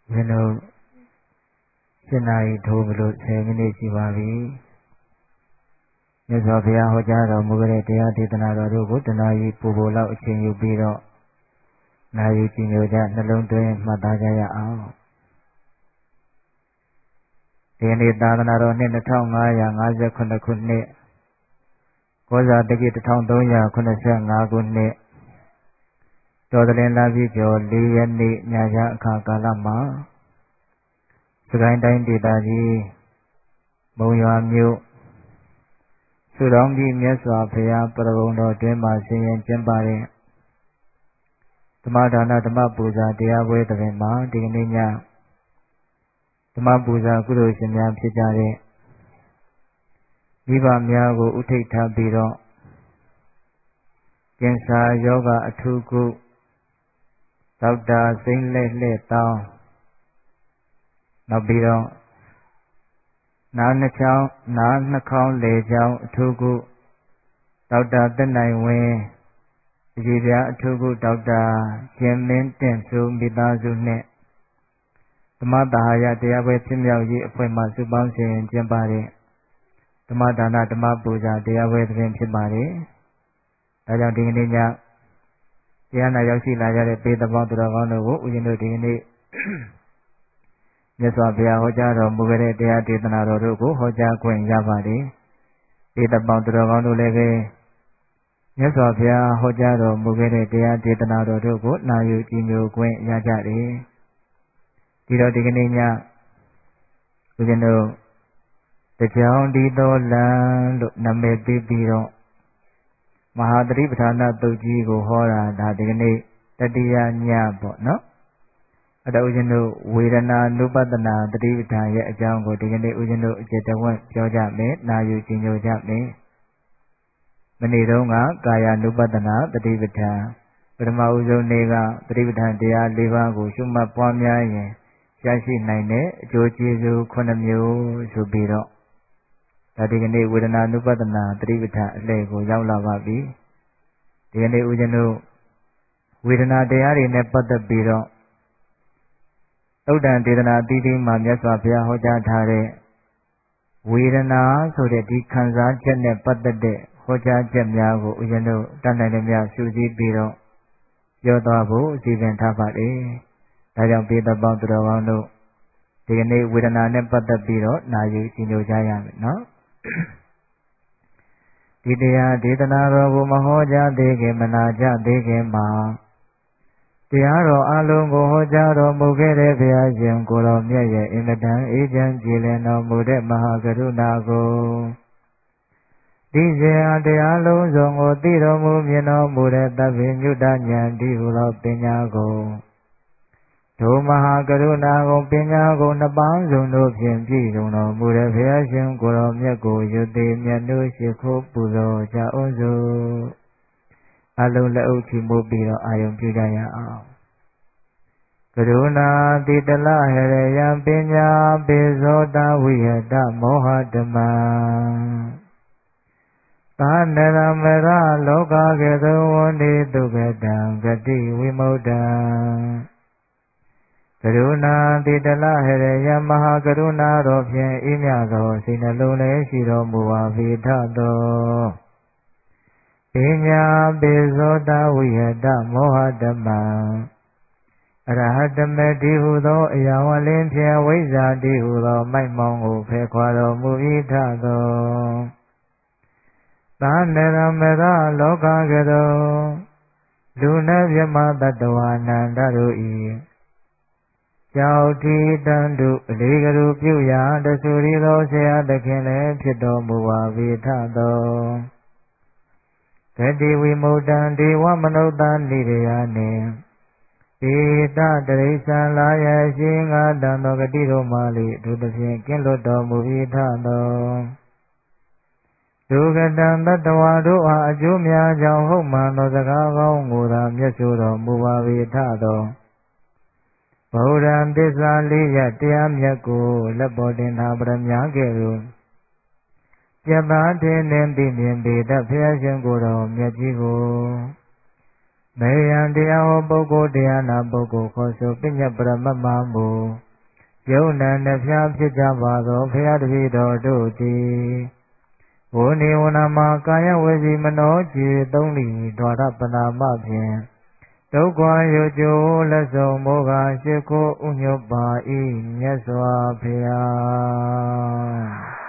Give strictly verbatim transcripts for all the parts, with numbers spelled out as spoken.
ကျွန်တော်ရှင်းနိုင်ထိုးမလို့ဆယ်မိနစ်ရှိပါပြီမြတ်စွာဘုရားဟောကြားတော်မူတဲ့တရားဒေသနာတော်တို့ကိုတနာရီပူပူလောက်အချိန်ယူပြီးတော့နာယူကြည်ညိုကြနှလုံးသွင်းမှတ်သားကြရအောင်ဒီနေ့သာသနာတော်နှစ်နှစ်ထောင်ငါးရာငါးဆယ်ခုနှစ်ခုနှစ်ကောဇာတက္ကီတစ်ထောင်သုံးရာခုနှစ်ဆယ်ငါးခုနှစ်တော်သလင်းလာပြီကျော်လေးရက်နေ့ညချအခါကာလမှာစကိုင်းတိုင်းဒေသကြီးမုံရွာမြို့စုတော်ကြီးမြတ်စွာဘုရားပရဂုံတော်တွင်မှဆင်ရင်ကျင်းပတဲ့ဓမ္မဒါနဓမ္မပူဇာတရားပွဲတွင်မှာဒီကနေ့ညဓမ္မပူဇာကုသိုလ်ရှင်များဖြစ်ကြတဲ့မိဘများကိုဥထိတ်ထားပြီးတော့ကင်ဆာယောဂအထူးကုဒေါက်တာစိမ့်လက်လက်တောင်းနောက်ပြီးတော့နားနှချောင်းနားနှခေါင်းလေချောင်းအထူးကုဒေါက်တာတက်နိုင်ဝင်းအကြီးပြအထူးကုဒေါက်တာကျင်မင်းတင့်စုမိသားစုနဲ့ဓမ္မတာဟာယတရားပွဲဖြစ်မြောက်ရေးအဖွဲ့မှစုပေါင်းဆင်ကျင်းပတဲ့ဓမ္မဒါနဓမ္မပူဇာတရားပွဲတွင်ဖြစ်ပါတယ်။ဒါကြောင့်ဒီကနေ့ညတရားနာရောက်ရှိလာကြတဲ့ပေတပေါင်းသူတော်ကောင်းတို့ကိုဦးဇင်းတို့ဒီကနေ့မြတ်စွာဘုရားဟောကြားတော်မူခဲ့တဲ့တရားဒေသနာတော်တို့ကိုဟောကြားခွင့်ရပါတယ်။ပေတပေါင်းသူတော်ကောင်းတို့လည်းပဲမြတ်စွာဘုရားဟောကြားတော်မူခဲ့တဲ့တရားဒေသနာတော်တို့ကိုနာယူကြည်ညိုခွင့်ရကြတယ်။ဒီတော့ဒီကနေ့ညဦးဇင်းတို့တကြောင်ဒီတော်လံလို့နာမည်ပေးပြီးတော့မဟာသတိပဋ္ဌာန်သုတ်ကြီးကိုဟောတာဒါဒီကနေ့တတိယညပေါ့နော်အဲ့ဒါဦးဇင်းတို့ဝေဒနာနုပတနာသတိပဋ္ဌာန်ရဲ့အကြောင်းကိုဒီကနေ့ဦးဇင်းတို့အကျဉ်းတဝက်ပြောကြမယ်နာယူကြည်ညိုကြမယ်မနေ့တုန်းကကာယ ानु ပတနာသတိပဋ္ဌာန်ပထမဦးဆုံးနေ့ကသတိပဋ္ဌာန်တရား၄ပါးကိုရှုမှတ်ပွားများရင်ရရှိနိုင်တဲ့အကျိုးကျေးဇူးခုနှစ်မျိုးဆိုပြီးတော့ဒါဒီကနေ့ဝေဒနာနုပတနာသတိပဋ္ဌာန်အလှည့်ကိုရောက်လာပါပြီဒီကနေ့ဦးဇင်းတို့ဝေဒနာတရားတွေနဲ့ပတ်သက်ပြီးတော့သုတ္တန်ဒေသနာအသီးသီးမှာမြတ်စွာဘုရားဟောကြားထားတဲ့ဝေဒနာဆိုတဲ့ဒီခံစားချက်နဲ့ပတ်သက်တဲ့ဟောကြားချက်များကိုဦးဇင်းတို့တတ်နိုင်တဲ့များရှုစည်းပြီးတော့ပြောသွားဖို့အစီအစဉ်ထားပါတယ်ဒါကြောင့်ပေတပေါင်းသူတော်ကောင်းတို့ဒီကနေ့ဝေဒနာနဲ့ပတ်သက်ပြီးတော့နာယူကြည်ညိုကြရမယ်နော်ဒီတရားဒေသနာတော်ကိုမဟောကြားသေးခင်မနာကြသေးခင်မှာတရားတော်အလုံးကိုဟောကြားတော်မူခဲ့တဲ့ဘုရားရှင်ကိုယ်တော်မြတ်ရဲ့အင်မတန်အေးချမ်းကြည်လင်တော်မူတဲ့မဟာကရုဏာကိုဒီဇေယတရားလုံးစုံကိုသိတော်မူမြင်တော်မူတဲ့သဗ္ဗညုတဉာဏ်ဒီဟုသောပညာကိုဒုမဟာကရုဏာကိုပညာကိုနှစ်ပေါင်းစုံတို့ဖြင့်ပြည့်စုံတော်မူတဲ့ဘုရားရှင်ကိုယ်တော်မြတ်ကိုယုတိမြတ်တို့ရှိခိုးပူဇော်ကြအောင်စို့အလုံးလက်အုပ်ချီးမွမ်းပြီးတော့အာယုံပြုကြရအောင်ကရုဏာတိတလဟရယံပညာပေဇောတဝိဟတမောဟဓမ္မသာနရမရလောကကေသဝန္တိတုကတံဂတိဝိမု ddံကရုဏာတိတလဟရယမဟာကရုဏာတော်ဖြင့်ဤမြသောစိတ်နှလုံးလည်းရှိတော်မူပါ၏ထသောပညာပေဇောတဝိဟတမောဟဓမ္မအရဟတမေတိဟုသောအရာဝလင်းဖြင့်ဝိဇ္ဇာတိဟုသောမိုက်မောင်းကိုဖယ်ခွာတော်မူ၏ထသောသာနရမရလောကကတောလူနာမြမတတ္တဝါနန္တတို့၏ကြောက်တီတန်တုအလေးကလူပြုရာတဆူရီသောဆရာသခင်လည်းဖြစ်တော်မူပါ၏ထသောဂတိဝိမု ddံ ဒေဝမနုဿာနိရယနှင့်ဧတတရိစ္ဆာလာယရှိငါတံသောဂတိတို့မှလေသူသဖြင့်ကင်းလွတ်တော်မူ၏ထသောဒုက္ကတံတတ္တဝါတို့အားအကျိုးများကြောင့်ဟုတ်မှန်သောစကားကောင်းကိုသာမျက်ဆိုတော်မူပါ၏ထသောဗုဒ္ဓံသစ္စာလေးရတရားမြတ်ကိုလက်ပေါ်တင်ထားပရမညာကဲ့သို့ပြတ်သားထင်းနှင့်သိမြင်ပေတတ်ဘုရားရှင်ကိုယ်တော်မြတ်ကြီးကိုမေယံတရားဟောပုဂ္ဂိုလ်တရားနာပုဂ္ဂိုလ်ခေါ်ဆိုပညာပရမတ်မမူယုံနာနှဖျားဖြစ်ကြပါသောဘုရားတပည့်တော်တို့သည်ဝိနေဝနာမှာကာယဝစီမနောကြည်သုံးလီဒွါရပနာမဖြင့်ဒုက္ခရုပ်ကျိုးလက်ဆုံးမောဃရှိခိုးဥညွတ်ပါ၏မြတ်စွာဘုရား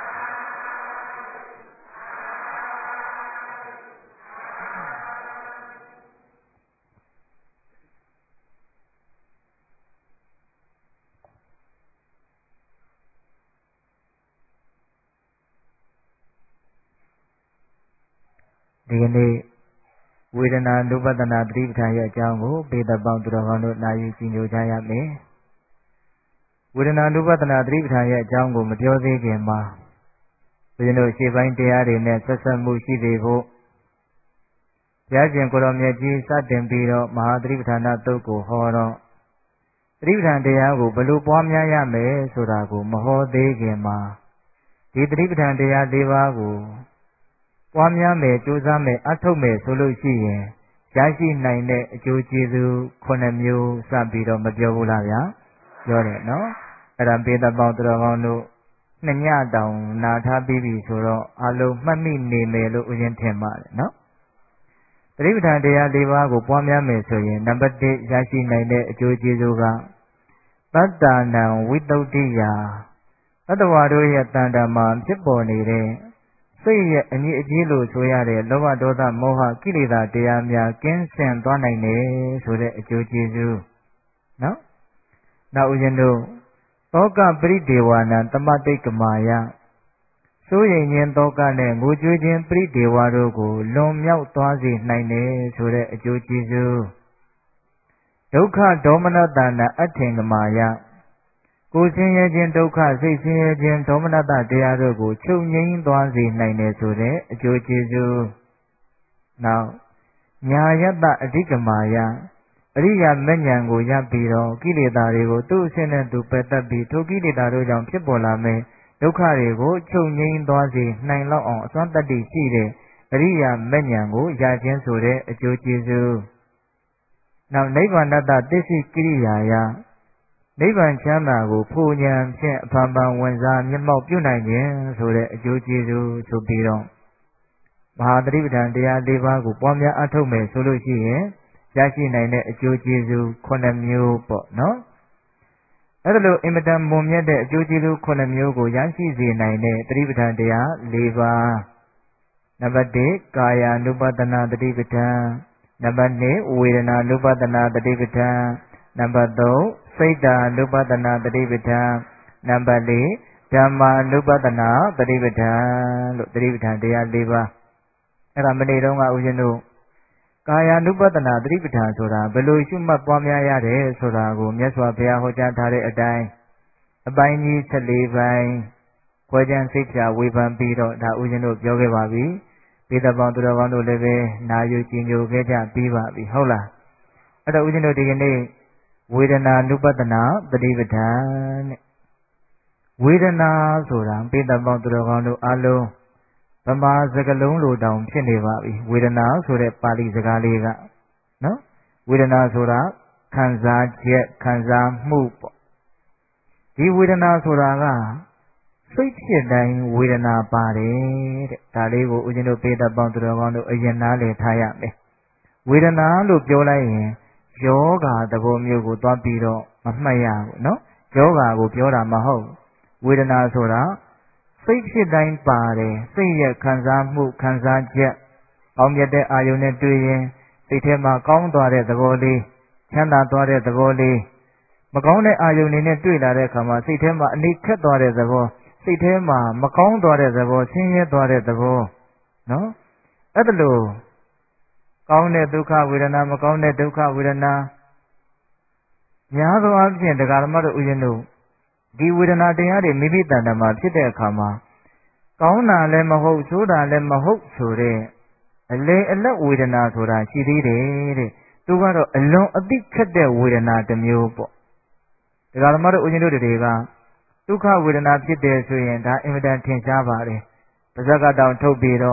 ဒီကနေ့ဝေဒနာနုပဒနာသတိပဋ္ဌာန်ရဲ့အကြောင်းကိုပေတပေါင်းသူတော်ကောင်းတို့နာယူကြည်ညိုကြရမယ်။ဝေဒနာနုပဒနာသတိပဋ္ဌာန်ရဲ့အကြောင်းကိုမပြောသေးခင်မှာဘုရားတို့ရှေ့ပိုင်းတရားတွေနဲ့ဆက်ဆက်မှုရှိသေးဖို့ဘုရားရှင်ကိုရောမြတ်ကြီးစတင်ပြီးတော့မဟာသတိပဋ္ဌာန်သုတ်ကိုဟောတော့သတိပဋ္ဌာန်တရားကိုဘယ်လိုပွားများရမယ်ဆိုတာကိုမဟောသေးခင်မှာဒီသတိပဋ္ဌာန်တရား၄ပါးကိုပွားများမယ်ကြိုးစားမယ်အထုတ်မယ်ဆိုလို့ရှိရင်ရရှိနိုင်တဲ့အကျိုးကျေးဇူးခုနှစ်မျိုးစပြီးတော့မပြောဘူးလားဗျာပြောတယ်နော်အဲ့ဒါပေတပေါင်းတော်ကောင်းတို့နှစ်ညတောင်နာထားပြီးပြီဆိုတော့အလုံးမှတ်မိနေမယ်လို့ဥစဉ်ထင်ပါတယ်နော်သတိပဋ္ဌာန်တရား၄ပါးကိုပွားများမယ်ဆိုရင်နံပါတ်၁ရရှိနိုင်တဲ့အကျိုးကျေးဇူးကတတ္တနာဝိတ္တုတ္တိယတတ္တဝါတို့ရဲ့တဏ္ဍာမှာဖြစ်ပေါ်နေတဲ့စိတ်ရဲ့အညီအကျေးလို့ဆိုရတဲ့လောဘဒေါသမောဟကိလေသာတရားများကင်းစင်သွားနိုင်တယ်ဆိုတဲ့အကျိုးကျေးဇူးနော်နောက်ဦးဇင်းတို့သောကပရိဒေဝနာတမတိတ်ကမာယစိုးရိမ်ခြင်းသောကနဲ့ငိုကြွေးခြင်းပရိဒေဝတို့ကိုလွန်မြောက်သွားစေနိုင်တယ်ဆိုတဲ့အကျိုးကျေးဇူးဒုက္ခဒေါမနတနာအထင်ကမာယကိုယ်ဆင်းရဲခြင်းဒုက္ခစိတ်ဆင်းရဲခြင်းဒေါမနတတရားတို့ကိုချုပ်ငြိမ်းသွားစေနိုင်တယ်ဆိုတဲ့အကျိုးကျေးဇူးနောက်ညာယတအဓိကမာယအရိယာမဉ္ဇဉ်ကိုရပြီးတော့ကိလေသာတွေကိုသူ့အစဉ်နဲ့သူပယ်တတ်ပြီးထိုကိလေသာတို့ကြောင့်ဖြစ်ပေါ်လာမယ့်ဒုက္ခတွေကိုချုပ်ငြိမ်းသွားစေနိုင်လောက်အောင်အစွမ်းတတ္တိရှိတဲ့အရိယာမဉ္ဇဉ်ကိုရခြင်းဆိုတဲ့အကျိုးကျေးဇူးနောက်နိဗ္ဗာန်တသစ္စည်းကိရိယာယနိဗ္ဗာန်ချမ်းသာကိုဖူဉဏ်ဖြင့်အဖန်ဖန်ဝင်စားမျက်မှောက်ပြုနိုင်ခြင်းဆိုတဲ့အကျိုးကျေးဇူးဆိုပြီးတော့မဟာသတိပဋ္ဌာန်တရား၄ပါးကိုပွားများအထောက်မယ်ဆိုလို့ရှိရင်ရရှိနိုင်တဲ့အကျိုးကျေးဇူးခုနှစ်မျိုးပေါ့နော်အဲ့ဒါလို့အင်မတန်မွန်မြတ်တဲ့အကျိုးကျေးဇူးခုနှစ်မျိုးကိုရရှိစေနိုင်တဲ့သတိပဋ္ဌာန်တရား၄ပါးနံပါတ်၁ကာယ ानु ပဒနာသတိပဋ္ဌာန်နံပါတ်၂ဝေဒနာ ानु ပဒနာသတိပဋ္ဌာန်နံပါတ်၃စိတ်တ ानु ပဒနာသတိပဋ္ဌာန်နံပါတ်၄ဓမ္မာ ानु ပဒနာသတိပဋ္ဌာန်လို့သတိပဋ္ဌာန်တရား၄ပါးအဲ့ဒါမနေ့တုန်းကဦးဇင်းတို့ကာယ ानु ပဒနာသတိပဋ္ဌာန်ဆိုတာဘယ်လိုရှုမှတ်ပွားများရတယ်ဆိုတာကိုမြတ်စွာဘုရားဟောကြားထားတဲ့အတိုင်းအပိုင်းကြီး၁၄ပိုင်းခွဲခြမ်းစိတ်ဖြာဝေဖန်ပြီးတော့ဒါဦးဇင်းတို့ပြောခဲ့ပါပြီပိဿပေါင်းသူတော်ကောင်းတို့လည်းပဲနာယူကြည်ညိုခဲ့ကြပြီးပါပြီဟုတ်လားအဲ့တော့ဦးဇင်းတို့ဒီကနေ့ဝေဒနာ ानु ပဒနာသတိပဋ္ဌာန်တဲ့ဝေဒနာဆိုတာပိဿပေါင်းသူတော်ကောင်းတို့အလုံးဗမာစကားလုံးလိုတောင်ဖြစ်နေပါပြီဝေဒနာဆိုတဲ့ပါဠိစကားလေးကနော်ဝေဒနာဆိုတာခံစားချက်ခံစားမှုပေါ့ဒီဝေဒနာဆိုတာကစိတ်ဖြစ်တိုင်းဝေဒနာပါတယ်တဲ့ဒါလေးကိုဦးဇင်းတို့ပိဿပေါင်းသူတော်ကောင်းတို့အရင်နားလည်ထားရမယ်ဝေဒနာလို့ပြောလိုက်ရင်ယောဂါသဘောမျိုးကိုသွားပြီးတော့မမှတ်ရဘူးနော်ယောဂါကိုပြောတာမဟုတ်ဝေဒနာဆိုတာစိတ်ဖြစ်တိုင်းပါတယ်စိတ်ရဲ့ခံစားမှုခံစားချက်ကောင်းမြတ်တဲ့အာယုန်နဲ့တွေ့ရင်စိတ်ထဲမှာကောင်းသွားတဲ့သဘောလေးချမ်းသာသွားတဲ့သဘောလေးမကောင်းတဲ့အာယုန်တွေနဲ့တွေ့လာတဲ့အခါမှာစိတ်ထဲမှာအနိခက်သွားတဲ့သဘောစိတ်ထဲမှာမကောင်းသွားတဲ့သဘောဆင်းရဲသွားတဲ့သဘောနော်အဲ့ဒါလို့ကောင်းတဲ့ဒုက္ခဝေဒနာမကောင်းတဲ့ဒုက္ခဝေဒနာများသောအားဖြင့်တရားဓမ္မတို့ဥယျာဉ်တို့ဒီဝေဒနာတရားတွေမိမိတဏ္ဍာမှာဖြစ်တဲ့အခါမှာကောင်းတာလည်းမဟုတ်ဆိုးတာလည်းမဟုတ်ဆိုတဲ့အလေအလတ်ဝေဒနာဆိုတာရှိသေးတယ်တဲ့သူကတော့အလွန်အသိခက်တဲ့ဝေဒနာတစ်မျိုးပေါ့တရားဓမ္မတို့ဥယျာဉ်တို့တွေကဒုက္ခဝေဒနာဖြစ်တယ်ဆိုရင်ဒါအင်မတန်ထင်ရှားပါတယ်ပါဇက်ကတောင်ထုတ်ပြီးတော့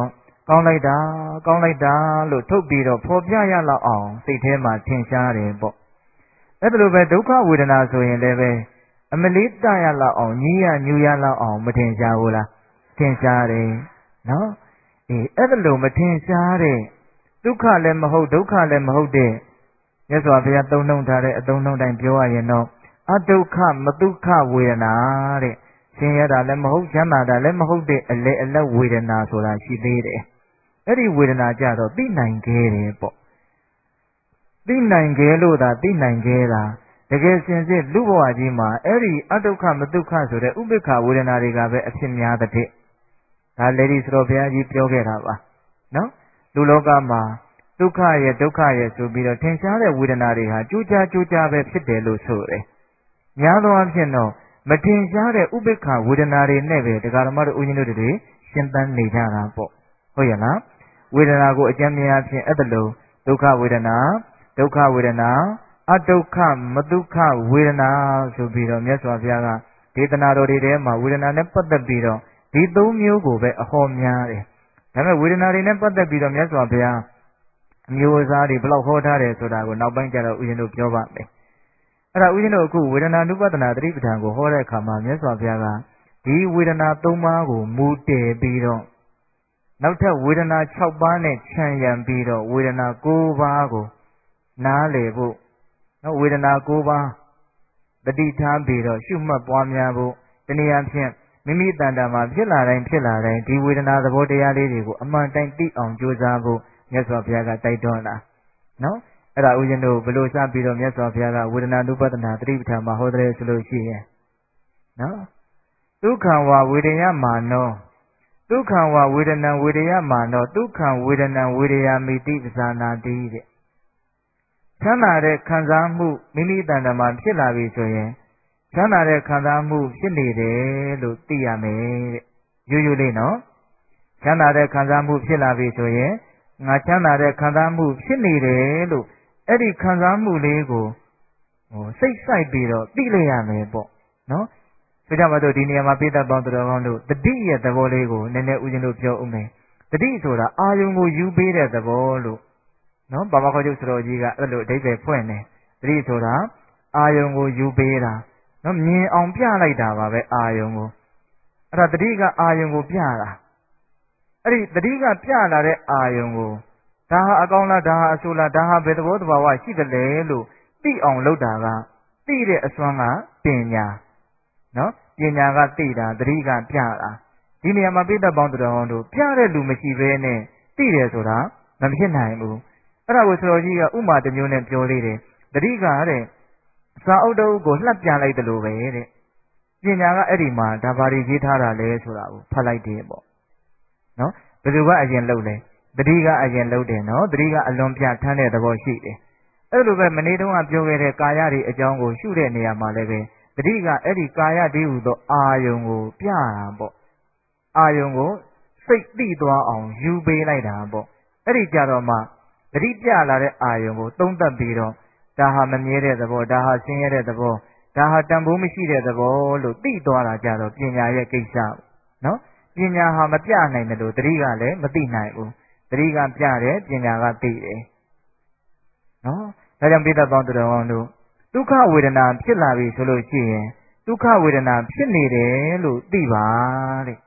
ကောင်းလိုက်တာကောင်းလိုက်တာလို့ထုတ်ပြီးတော့ဖော်ပြရလောက်အောင်စိတ်ထဲမှာထင်ရှားတယ်ပေါ့အဲ့ဒါလိုပဲဒုက္ခဝေဒနာဆိုရင်လည်းပဲအမလေးတရလောက်အောင်ညီးရညူရလောက်အောင်မထင်ရှားဘူးလားထင်ရှားတယ်နော်အေးအဲ့ဒါလိုမထင်ရှားတဲ့ဒုက္ခလည်းမဟုတ်ဒုက္ခလည်းမဟုတ်တဲ့မြတ်စွာဘုရားသုံးနှုန်းထားတဲ့အသုံးနှုန်းတိုင်းပြောရရင်တော့အဒုက္ခမဒုက္ခဝေဒနာတဲ့ဆင်းရဲတာလည်းမဟုတ်ချမ်းသာတာလည်းမဟုတ်တဲ့အလေအလတ်ဝေဒနာဆိုတာရှိသေးတယ်အဲ့ဒီဝေဒနာကြတော့သိနိုင်ခဲ့တယ်ပေါ့သိနိုင်ခဲ့လို့သာသိနိုင်ခဲ့တာတကယ်စင်စစ်လူဘဝကြီးမှာအဲ့ဒီအဒုက္ခမဒုက္ခဆိုတဲ့ဥပိ္ပခဝေဒနာတွေကပဲအဖြစ်များတဲ့ဒါလေဒီဆိုတော့ဘုရားကြီးပြောခဲ့တာပါနော်လူလောကမှာဒုက္ခရဲ့ဒုက္ခရဲ့ဆိုပြီးတော့ထင်ရှားတဲ့ဝေဒနာတွေဟာကြိုးကြားကြိုးကြားပဲဖြစ်တယ်လို့ဆိုတယ်များသောအားဖြင့်တော့မထင်ရှားတဲ့ဥပိ္ပခဝေဒနာတွေနဲ့ပဲတရားဓမ္မတို့ဦးဇင်းတို့တွေရှင်းတန်းနေကြတာပေါ့ဟုတ်ရဲ့လားဝေဒနာကိုအကျဉ်းများဖြင့်အဲ့ဒါလိုဒုက္ခဝေဒနာဒုက္ခဝေဒနာအဒုက္ခမဒုက္ခဝေဒနာဆိုပြီးတော့မြတ်စွာဘုရားကဒေသနာတော်တွေထဲမှာဝေဒနာနဲ့ပတ်သက်ပြီးတော့ဒီသုံးမျိုးကိုပဲအဟောများတယ်ဒါပေမဲ့ဝေဒနာတွေနဲ့ပတ်သက်ပြီးတော့မြတ်စွာဘုရားအမျိုးအစားတွေဘယ်လောက်ဟောထားတယ်ဆိုတာကိုနောက်ပိုင်းကျတော့ဦးဇင်းတို့ပြောပါမယ်အဲ့ဒါဦးဇင်းတို့အခုဝေဒနာနုပဒနာသတိပဋ္ဌာန်ကိုဟောတဲ့အခါမှာမြတ်စွာဘုရားကဒီဝေဒနာသုံးပါးကိုမူတည်ပြီးတော့နောက်ထပ်ဝေဒနာ၆ပါးနဲ့ခြံရံပြီးတော့ဝေဒနာ၉ပါးကိုနားလည်ဖို့နော်ဝေဒနာ၉ပါးတတိထားပြီးတော့ရှုမှတ်ပွားများဖို့တနည်းအားဖြင့်မိမိတန်တာမှာဖြစ်လာတိုင်းဖြစ်လာတိုင်းဒီဝေဒနာသဘောတရားလေးတွေကိုအမှန်တိုင်းသိအောင်ကြိုးစားဖို့မြတ်စွာဘုရားကတိုက်တွန်းတာနော်အဲ့ဒါဦးဇင်းတို့ဘယ်လိုစပြီးတော့မြတ်စွာဘုရားကဝေဒနာနုပဒနာသတိပဋ္ဌာန်မှာဟောတယ်ဆိုလို့ရှိရင်နော်ဒုက္ခဝဝေဒယမာနောဒုက္ခဝဝေဒနံဝေဒယမာနောဒုက္ခဝေဒနံဝေဒယာမိတိပဇာနာတိတဲ့ချမ်းသာတဲ့ခံစားမှုမိမိတန်တမှာဖြစ်လာပြီဆိုရင်ချမ်းသာတဲ့ခံစားမှုဖြစ်နေတယ်လို့သိရမယ်တဲ့ရိုးရိုးလေးနော်ချမ်းသာတဲ့ခံစားမှုဖြစ်လာပြီဆိုရင်ငါချမ်းသာတဲ့ခံစားမှုဖြစ်နေတယ်လို့အဲ့ဒီခံစားမှုလေးကိုဟိုစိတ်ဆိုင်ပြီးတော့သိလိုက်ရမယ်ပေါ့နော်ဆိုကြပါတော့ဒီနေရာမှာပိဋကပေါင်းတော်ကောင်းတို့တတိရဲ့သဘောလေးကိုနည်းနည်းဦးဇင်းတို့ပြောဦးမယ်တတိဆိုတာအာယုံကိုယူပေးတဲ့သဘောလို့နော်ဘာမခေါ်ချုပ်စတော်ကြီးကအဲ့လိုအဓိပ္ပာယ်ဖွင့်တယ်တတိဆိုတာအာယုံကိုယူပေးတာနော်မြင်အောင်ပြလိုက်တာပါပဲအာယုံကိုအဲ့ဒါတတိကအာယုံကိုပြတာအဲ့ဒီတတိကပြလာတဲ့အာယုံကိုဒါဟာအကောင်းလားဒါဟာအဆိုးလားဒါဟာဘယ်သဘောတဘာဝရှိတယ်လဲလို့သိအောင်လုပ်တာကသိတဲ့အစွမ်းကပညာနော်ပညာကသိတာတတိကပြတာဒီနေရာမှာပိဋကပေါင်းတော်တို့ပြတဲ့လူမရှိဘဲနဲ့သိတယ်ဆိုတာမဖြစ်နိုင်ဘူးအဲ့ဒါကိုဆရာကြီးကဥမာတစ်မျိုးနဲ့ပြောလေးတယ်တတိကတဲ့စာအုပ်တုပ်ကိုလှပ်ပြလိုက်တယ်လို့ပဲတဲ့ပညာကအဲ့ဒီမှာဒါဘာတွေရေးထားတာလဲဆိုတာကိုဖတ်လိုက်တယ်ပေါ့နော်ဘယ်သူကအရင်လှုပ်လဲတတိကအရင်လှုပ်တယ်နော်တတိကအလွန်ပြထမ်းတဲ့သဘောရှိတယ်အဲ့လိုပဲမနေ့တုန်းကပြောခဲ့တဲ့ကာယတွေအကြောင်းကိုရှုတဲ့နေရာမှာလည်းပဲတတိကအဲ့ဒီကာယတည်းဟူသောအာယုံကိုပြတာပေါ့အာယုံကိုစိတ်သိသွားအောင်ယူပေးလိုက်တာပေါ့အဲ့ဒီကြတော့မှတတိပြလာတဲ့အာယုံကိုသုံးသပ်ပြီးတော့ဒါဟာမမြဲတဲ့သဘောဒါဟာဆင်းရဲတဲ့သဘောဒါဟာတန်ဖိုးမရှိတဲ့သဘောလို့သိသွားတာကြတော့ပညာရဲ့ကိစ္စနော်ပညာဟာမပြနိုင်တယ်လို့တတိကလည်းမသိနိုင်ဘူးတတိကပြတယ်ပညာကသိတယ်နော်ဒါကြောင့်ပိဋကပေါင်းတော်ကောင်းတို့ဒုက္ခဝေဒနာဖြစ်လာပြီဆိုလို့ရှိရင်ဒုက္ခဝေဒနာဖြစ်နေတယ်လို့သိပါတဲ့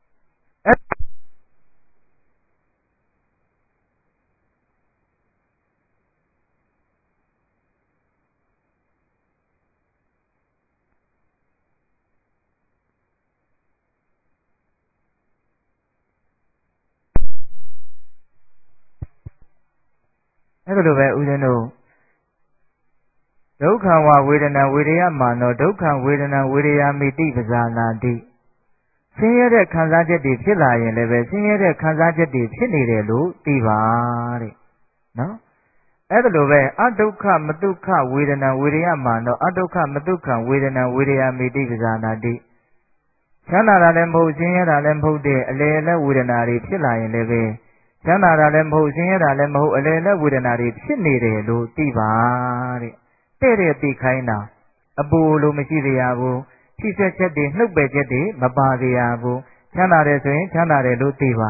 အဲ့ဒါလိုပဲဦးဇင်းတို့ဒုက္ခဝဝေဒနာဝေဒယမာနောဒုက္ခဝေဒနာဝေဒယာမိတိပဇာနာတိဆင်းရဲတဲ့ခံစားချက်တွေဖြစ်လာရင်လည်းပဲဆင်းရဲတဲ့ခံစားချက်တွေဖြစ်နေတယ်လို့သိပါတဲ့နော်အဲ့ဒါလိုပဲအဒုက္ခမဒုက္ခဝေဒနာဝေဒယမာနောအဒုက္ခမဒုက္ခဝေဒနာဝေဒယာမိတိပဇာနာတိချမ်းသာတာလည်းမဟုတ်ဆင်းရဲတာလည်းမဟုတ်တဲ့အလယ်အလတ်ဝေဒနာတွေဖြစ်လာရင်လည်းပဲချမ်းသာတာလည်းမဟုတ်ဆင်းရဲတာလည်းမဟုတ်အလယ်အလတ်ဝေဒနာတွေဖြစ်နေတယ်လို့သိပါတဲ့တဲ့တဲ့သိခိုင်းတာအပူလိုမရှိသေးရဘူးထိဆက်ချက်တွေနှုတ်ပယ်ချက်တွေမပါသေးရဘူးချမ်းသာတယ်ဆိုရင်ချမ်းသာတယ်လို့သိပါ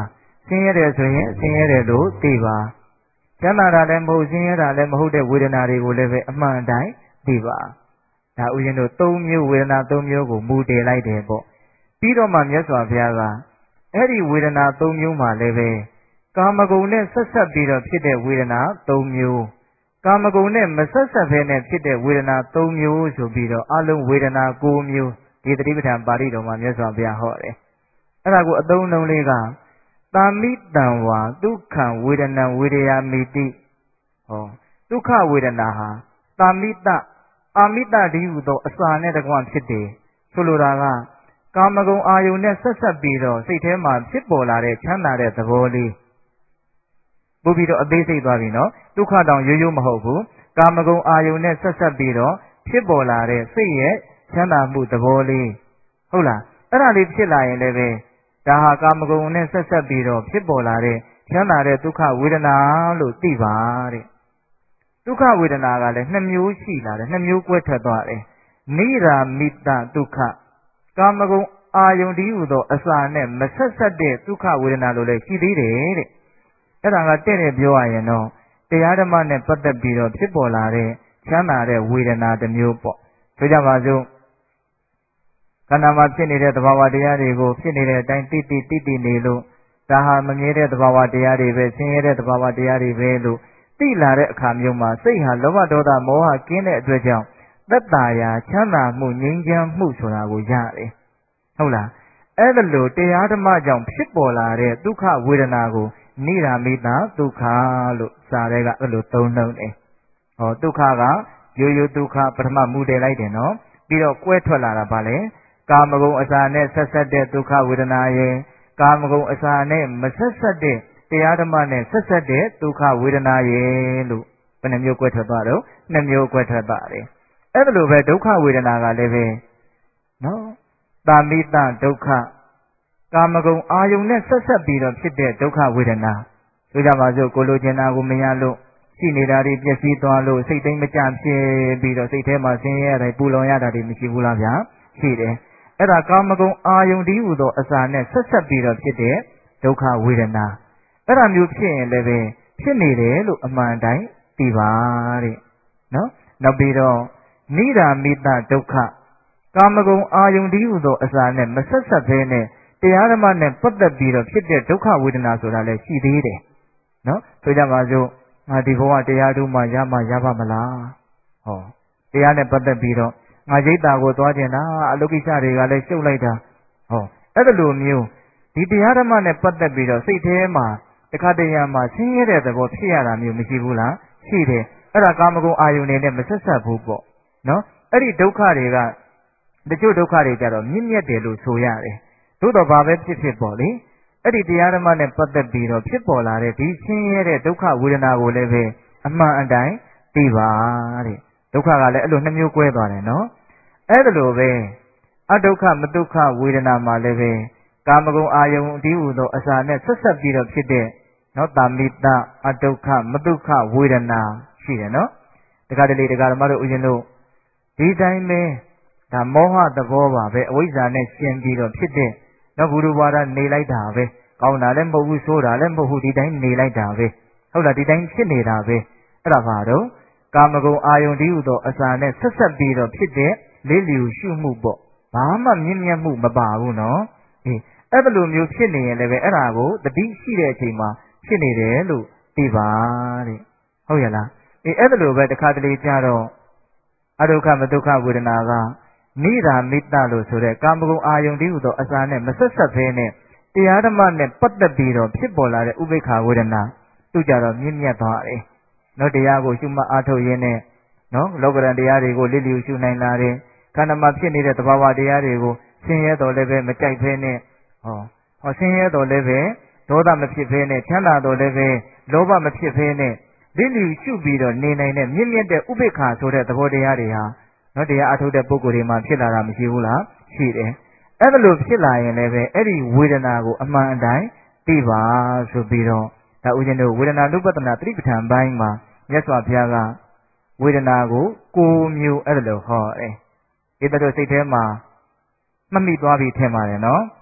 ဆင်းရဲတယ်ဆိုရင်ဆင်းရဲတယ်လို့သိပါချမ်းသာတာလည်းမဟုတ်ဆင်းရဲတာလည်းမဟုတ်တဲ့ဝေဒနာတွေကိုလည်းပဲအမှန်တိုင်းသိပါဒါဥရှင်တို့သုံးမျိုးဝေဒနာသုံးမျိုးကိုမူတည်လိုက်တယ်ပေါ့ပြီးတော့မှမြတ်စွာဘုရားကအဲ့ဒီဝေဒနာသုံးမျိုးမှာလည်းပဲကာမဂုဏ်နဲ့ဆက်ဆက်ပြီးတော့ဖြစ်တဲ့ဝေဒနာသုံးမျိုးကာမဂုဏ်နဲ့မဆက်ဆက်ဘဲနဲ့ဖြစ်တဲ့ဝေဒနာသုံးမျိုးဆိုပြီးတော့အလုံးဝေဒနာ၉မျိုးဒီတတိပဋ္ဌာန်ပါဠိတော်မှာမြတ်စွာဘုရားဟောတယ်အဲ့ဒါကိုအသုံးလုံးလေးကတာမိတံဝါဒုက္ခဝေဒနာဝေဒယာမိတိဟောဒုက္ခဝေဒနာဟာတာမိတအာမိတဒီဟုသောအစာနဲ့တကွဖြစ်တယ်ဆိုလိုတာကကာမဂုဏ်အာယုန်နဲ့ဆက်ဆက်ပြီးတော့စိတ်ထဲမှာဖြစ်ပေါ်လာတဲ့ချမ်းသာတဲ့သဘောလေးပို့ပြီးတော့အသေးစိတ်သွားပြီနော်ဒုက္ခတောင်ရိုးရိုးမဟုတ်ဘူးကာမဂုဏ်အာယုန်နဲ့ဆက်ဆက်ပြီးတော့ဖြစ်ပေါ်လာတဲ့စိတ်ရဲ့ချမ်းသာမှုသဘောလေးဟုတ်လားအဲ့ဒါလေးဖြစ်လာရင်လည်းပဲဒါဟာကာမဂုဏ်နဲ့ဆက်ဆက်ပြီးတော့ဖြစ်ပေါ်လာတဲ့ချမ်းသာတဲ့ဒုက္ခဝေဒနာလို့သိပါတဲ့ဒုက္ခဝေဒနာကလည်းနှစ်မျိုးရှိလာတယ်နှစ်မျိုးကွဲထွက်သွားတယ်နိရာမိတဒုက္ခကာမဂုဏ်အာယုန်ဒီဟုသောအစာနဲ့မဆက်ဆက်တဲ့ဒုက္ခဝေဒနာလို့လည်းရှိသေးတယ်တဲ့အဲ့ဒါကတဲ့တဲ့ပြောရရင်တော့တရားဓမ္မနဲ့ပတ်သက်ပြီးတော့ဖြစ်ပေါ်လာတဲ့ချမ်းသာတဲ့ဝေဒနာတစ်မျိုးပေါ့ဆိုကြပါစို့ခန္ဓာမှာဖြစ်နေတဲ့သဘာဝတရားတွေကိုဖြစ်နေတဲ့အတိုင်းတိတိတိတိနေလို့ဒါဟာမမြဲတဲ့သဘာဝတရားတွေပဲဆင်းရဲတဲ့သဘာဝတရားတွေပဲလို့သိလာတဲ့အခါမျိုးမှာစိတ်ဟာလောဘဒေါသမောဟကင်းတဲ့အတွက်ကြောင့်သက်သာရာချမ်းသာမှုငြိမ်းချမ်းမှုဆိုတာကိုရတယ်ဟုတ်လားအဲ့ဒါလို့တရားဓမ္မကြောင့်ဖြစ်ပေါ်လာတဲ့ဒုက္ခဝေဒနာကိုနိရာမိတဒုက္ခလို့စာရဲကအဲ့လိုသုံးနှုန်းတယ်ဟောဒုက္ခကရိုးရိုးဒုက္ခပထမမူတည်လိုက်တယ်နော်ပြီးတော့ကွဲထွက်လာတာဗာလဲကာမဂုဏ်အစာနဲ့ဆက်ဆက်တဲ့ဒုက္ခဝေဒနာရဲ့ကာမဂုဏ်အစာနဲ့မဆက်ဆက်တဲ့တရားဓမ္မနဲ့ဆက်ဆက်တဲ့ဒုက္ခဝေဒနာရဲ့လို့ဘယ်နှမျိုးကွဲထွက်သွားတော့နှစ်မျိုးကွဲထွက်သွားတယ်အဲ့ဒါလိုပဲဒုက္ခဝေဒနာကလည်းပဲနော်တာမိတဒုက္ခကာမဂုဏ်အာယုန်နဲ့ဆက်ဆက်ပြီးတော့ဖြစ်တဲ့ဒုက္ခဝေဒနာဆိုကြပါစို့ကိုလိုချင်တာကိုမရလို့ရှိနေတာတွေပျက်စီးသွားလို့စိတ်သိမ်းမကြဖြစ်ပြီးတော့စိတ်ထဲမှာဆင်းရဲရတယ်ပူလောင်ရတာတွေမရှိဘူးလားဗျာရှိတယ်အဲ့ဒါကာမဂုဏ်အာယုန်ဒီဟုသောအစာနဲ့ဆက်ဆက်ပြီးတော့ဖြစ်တဲ့ဒုက္ခဝေဒနာအဲ့ဒါမျိုးဖြစ်ရင်လည်းပဲဖြစ်နေတယ်လို့အမှန်တိုင်းသိပါတဲ့နော်နောက်ပြီးတော့နိရာမိတဒုက္ခကာမဂုဏ်အာယုန်ဒီဟုသောအစာနဲ့မဆက်ဆက်ဘဲနဲ့တရားဓမ္မနဲ့ပတ်သက်ပြီးတော့ဖြစ်တဲ့ဒုက္ခဝေဒနာဆိုတာလည်းရှိသေးတယ်နော်ဆိုကြပါစို့ငါဒီဘဝတရားဓုမှရမှရပါမလားဟောတရားနဲ့ပတ်သက်ပြီးတော့ငါရိတ်တာကိုသွားကျင်တာအလုကိစ္စတွေကလည်းရှုပ်လိုက်တာဟောအဲ့ဒါလိုမျိုးဒီတရားဓမ္မနဲ့ပတ်သက်ပြီးတော့စိတ်ထဲမှာတခါတရံမှာဆင်းရဲတဲ့သဘောဖြစ်ရတာမျိုးမရှိဘူးလားရှိတယ်အဲ့ဒါကာမဂုဏ်အာယုန်နဲ့မဆက်ဆက်ဘူးပေါ့နော်အဲ့ဒီဒုက္ခတွေကတချို့ဒုက္ခတွေကြတော့မြင့်မြတ်တယ်လို့ဆိုရတယ်သို့တော့ဘာပဲဖြစ်ဖြစ်ပေါ့လေအဲ့ဒီတရားဓမ္မနဲ့ပတ်သက်ပြီးတော့ဖြစ်ပေါ်လာတဲ့ဒီဆင်းရဲတဲ့ဒုက္ခဝေဒနာကိုလည်းပဲအမှန်အတိုင်းသိပါတဲ့ဒုက္ခကလည်းအဲ့လိုနှမျိုးကွဲသွားတယ်နော်အဲ့ဒါလိုပဲအဒုက္ခမဒုက္ခဝေဒနာမှာလည်းပဲကာမဂုဏ်အာယုန်ဒီဟုသောအစာနဲ့ဆက်ဆက်ပြီးတော့ဖြစ်တဲ့နော်တာမိတအဒုက္ခမဒုက္ခဝေဒနာရှိတယ်နော်တခါတလေတခါဓမ္မတို့ဥရှင်တို့ဒီတိုင်းပဲဒါမောဟသဘောပါပဲအဝိဇ္ဇာနဲ့ရှင်ပြီးတော့ဖြစ်တဲ့နော်ဘုရုဘာဒနေလိုက်တာပဲကောင်းတာလည်းမဟုတ်ဘူးဆိုးတာလည်းမဟုတ်ဘူးဒီတိုင်းနေလိုက်တာပဲဟုတ်လားဒီတိုင်းဖြစ်နေတာပဲအဲ့ဒါပါတော့ကာမဂုဏ်အာယုန်ဒီဟုသောအစာနဲ့ဆက်ဆက်ပြီးတော့ဖြစ်တဲ့လေးလျူရှုမှုပေါ့ဘာမှမြင့်မြတ်မှုမပါဘူးနော်အေးအဲ့ဒါလိုမျိုးဖြစ်နေရင်လည်းပဲအဲ့ဒါကိုတတိရှိတဲ့အချိန်မှာဖြစ်နေတယ်လို့သိပါတဲ့ဟုတ်ရလားအေးအဲ့ဒါလိုပဲတခါတလေကြတော့အဒုက္ခမဒုက္ခဝေဒနာကနိရာမိတလို့ဆိုတဲ့ကာမဂုဏ်အာယုန်ဒီဟုသောအစာနဲ့မဆက်ဆက်ဘဲနဲ့တရားဓမ္မနဲ့ပတ်သက်ပြီးတော့ဖြစ်ပေါ်လာတဲ့ဥပိ္ပခာဝေဒနာသူကြတော့မြင့်မြတ်သွားတယ်နော်တရားကိုရှုမှတ်အားထုတ်ရင်းနဲ့နော်လောကရန်တရားတွေကိုလစ်လျူရှုနိုင်လာတယ်ခန္ဓာမှာဖြစ်နေတဲ့သဘာဝတရားတွေကိုဆင်းရဲတော်လည်းပဲမကြိုက်ဖဲနဲ့ဟောဟောဆင်းရဲတော်လည်းပဲဒေါသမဖြစ်ဖဲနဲ့ချမ်းသာတော်လည်းပဲလောဘမဖြစ်ဖဲနဲ့လစ်လျူရှုပြီးတော့နေနိုင်တဲ့မြင့်မြတ်တဲ့ဥပိ္ပခာဆိုတဲ့သဘောတရားတွေဟာနော်တရားအထုတ်တဲ့ပုဂ္ဂိုလ်တွေမှာဖြစ်လာတာမရှိဘူးလားရှိတယ်အဲ့ဒါလို့ဖြစ်လာရင်လည်းပဲအဲ့ဒီဝေဒနာကိုအမှန်အတိုင်းသိပါဆိုပြီးတော့ဒါဥရှင်တို့ဝေဒနာနုပဒနာသတိပဋ္ဌာန်ပိုင်းမှာမြတ်စွာဘုရားကဝေဒနာကိုကိုယ်မျိုးအဲ့ဒါလို့ဟောတယ်ဒီတို့စိတ်ထဲမှာမှတ်မိသွားပြီထင်ပါတယ်နော်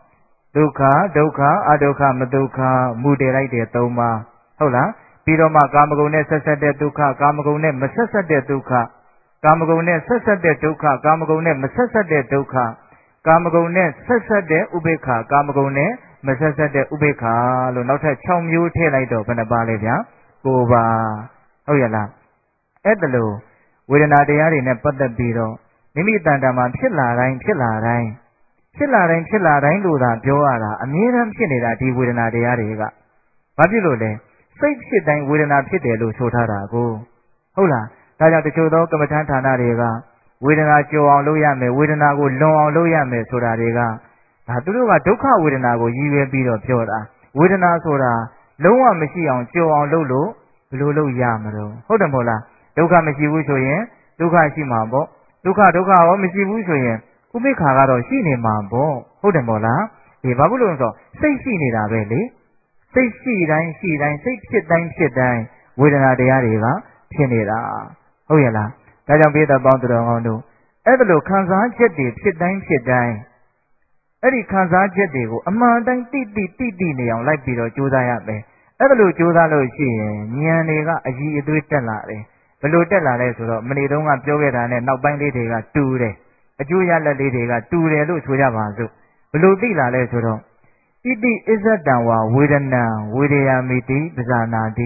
ဒုက္ခဒုက္ခအဒုက္ခမဒုက္ခမူတည်လိုက်တဲ့သုံးပါးဟုတ်လားပြီးတော့မှကာမဂုဏ်နဲ့ဆက်ဆက်တဲ့ဒုက္ခကာမဂုဏ်နဲ့မဆက်ဆက်တဲ့ဒုက္ခကာမဂုဏ်နဲ့ဆက်ဆက်တဲ့ဒုက္ခကာမဂုဏ်နဲ့မဆက်ဆက်တဲ့ဒုက္ခကာမဂုဏ်နဲ့ဆက်ဆက်တဲ့ဥပေက္ခကာမဂုဏ်နဲ့မဆက်ဆက်တဲ့ဥပေက္ခလို့နောက်ထပ်၆မျိုးထည့်လိုက်တော့ဘယ်နှပါလဲဗျာ၉ပါးဟုတ်ရလားအဲ့ဒါလို့ဝေဒနာတရားတွေနဲ့ပတ်သက်ပြီးတော့မိမိတန်တာမှာဖြစ်လာတိုင်းဖြစ်လာတိုင်းဖြစ်လာတိုင်းဖြစ်လာတိုင်းလို့သာပြောရတာအမြဲတမ်းဖြစ်နေတာဒီဝေဒနာတရားတွေကဘာဖြစ်လို့လဲစိတ်ဖြစ်တိုင်းဝေဒနာဖြစ်တယ်လို့ဆိုထားတာကိုဟုတ်လားဒါကြောင့်တချို့သောကမ္မထမ်းဌာနတွေကဝေဒနာကြော်အောင်လုပ်ရမယ်ဝေဒနာကိုလွန်အောင်လုပ်ရမယ်ဆိုတာတွေကဒါသူတို့ကဒုက္ခဝေဒနာကိုရည်ရွယ်ပြီးတော့ပြောတာဝေဒနာဆိုတာလုံးဝမရှိအောင်ကြော်အောင်လုပ်လို့ဘယ်လိုလုပ်ရမလို့ဟုတ်တယ်မဟုတ်လားဒုက္ခမရှိဘူးဆိုရင်ဒုက္ခရှိမှာပေါ့ဒုက္ခဒုက္ခရောမရှိဘူးဆိုရင်ဥပိ္ပခာကတော့ရှိနေမှာပေါ့ဟုတ်တယ်မို့လားဒီဘာဖြစ်လို့လဲဆိုတော့စိတ်ရှိနေတာပဲလေစိတ်ရှိတိုင်းရှိတိုင်းစိတ်ဖြစ်တိုင်းဖြစ်တိုင်းဝေဒနာတရားတွေကဖြစ်နေတာဟုတ်ရဲ့လားဒါကြောင့်ပိဿပေါင်းသူတော်ကောင်းတို့အဲ့ဒါလိုခံစားချက်တွေဖြစ်တိုင်းဖြစ်တိုင်းအဲ့ဒီခံစားချက်တွေကိုအမှန်တိုင်းတိတိတိတိနေအောင်လိုက်ပြီးတော့ကြိုးစားရမယ်အဲ့ဒါလိုကြိုးစားလို့ရှိရင်ဉာဏ်တွေကအကြီးအသွေးတက်လာတယ်ဘယ်လိုတက်လာလဲဆိုတော့မနေ့တုန်းကပြောခဲ့တာနဲ့နောက်ပိုင်းလေးတွေကတူတယ်အကျိုးရလဒ်လေးတွေကတူတယ်လို့ဆိုကြပါစို့ဘယ်လိုသိလာလဲဆိုတော့ဣတိအစ္ဆတံဝါဝေဒနံဝေဒယာမိတိပဇာနာတိ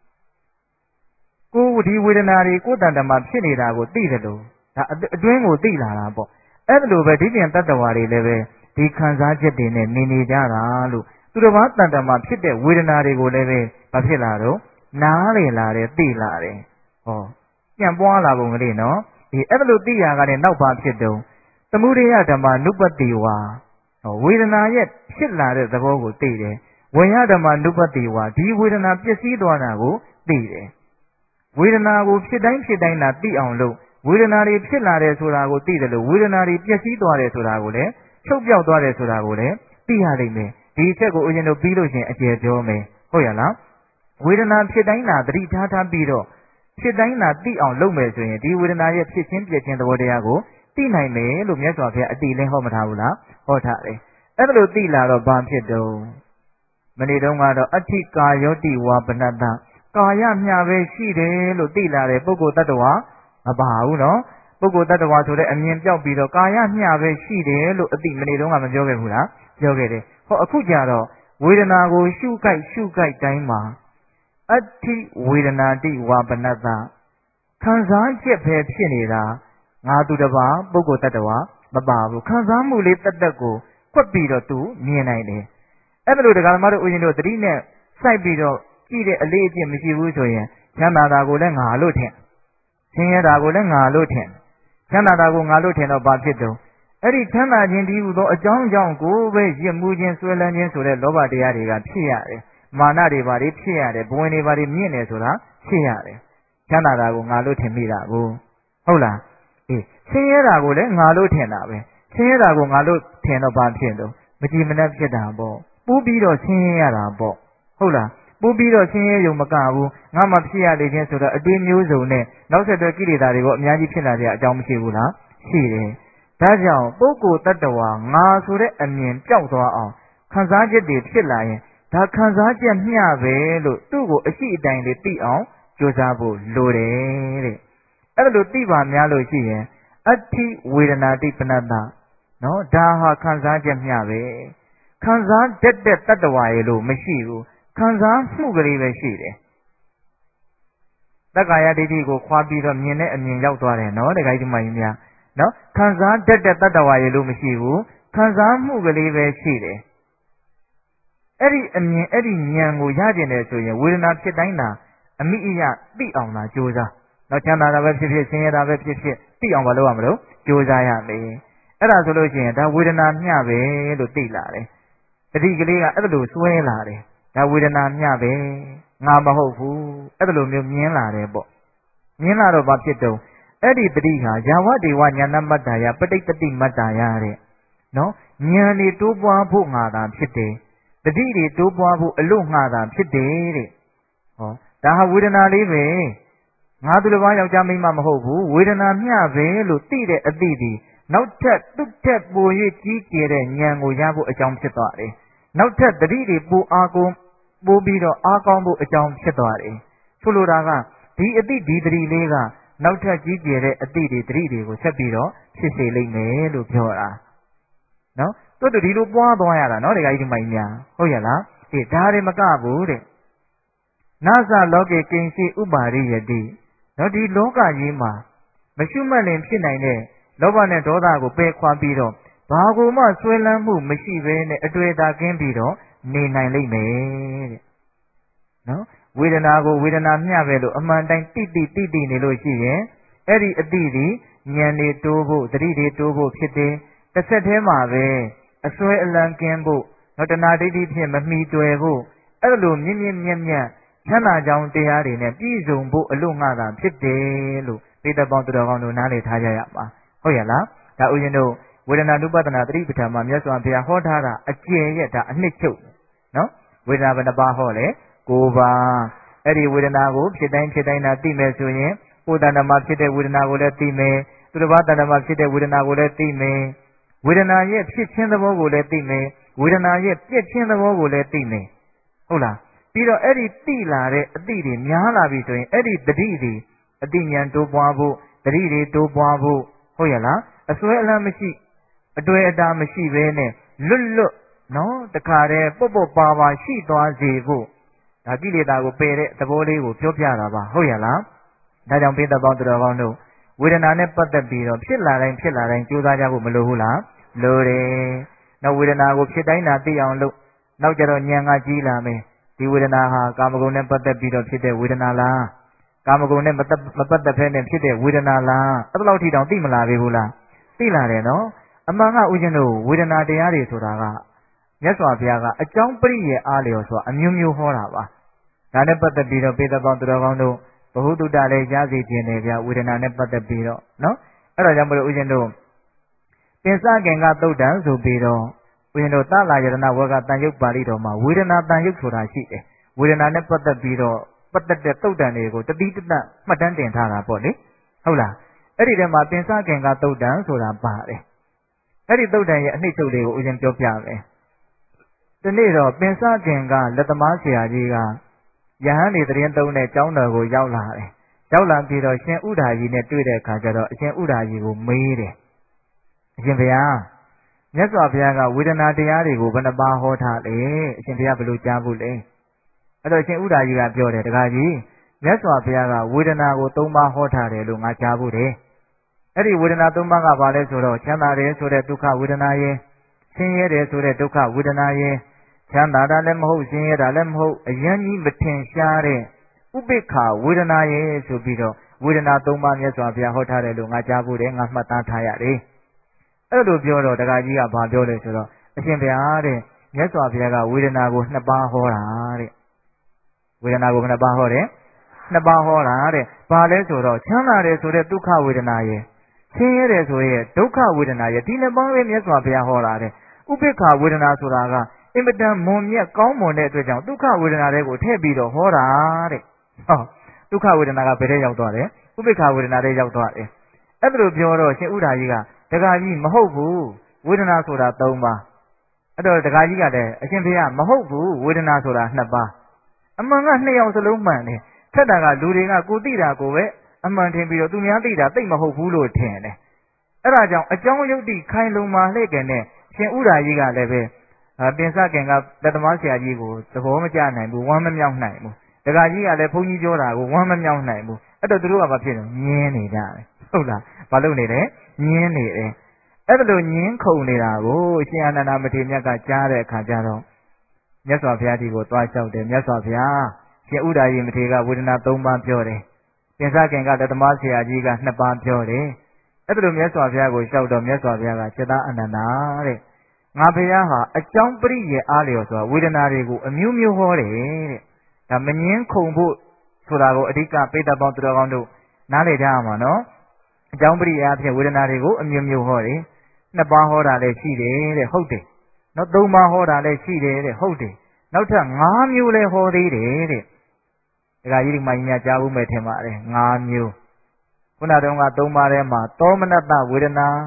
ကိုဒီဝေဒနာတွေကိုယ်တန်တမှာဖြစ်နေတာကိုသိတယ်လို့ဒါအတွင်းကိုသိလာတာပေါ့အဲ့ဒါလိုပဲဒီပြန်တတ္တဝါတွေလည်းပဲဒီခံစားချက်တွေနဲ့နေနေကြတာလို့သူတစ်ပါးတန်တမှာဖြစ်တဲ့ဝေဒနာတွေကိုလည်းပဲမဖြစ်လာတော့နားလေလာတယ်သိလာတယ်ဟောပြန်ပွားလာပုံကလေးနော်ဒီအဲ့ဒါလိုသိရတာနဲ့နောက်ပါဖြစ်တုံးသမုဒိယဓမ္မနုပတိဝါဝေဒနာရဲ့ဖြစ်လာတဲ့သဘောကိုသိတယ်ဝိညာဓမ္မနုပတိဝါဒီဝေဒနာပျက်စီးသွားတာကိုသိတယ်ဝေဒနာကိုဖြစ်တိုင်းဖြစ်တိုင်းသာသိအောင်လို့ဝေဒနာတွေဖြစ်လာတယ်ဆိုတာကိုသိတယ်လို့ဝေဒနာတွေပျက်စီးသွားတယ်ဆိုတာကိုလည်းချုပ်ပြောက်သွားတယ်ဆိုတာကိုလည်းသိရနိုင်မယ်ဒီအချက်ကိုဦးဇင်းတို့ပြီးလို့ရှိရင်အကျေပြောမယ်ဟုတ်ရလားဝေဒနာဖြစ်တိုင်းသာသတိထားထားပြီးတော့ဖြစ်တိုင်းသာသိအောင်လုပ်မယ်ဆိုရင်ဒီဝေဒနာရဲ့ဖြစ်ချင်းပြည့်ချင်းသဘောတရားကိုသိနိုင်မယ်လို့မြတ်စွာဘုရားအတိအလင်းဟောမထားဘူးလားဟောထားတယ်အဲ့ဒါလို့သိလာတော့ဘာဖြစ်တုံးမနေ့တုန်းကတော့အဋ္ဌိကာယောတိဝါပနတ္တကာယမျှပဲရှိတယ်လို့သိလာတဲ့ပုဂ္ဂိုလ်တ attva မပါဘူးနော်ပုဂ္ဂိုလ်တ attva ဆိုတဲ့အမြင်ပြောက်ပြီးတော့ကာယမျှပဲရှိတယ်လို့အတိမနေ့တုန်းကမပြောခဲ့ဘူးလားပြောခဲ့တယ်ဟောအခုကြတော့ဝေဒနာကိုရှုကြိုက်ရှုကြိုက်တိုင်းမှာအဋ္ဌိဝေဒနာတိဝါပနတ္တခံစားချက်ပဲဖြစ်နေတာငါသူတစ်ပါးပုဂ္ဂိုလ်တ attva မပါဘူးခံစားမှုလေးတက်တက်ကိုကွက်ပြီးတော့သူမြင်နိုင်တယ်အဲ့ဒါလို့တရားဓမ္မတို့ဦးဇင်းတို့သတိနဲ့စိုက်ပြီးတော့ကြည့်တဲ့အလေးအကျင့်မရှိဘူးဆိုရင်ချမ်းသာတာကိုလည်းငါလို့ထင်ဆင်းရဲတာကိုလည်းငါလို့ထင်ချမ်းသာတာကိုငါလို့ထင်တော့ဘာဖြစ်တုံးအဲ့ဒီချမ်းသာခြင်းဒီဟူသောအကြောင်းကြောင့်ကိုပဲရစ်မှုခြင်းဆွဲလန်းခြင်းဆိုတဲ့လောဘတရားတွေကဖြစ်ရတယ်မာနတွေဘာတွေဖြစ်ရတယ်ဘဝင်တွေဘာတွေမြင့်နေဆိုတာဖြစ်ရတယ်ချမ်းသာတာကိုငါလို့ထင်မိတာကိုဟုတ်လားအေးဆင်းရဲတာကိုလည်းငါလို့ထင်တာပဲဆင်းရဲတာကိုငါလို့ထင်တော့ဘာဖြစ်တုံးမကြည်မနှက်ဖြစ်တာပေါ့ပူးပြီးတော့ဆင်းရဲရတာပေါ့ဟုတ်လားပူးပြီးတော့ဆင်းရဲရုံမကဘူးငါမှဖြစ်ရလေခြင်းဆိုတော့အတွေးမျိုးစုံနဲ့နောက်ဆက်တွဲကိလေသာတွေကိုအများကြီးဖြစ်လာတဲ့အကြောင်းမရှိဘူးလားရှိတယ်ဒါကြောင့်ပုဂ္ဂိုလ်တ attva ငါဆိုတဲ့အမြင်ပျောက်သွားအောင်ခံစားချက်တွေဖြစ်လာရင်ဒါခံစားချက်မျှပဲလို့သူ့ကိုအရှိအတိုင်းလေးသိအောင်ကြိုးစားဖို့လိုတယ်တဲ့အဲ့ဒါလို့သိပါများလို့ရှိရင်အဋ္ဌိဝေဒနာတိပနတ္တနော်ဒါဟာခံစားချက်မျှပဲခံစားတတ်တဲ့တ attva ရေလို့မရှိဘူးခံစားမှုကလေးပဲရှိတယ်တက္ကာယဒိဋ္ဌိကိုခွာပြီးတော့မြင်တဲ့အမြင်ရောက်သွားတယ်နော်တခါကြီးဒီမကြီးများနော်ခံစားတတ်တဲ့တ attva ရေလို့မရှိဘူးခံစားမှုကလေးပဲရှိတယ်အဲ့ဒီအမြင်အဲ့ဒီဉာဏ်ကိုရကျင်တယ်ဆိုရင်ဝေဒနာဖြစ်တိုင်းသာအမိအယသိအောင်သာကြိုးစားတော့ချမ်းသာတာပဲဖြစ်ဖြစ်ဆင်းရဲတာပဲဖြစ်ဖြစ်သိအောင်မလုပ်ရမလို့ကြိုးစားရမယ်အဲ့ဒါဆိုလို့ရှိရင်ဒါဝေဒနာမျှပဲလို့သိလာတယ်တတိကလေးကအဲ့ဒါလိုစွဲလာတယ်ဒါဝေဒနာမျှပဲငါမဟုတ်ဘူးအဲ့ဒါလိုမျိုးမြင်လာတယ်ပေါ့မြင်လာတော့ဘာဖြစ်တုံးအဲ့ဒီတတိဟာယာဝတေဝညာဏမတ္တာယပဋိတ္တိမတ္တာယတဲ့နော်ဉာဏ်တွေတိုးပွားဖို့ငါသာဖြစ်တယ်တတိတွေတိုးပွားဖို့အလို့ငါသာဖြစ်တယ်တဲ့ဟောဒါဟာဝေဒနာလေးပဲငါသူတစ်ပါးယောက်ျားမိန်းမမဟုတ်ဘူးဝေဒနာမျှပဲလို့သိတဲ့အသိဒီနောက်ထပ်တုတ်ထက်ပို၍ကြီးကျယ်တဲ့ဉာဏ်ကိုရဖို့အကြောင်းဖြစ်သွားတယ်နောက်ထပ်တတိတွေပိုအားကိုပိုပြီးတော့အားကောင်းဖို့အကြောင်းဖြစ်သွားတယ်ဆိုလိုတာကဒီအတိဒီတတိလေးကနောက်ထပ်ကြီးကျယ်တဲ့အတိတွေတတိတွေကိုဆက်ပြီးတော့ဖြစ်စေလိမ့်မယ်လို့ပြောတာနော်တွတ်တူဒီလိုပွားသွားရတာနော်ဒကာကြီးဒီမိုင်းများဟုတ်ရလားအေးဒါတွေမကဘူးတဲ့နာဇလောကေကိဉ္စီဥပါရိယတိနော်ဒီလောကကြီးမှာမရှုမှတ်လင်ဖြစ်နိုင်တဲ့လောဘနဲ့ဒေါသကိုပယ်ခွာပြီးတော့ဘာကိုမှဆွဲလန်းမှုမရှိဘဲနဲ့အတွေ့အတာကင်းပြီးတော့နေနိုင်လိမ့်မယ်တဲ့နော်ဝေဒနာကိုဝေဒနာမျှပဲလို့အမှန်တိုင်းတိတိတိတိနေလို့ရှိရင်အဲ့ဒီအတိဒီဉာဏ်တွေတိုးဖို့တတိတွေတိုးဖို့ဖြစ်တယ်တစ်ဆက်တည်းမှာပဲအစွဲအလန်းကင်းဖို့နော်တဏှာဒိဋ္ဌိဖြင့်မမီတွယ်ဖို့အဲ့လိုမြင့်မြင့်မြတ်မြတ်ချမ်းသာကြောင်းတရားတွေနဲ့ပြည့်စုံဖို့အလို့ငှတာဖြစ်တယ်လို့ပိဋကပေါင်းသူတော်ကောင်းတို့နားလည်ထားကြရပါဟုတ်ရဲ့လားဒါဥရှင်တို့ဝေဒနာနုပဒနာသတိပဋ္ဌာန်မှာမြတ်စွာဘုရားဟောထားတာအကျယ်ရဲ့ဒါအနှစ်ချုပ်နော်ဝေဒနာဘယ်နှပါးဟောလဲကိုးပါးအဲ့ဒီဝေဒနာကိုဖြစ်တိုင်းဖြစ်တိုင်းသာသိမယ်ဆိုရင်ကိုယ်တဏ္ဍမှာဖြစ်တဲ့ဝေဒနာကိုလည်းသိမယ်သူတစ်ပါးတဏ္ဍမှာဖြစ်တဲ့ဝေဒနာကိုလည်းသိမယ်ဝေဒနာရဲ့ဖြစ်ခြင်းသဘောကိုလည်းသိမယ်ဝေဒနာရဲ့ပြည့်ခြင်းသဘောကိုလည်းသိမယ်ဟုတ်လားပြီးတော့အဲ့ဒီသိလာတဲ့အသိတွေများလာပြီဆိုရင်အဲ့ဒီတတိတွေအသိဉာဏ်တိုးပွားဖို့တတိတွေတိုးပွားဖို့ဟုတ်ရလားအစွဲအလန်းမရှိအတွေ့အတာမရှိဘဲနဲ့လွတ်လွတ်နော်တခါတည်းပုတ်ပုတ်ပါပါရှိသွားစေဖို့ဒါကိလေသာကိုပယ်တဲ့သဘောလေးကိုပြောပြတာပါဟုတ်ရလားဒါကြောင့်ပိဋကပေါင်းသူတော်ကောင်းတို့ဝေဒနာနဲ့ပတ်သက်ပြီးတော့ဖြစ်လာတိုင်းဖြစ်လာတိုင်းကြိုးစားကြဖို့မလိုဘူးလားလိုတယ်နောက်ဝေဒနာကိုဖြစ်တိုင်းသာသိအောင်လုပ်နောက်ကြတော့ဉာဏ်ကကြီးလာမယ်ဒီဝေဒနာဟာကာမဂုဏ်နဲ့ပတ်သက်ပြီးတော့ဖြစ်တဲ့ဝေဒနာလားကာမဂုဏ်နဲ့မပတ်သက်ဖဲနဲ့ဖြစ်တဲ့ဝေဒနာလားအဲ့ဒါလောက်ထိတောင်သိမလာပြီဘူးလားသိလာတယ်နော်အမှန်ကဥရှင်တို့ဝေဒနာတရားတွေဆိုတာကမြတ်စွာဘုရားကအကြောင်းပရိယေအားလျော်ဆိုတာအမျိုးမျိုးဟောတာပါဒါနဲ့ပတ်သက်ပြီးတော့ပိဋကပေါင်းသူတော်ကောင်းတို့ဘဟုတုတလည်းကြားစီခြင်းတယ်ဗျဝေဒနာနဲ့ပတ်သက်ပြီးတော့နော်အဲ့ဒါကြောင့်မလို့ဥရှင်တို့ပင်စကင်္ဂသုတ်တံဆိုပြီးတော့ဥရှင်တို့သလာယတနာဝကတန်ယုတ်ပါဠိတော်မှာဝေဒနာတန်ယုတ်ဆိုတာရှိတယ်ဝေဒနာနဲ့ပတ်သက်ပြီးတော့ပတ်သက်တဲ့သုတ်တံတွေကိုတတိတတမှတ်တမ်းတင်ထားတာပေါ့လေဟုတ်လားအဲ့ဒီထဲမှာပင်စကင်္ဂသုတ်တံဆိုတာပါတယ်အဲ့ဒီသုတ်တံရဲ့အနှစ်ချုပ်လေးကိုဥရှင်ပြောပြမယ်ဒီနေ့တော့ပင်စကင်္ဂလက်သမားဆရာကြီးကယဟန်နေတရင်သုံးတဲ့ကျောင်းတော်ကိုရောက်လာတယ်ရောက်လာပြီးတော့ရှင်ဥဒ္ဓါကြီးနဲ့တွေ့တဲ့အခါကျတော့အရှင်ဥဒ္ဓါကြီးကိုမေးတယ်အရှင်ဘုရားမြတ်စွာဘုရားကဝေဒနာတရားတွေကိုဘယ်နှပါးဟောထားလဲအရှင်ဘုရားဘယ်လိုကြားဘူးလဲအဲ့တော့အရှင်ဥဒ္ဓါကြီးကပြောတယ်တကားကြီးမြတ်စွာဘုရားကဝေဒနာကိုသုံးပါးဟောထားတယ်လို့ငါကြားဘူးတယ်အဲ့ဒီဝေဒနာသုံးပါးကဘာလဲဆိုတော့ချမ်းသာတယ်ဆိုတဲ့ဒုက္ခဝေဒနာရဲ့ဆင်းရဲတယ်ဆိုတဲ့ဒုက္ခဝေဒနာရဲ့ချမ်းသာတာလည်းမဟုတ်ဆင်းရဲတာလည်းမဟုတ်အယံကြီးမထင်ရှားတဲ့ဥပိ္ပခာဝေဒနာရဲ့ဆိုပြီးတော့ဝေဒနာသုံးပါးမြတ်စွာဘုရားဟောထားတယ်လို့ငါကြားဘူးတယ်ငါမှတ်သားထားရတယ်အဲ့လိုပြောတော့တခါကြီးကဘာပြောလဲဆိုတော့အရှင်ဘုရားတဲ့မြတ်စွာဘုရားကဝေဒနာကိုနှစ်ပါးဟောတာတဲ့ဝေဒနာကိုနှစ်ပါးဟောတယ်နှစ်ပါးဟောတာတဲ့ဘာလဲဆိုတော့ချမ်းသာတယ်ဆိုတဲ့ဒုက္ခဝေဒနာရဲ့ဆင်းရဲတယ်ဆိုရဲ့ဒုက္ခဝေဒနာရဲ့ဒီနှစ်ပါးပဲမြတ်စွာဘုရားဟောတာတဲ့ဥပိ္ပခာဝေဒနာဆိုတာကအင်မတန်မွန်မြတ်ကောင်းမွန်တဲ့အတွက်ကြောင့်ဒုက္ခဝေဒနာတွေကိုထည့်ပြီးတော့ဟောတာတဲ့ဟောဒုက္ခဝေဒနာကဘယ်ထဲရောက်သွားလဲဥပိ္ပခာဝေဒနာထဲရောက်သွားတယ်အဲ့ဒါလိုပြောတော့ရှင်ဥဒ္ဓါကြီးကတခါကြီးမဟုတ်ဘူးဝေဒနာဆိုတာသုံးပါးအဲ့တော့တခါကြီးကလည်းအရှင်ဘုရားမဟုတ်ဘူးဝေဒနာဆိုတာနှစ်ပါးအမှန်ကနှစ်ယောက်စလုံးမှန်တယ်ထက်တာကလူတွေကကိုသိတာကိုပဲအမှန်ထင်ပြီးတော့သူများသိတာသိမဟုတ်ဘူးလို့ထင်တယ်အဲ့ဒါကြောင့်အကြောင်းယုတ်တိခိုင်လုံမှလှည့်ကြတဲ့ရှင်ဥဒ္ဓါကြီးကလည်းပဲပင်စကင်ကလက်သမားဆရာကြီးကိုသဘောမကျနိုင်ဘူးဝမ်းမမြောက်နိုင်ဘူးတခါကြီးကလည်းဘုန်းကြီးပြောတာကိုဝမ်းမမြောက်နိုင်ဘူးအဲ့တော့သူတို့ကဘာဖြစ်လဲညင်းနေကြတယ်ဟုတ်လားဘာလို့နေလဲညင်းနေတယ်အဲ့ဒါလိုညင်းခုန်နေတာကိုအရှင်အာနန္ဒမထေရမြတ်ကကြားတဲ့အခါကျတော့မြတ်စွာဘုရားကြီးကိုသွားလျှောက်တယ်မြတ်စွာဘုရားရှင်ဥဒ္ဓါကြီးမထေရကဝေဒနာသုံးပါးပြောတယ်ပင်စကင်ကလက်သမားဆရာကြီးကနှစ်ပါးပြောတယ်အဲ့ဒါလိုမြတ်စွာဘုရားကိုလျှောက်တော့မြတ်စွာဘုရားကစေတအာနန္ဒာတဲ့ငါဘုရားဟာအကြောင်းပရိယေအားလျော်ဆိုတာဝေဒနာတွေကိုအမျိုးမျိုးဟောတယ်တဲ့ဒါမငင်းခုန်ဖို့ဆိုတာကိုအဓိကပိဋကပေါင်းသူတော်ကောင်းတို့နားလည်ကြရမှာနော်အကြောင်းပရိယေအားဖြင့်ဝေဒနာတွေကိုအမျိုးမျိုးဟောတယ်နှစ်ပါးဟောတာလည်းရှိတယ်တဲ့ဟုတ်တယ်နောက်သုံးပါးဟောတာလည်းရှိတယ်တဲ့ဟုတ်တယ်နောက်ထပ်ငါးမျိုးလည်းဟောသေးတယ်တဲ့ဒါကကြီးဒီမှာကြီးများကြားဖို့မဲ့ထင်ပါတယ်ငါးမျိုးခုနတုန်းကသုံးပါးထဲမှာသောမနတဝေဒနာ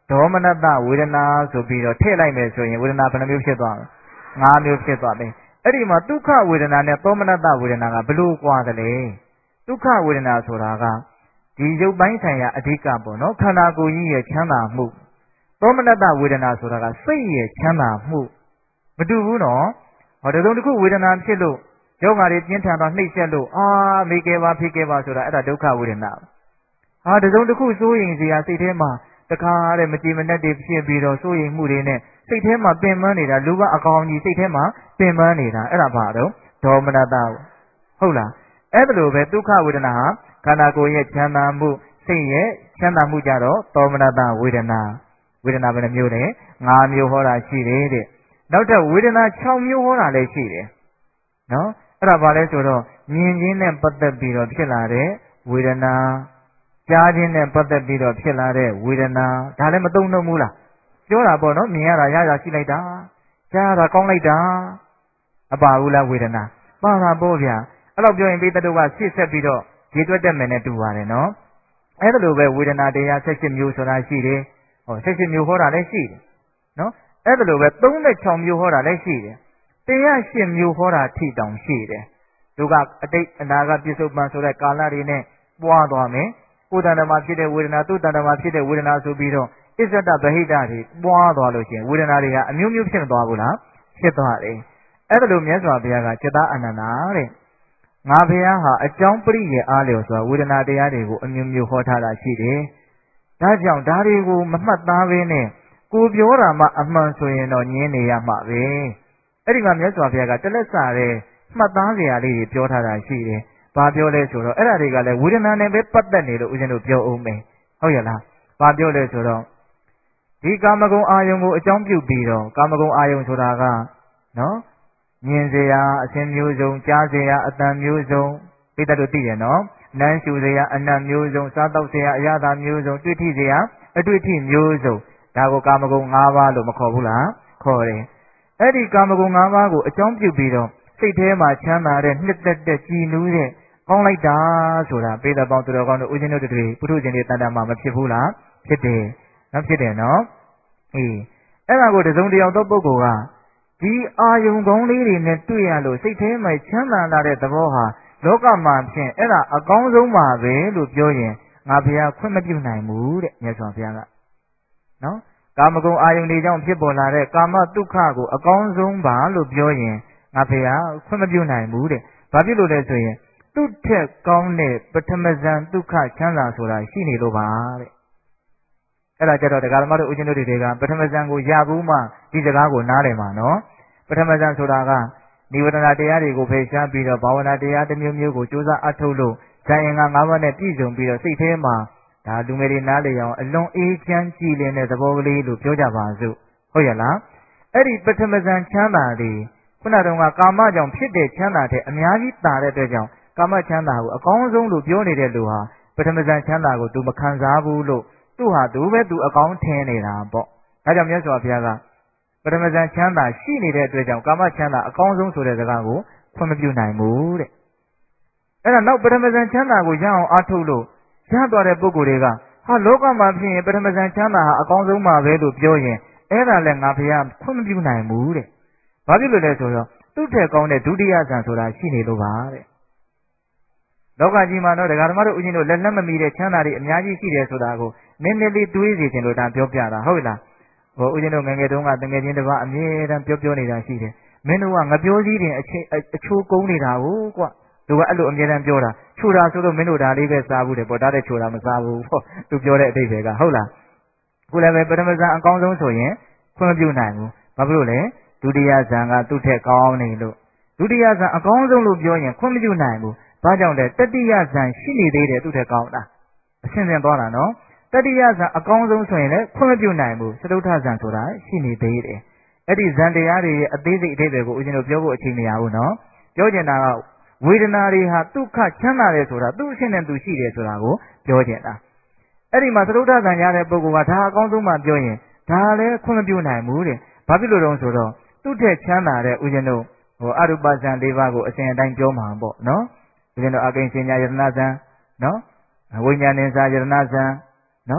ဒေါမနတဝေဒနာဆိုပြီးတော့ထည့်လိုက်မယ်ဆိုရင်ဝေဒနာဘယ်နှမျိုးဖြစ်သွားလဲငါးမျိုးဖြစ်သွားတယ်အဲ့ဒီမှာဒုက္ခဝေဒနာနဲ့သောမနတဝေဒနာကဘလို့ကွာတယ်လဲဒုက္ခဝေဒနာဆိုတာကဒီရုပ်ပိုင်းဆိုင်ရာအဓိကပေါ့နော်ခန္ဓာကိုယ်ကြီးရဲ့ချမ်းသာမှုသောမနတဝေဒနာဆိုတာကစိတ်ရဲ့ချမ်းသာမှုမတူဘူးနော်ဟောတစုံတစ်ခုဝေဒနာဖြစ်လို့ယောဂါတွေပြင်းထန်သွားနှိပ်စက်လို့အာမေကေပါဖိကေပါဆိုတာအဲ့ဒါဒုက္ခဝေဒနာဟာတစုံတစ်ခုစိုးရင်စရာစိတ်ထဲမှာတခါတဲ့မကြည်မနှက်တွေဖြစ်ပြီးတော့စိုးရင်မှုတွေနဲ့စိတ်ထဲမှာပင်ပန်းနေတာလူကအကောင်ကြီးစိတ်ထဲမှာပင်ပန်းနေတာအဲ့ဒါဘာတော့ဒေါမနတဟုတ်လားအဲ့ဒါလိုပဲဒုက္ခဝေဒနာဟာခန္ဓာကိုယ်ရဲ့ချမ်းသာမှုစိတ်ရဲ့ချမ်းသာမှုကြတော့သောမနတဝေဒနာဝေဒနာဘယ်နှမျိုးလဲငါးမျိုးဟောတာရှိတယ်တဲ့နောက်ထပ်ဝေဒနာ၆မျိုးဟောတာလည်းရှိတယ်နော်အဲ့ဒါဘာလဲဆိုတော့မြင်ခြင်းနဲ့ပတ်သက်ပြီးတော့ဖြစ်လာတဲ့ဝေဒနာကြားခြင်းနဲ့ပတ်သက်ပြီးတော့ဖြစ်လာတဲ့ဝေဒနာဒါလည်းမသုံးတော့ဘူးလားပြောတာပေါ့နော်မြင်ရတာရရရှိလိုက်တာကြားရတာကောင်းလိုက်တာအပါဘူးလားဝေဒနာပါတာပေါ့ဗျာအဲ့တော့ပြောရင်ပိတ္တုကရှေ့ဆက်ပြီးတော့ရေတွက်တက်မယ်နဲ့တူပါတယ်နော်အဲ့ဒါလိုပဲဝေဒနာတရား၁၈မျိုးဆိုတာရှိတယ်ဟော၁၈မျိုးဟောတာလည်းရှိတယ်နော်အဲ့ဒါလိုပဲ၃၆မျိုးဟောတာလည်းရှိတယ်တရား၈မျိုးဟောတာထိတောင်ရှိတယ်သူကအတိတ်အနာကပြစ္ဆုတ်ပံဆိုတဲ့ကာလတွေနဲ့ပွားသွားမယ်ကိုယ်တဏ္ဍမှာဖြစ်တဲ့ဝေဒနာသူ့တဏ္ဍမှာဖြစ်တဲ့ဝေဒနာဆိုပြီးတော့အစ္ဆဒဗဟိတတွေပွားသွားလို့ရှိရင်ဝေဒနာတွေကအမျိုးမျိုးဖြစ်မသွားဘူးလားဖြစ်သွားတယ်အဲ့ဒါလိုမြတ်စွာဘုရားကจิตအာနန္ဒာတဲ့ငါဘုရားဟာအကြောင်းပရိယေအားလျော်စွာဝေဒနာတရားတွေကိုအမျိုးမျိုးဟောထားတာရှိတယ်ဒါကြောင့်ဒါတွေကိုမမှတ်သားဘဲနဲ့ကိုပြောတာမှအမှန်ဆိုရင်တော့ညင်းနေရမှာပဲအဲ့ဒီမှာမြတ်စွာဘုရားကတလက်စာတဲ့မှတ်သားစရာလေးတွေပြောထားတာရှိတယ်ဘာပြောလဲဆိုတော့အဲ့ဒါတွေကလည်းဝေဒနာနဲ့ပဲပတ်သက်နေလို့ဦးဇင်းတို့ပြောအောင်မယ်ဟုတ်ရဲ့လားဘာပြောလဲဆိုတော့ဒီကာမဂုဏ်အာယုံကိုအကြောင်းပြုပြီးတော့ကာမဂုဏ်အာယုံဆိုတာကနော်မြင်စရာအခြင်းမျိုးစုံကြားစရာအတန်မျိုးစုံသိတတ်လို့သိတယ်နော်နမ်းရှူစရာအနတ်မျိုးစုံစားတော့စရာအရသာမျိုးစုံတွေ့ထိစရာအတွေ့အထိမျိုးစုံဒါကိုကာမဂုဏ်၅ပါးလို့မခေါ်ဘူးလားခေါ်တယ်အဲ့ဒီကာမဂုဏ်၅ပါးကိုအကြောင်းပြုပြီးတော့စိတ်ထဲမှာချမ်းသာတဲ့နှစ်သက်တဲ့ကြည်နူးတဲ့ကောင်းလိုက်တာဆိုတာပေတပေါင်းသူတော်ကောင်းတို့ဦးဇင်းတို့တွေပုထုဇဉ်တွေတန်တမှာမဖြစ်ဘူးလားဖြစ်တယ်နော်ဖြစ်တယ်နော်အေးအဲ့ဒါကိုတစုံတယောက်သောပုဂ္ဂိုလ်ကဒီအာယုံကောင်းလေးတွေနဲ့တွေ့ရလို့စိတ်ထဲမှာချမ်းသာလာတဲ့သဘောဟာလောကမှာဖြင့်အဲ့ဒါအကောင်းဆုံးပါပဲလို့ပြောရင်ငါဘုရားခွင့်မပြုနိုင်ဘူးတဲ့မြတ်စွာဘုရားကနော်ကာမဂုဏ်အာယုန်တွေကြောင့်ဖြစ်ပေါ်လာတဲ့ကာမဒုက္ခကိုအကောင်းဆုံးပါလို့ပြောရင်ငါဖေဟာခွင့်မပြုနိုင်ဘူးတဲ့။ဘာဖြစ်လို့လဲဆိုရင်သူ့ထက်ကောင်းတဲ့ပထမဇန်ဒုက္ခချမ်းသာဆိုတာရှိနေလို့ပါတဲ့။အဲ့ဒါကြတော့တရားဓမ္မတို့ဦးဇင်းတို့တွေကပထမဇန်ကိုရဘူးမှဒီစကားကိုနားလည်မှာနော်။ပထမဇန်ဆိုတာကနိဝရဏတရားတွေကိုဖယ်ရှားပြီးတော့ဘာဝနာတရားတစ်မျိုးမျိုးကိုကြိုးစားအထုတ်လို့ဇန်ရင်က၅ပါးနဲ့ပြည့်စုံပြီးတော့စိတ်ထဲမှာဒါလူငယ်တွေနားလည်အောင်အလွန်အေးချမ်းကြည်လင်တဲ့သဘောကလေးလို့ပြောကြပါစို့ဟုတ်ရဲ့လားအဲ့ဒီပထမဇန်ချမ်းသာတွေခုနတုန်းကကာမကြောင့်ဖြစ်တဲ့ချမ်းသာတဲ့အများကြီးတာတဲ့အတွက်ကြောင့်ကာမချမ်းသာကိုအကောင်းဆုံးလို့ပြောနေတဲ့လူဟာပထမဇန်ချမ်းသာကိုသူမခံစားဘူးလို့သူ့ဟာသူပဲသူအကောင်းထင်နေတာပေါ့ဒါကြောင့်မြတ်စွာဘုရားကပထမဇန်ချမ်းသာရှိနေတဲ့အတွက်ကြောင့်ကာမချမ်းသာအကောင်းဆုံးဆိုတဲ့စကားကိုခွင့်မပြုနိုင်ဘူးတဲ့အဲ့ဒါနောက်ပထမဇန်ချမ်းသာကိုရအောင်အားထုတ်လို့ရသွားတဲ့ပုဂ္ဂိုလ်တွေကဟာလောကမှာဖြစ်ရင်ပထမဇန်ချမ်းသာဟာအကောင်းဆုံးပါပဲလို့ပြောရင်အဲ့ဒါလည်းငါဘုရားခွင့်မပြုနိုင်ဘူးတဲ့။ဘာဖြစ်လို့လဲဆိုတော့သူ့ထက်ကောင်းတဲ့ဒုတိယဇန်ဆိုတာရှိနေလို့ပါတဲ့။လောကကြီးမှာတော့ဒကာဓမ္မတို့ဦးဇင်းတို့လက်လက်မမီတဲ့ချမ်းသာတွေအများကြီးရှိတယ်ဆိုတာကိုနည်းနည်းလေးတွေးစီခြင်းလို့ဒါပြောပြတာဟုတ်လား။ဟိုဦးဇင်းတို့ငယ်ငယ်တုန်းကတငယ်ချင်းတစ်ပါးအမြဲတမ်းပြောပြောနေတာရှိတယ်။မင်းတို့ကငပြောစည်းတင်အချိအချိုးကုန်းနေတာကိုကွသူကအဲ့လိုအမြဲတမ်းပြောတာချိုတာဆိုတော့မင်းတို့ဒါလေးပဲစားဘူးတယ်ပေါ့ဒါတဲ့ချိုတာမစားဘူးပေါ့သူပြောတဲ့အဓိပ္ပာယ်ကဟုတ်လားခုလည်းပဲပထမဇန်အကောင်းဆုံးဆိုရင်ခွင့်မပြုနိုင်ဘူးဘာဖြစ်လို့လဲဒုတိယဇန်ကသူ့ထက်ကောင်းနေလို့ဒုတိယဇန်အကောင်းဆုံးလို့ပြောရင်ခွင့်မပြုနိုင်ဘူးဘာကြောင့်လဲတတိယဇန်ရှိနေသေးတယ်သူ့ထက်ကောင်းတာအရှင်းရှင်းသွားတာနော်တတိယဇန်အကောင်းဆုံးဆိုရင်လည်းခွင့်မပြုနိုင်ဘူးစတုထဇန်ဆိုတာရှိနေသေးတယ်အဲ့ဒီဇန်တရားတွေရဲ့အသေးစိတ်အဓိပ္ပာယ်ကိုဦးဇင်းတို့ပြောဖို့အချိန်မရဘူးနော်ပြောချင်တာကဝေဒနာတွေဟာဒုက္ခချမ်းသာတယ်ဆိုတာသူ့အရှင်းနဲ့သူရှိတယ်ဆိုတာကိုပြောချင်တာအဲ့ဒီမှာသရုပ်ထဇံရတဲ့ပုဂ္ဂိုလ်ကဒါအကောင်းဆုံးမှပြောရင်ဒါလည်းခွင့်မပြုနိုင်ဘူးတဲ့ဘာဖြစ်လို့လဲဆိုတော့သူ့ထက်ချမ်းသာတဲ့ဦးဇင်းတို့ဟိုအရူပဇံ၄ပါးကိုအစဉ်အတိုင်းပြောမှာပေါ့နော်ဦးဇင်းတို့အကိဉ္စဉ္ညာယတနာဇံနော်ဝိညာဉ်ဉ္စာယတနာဇံနော်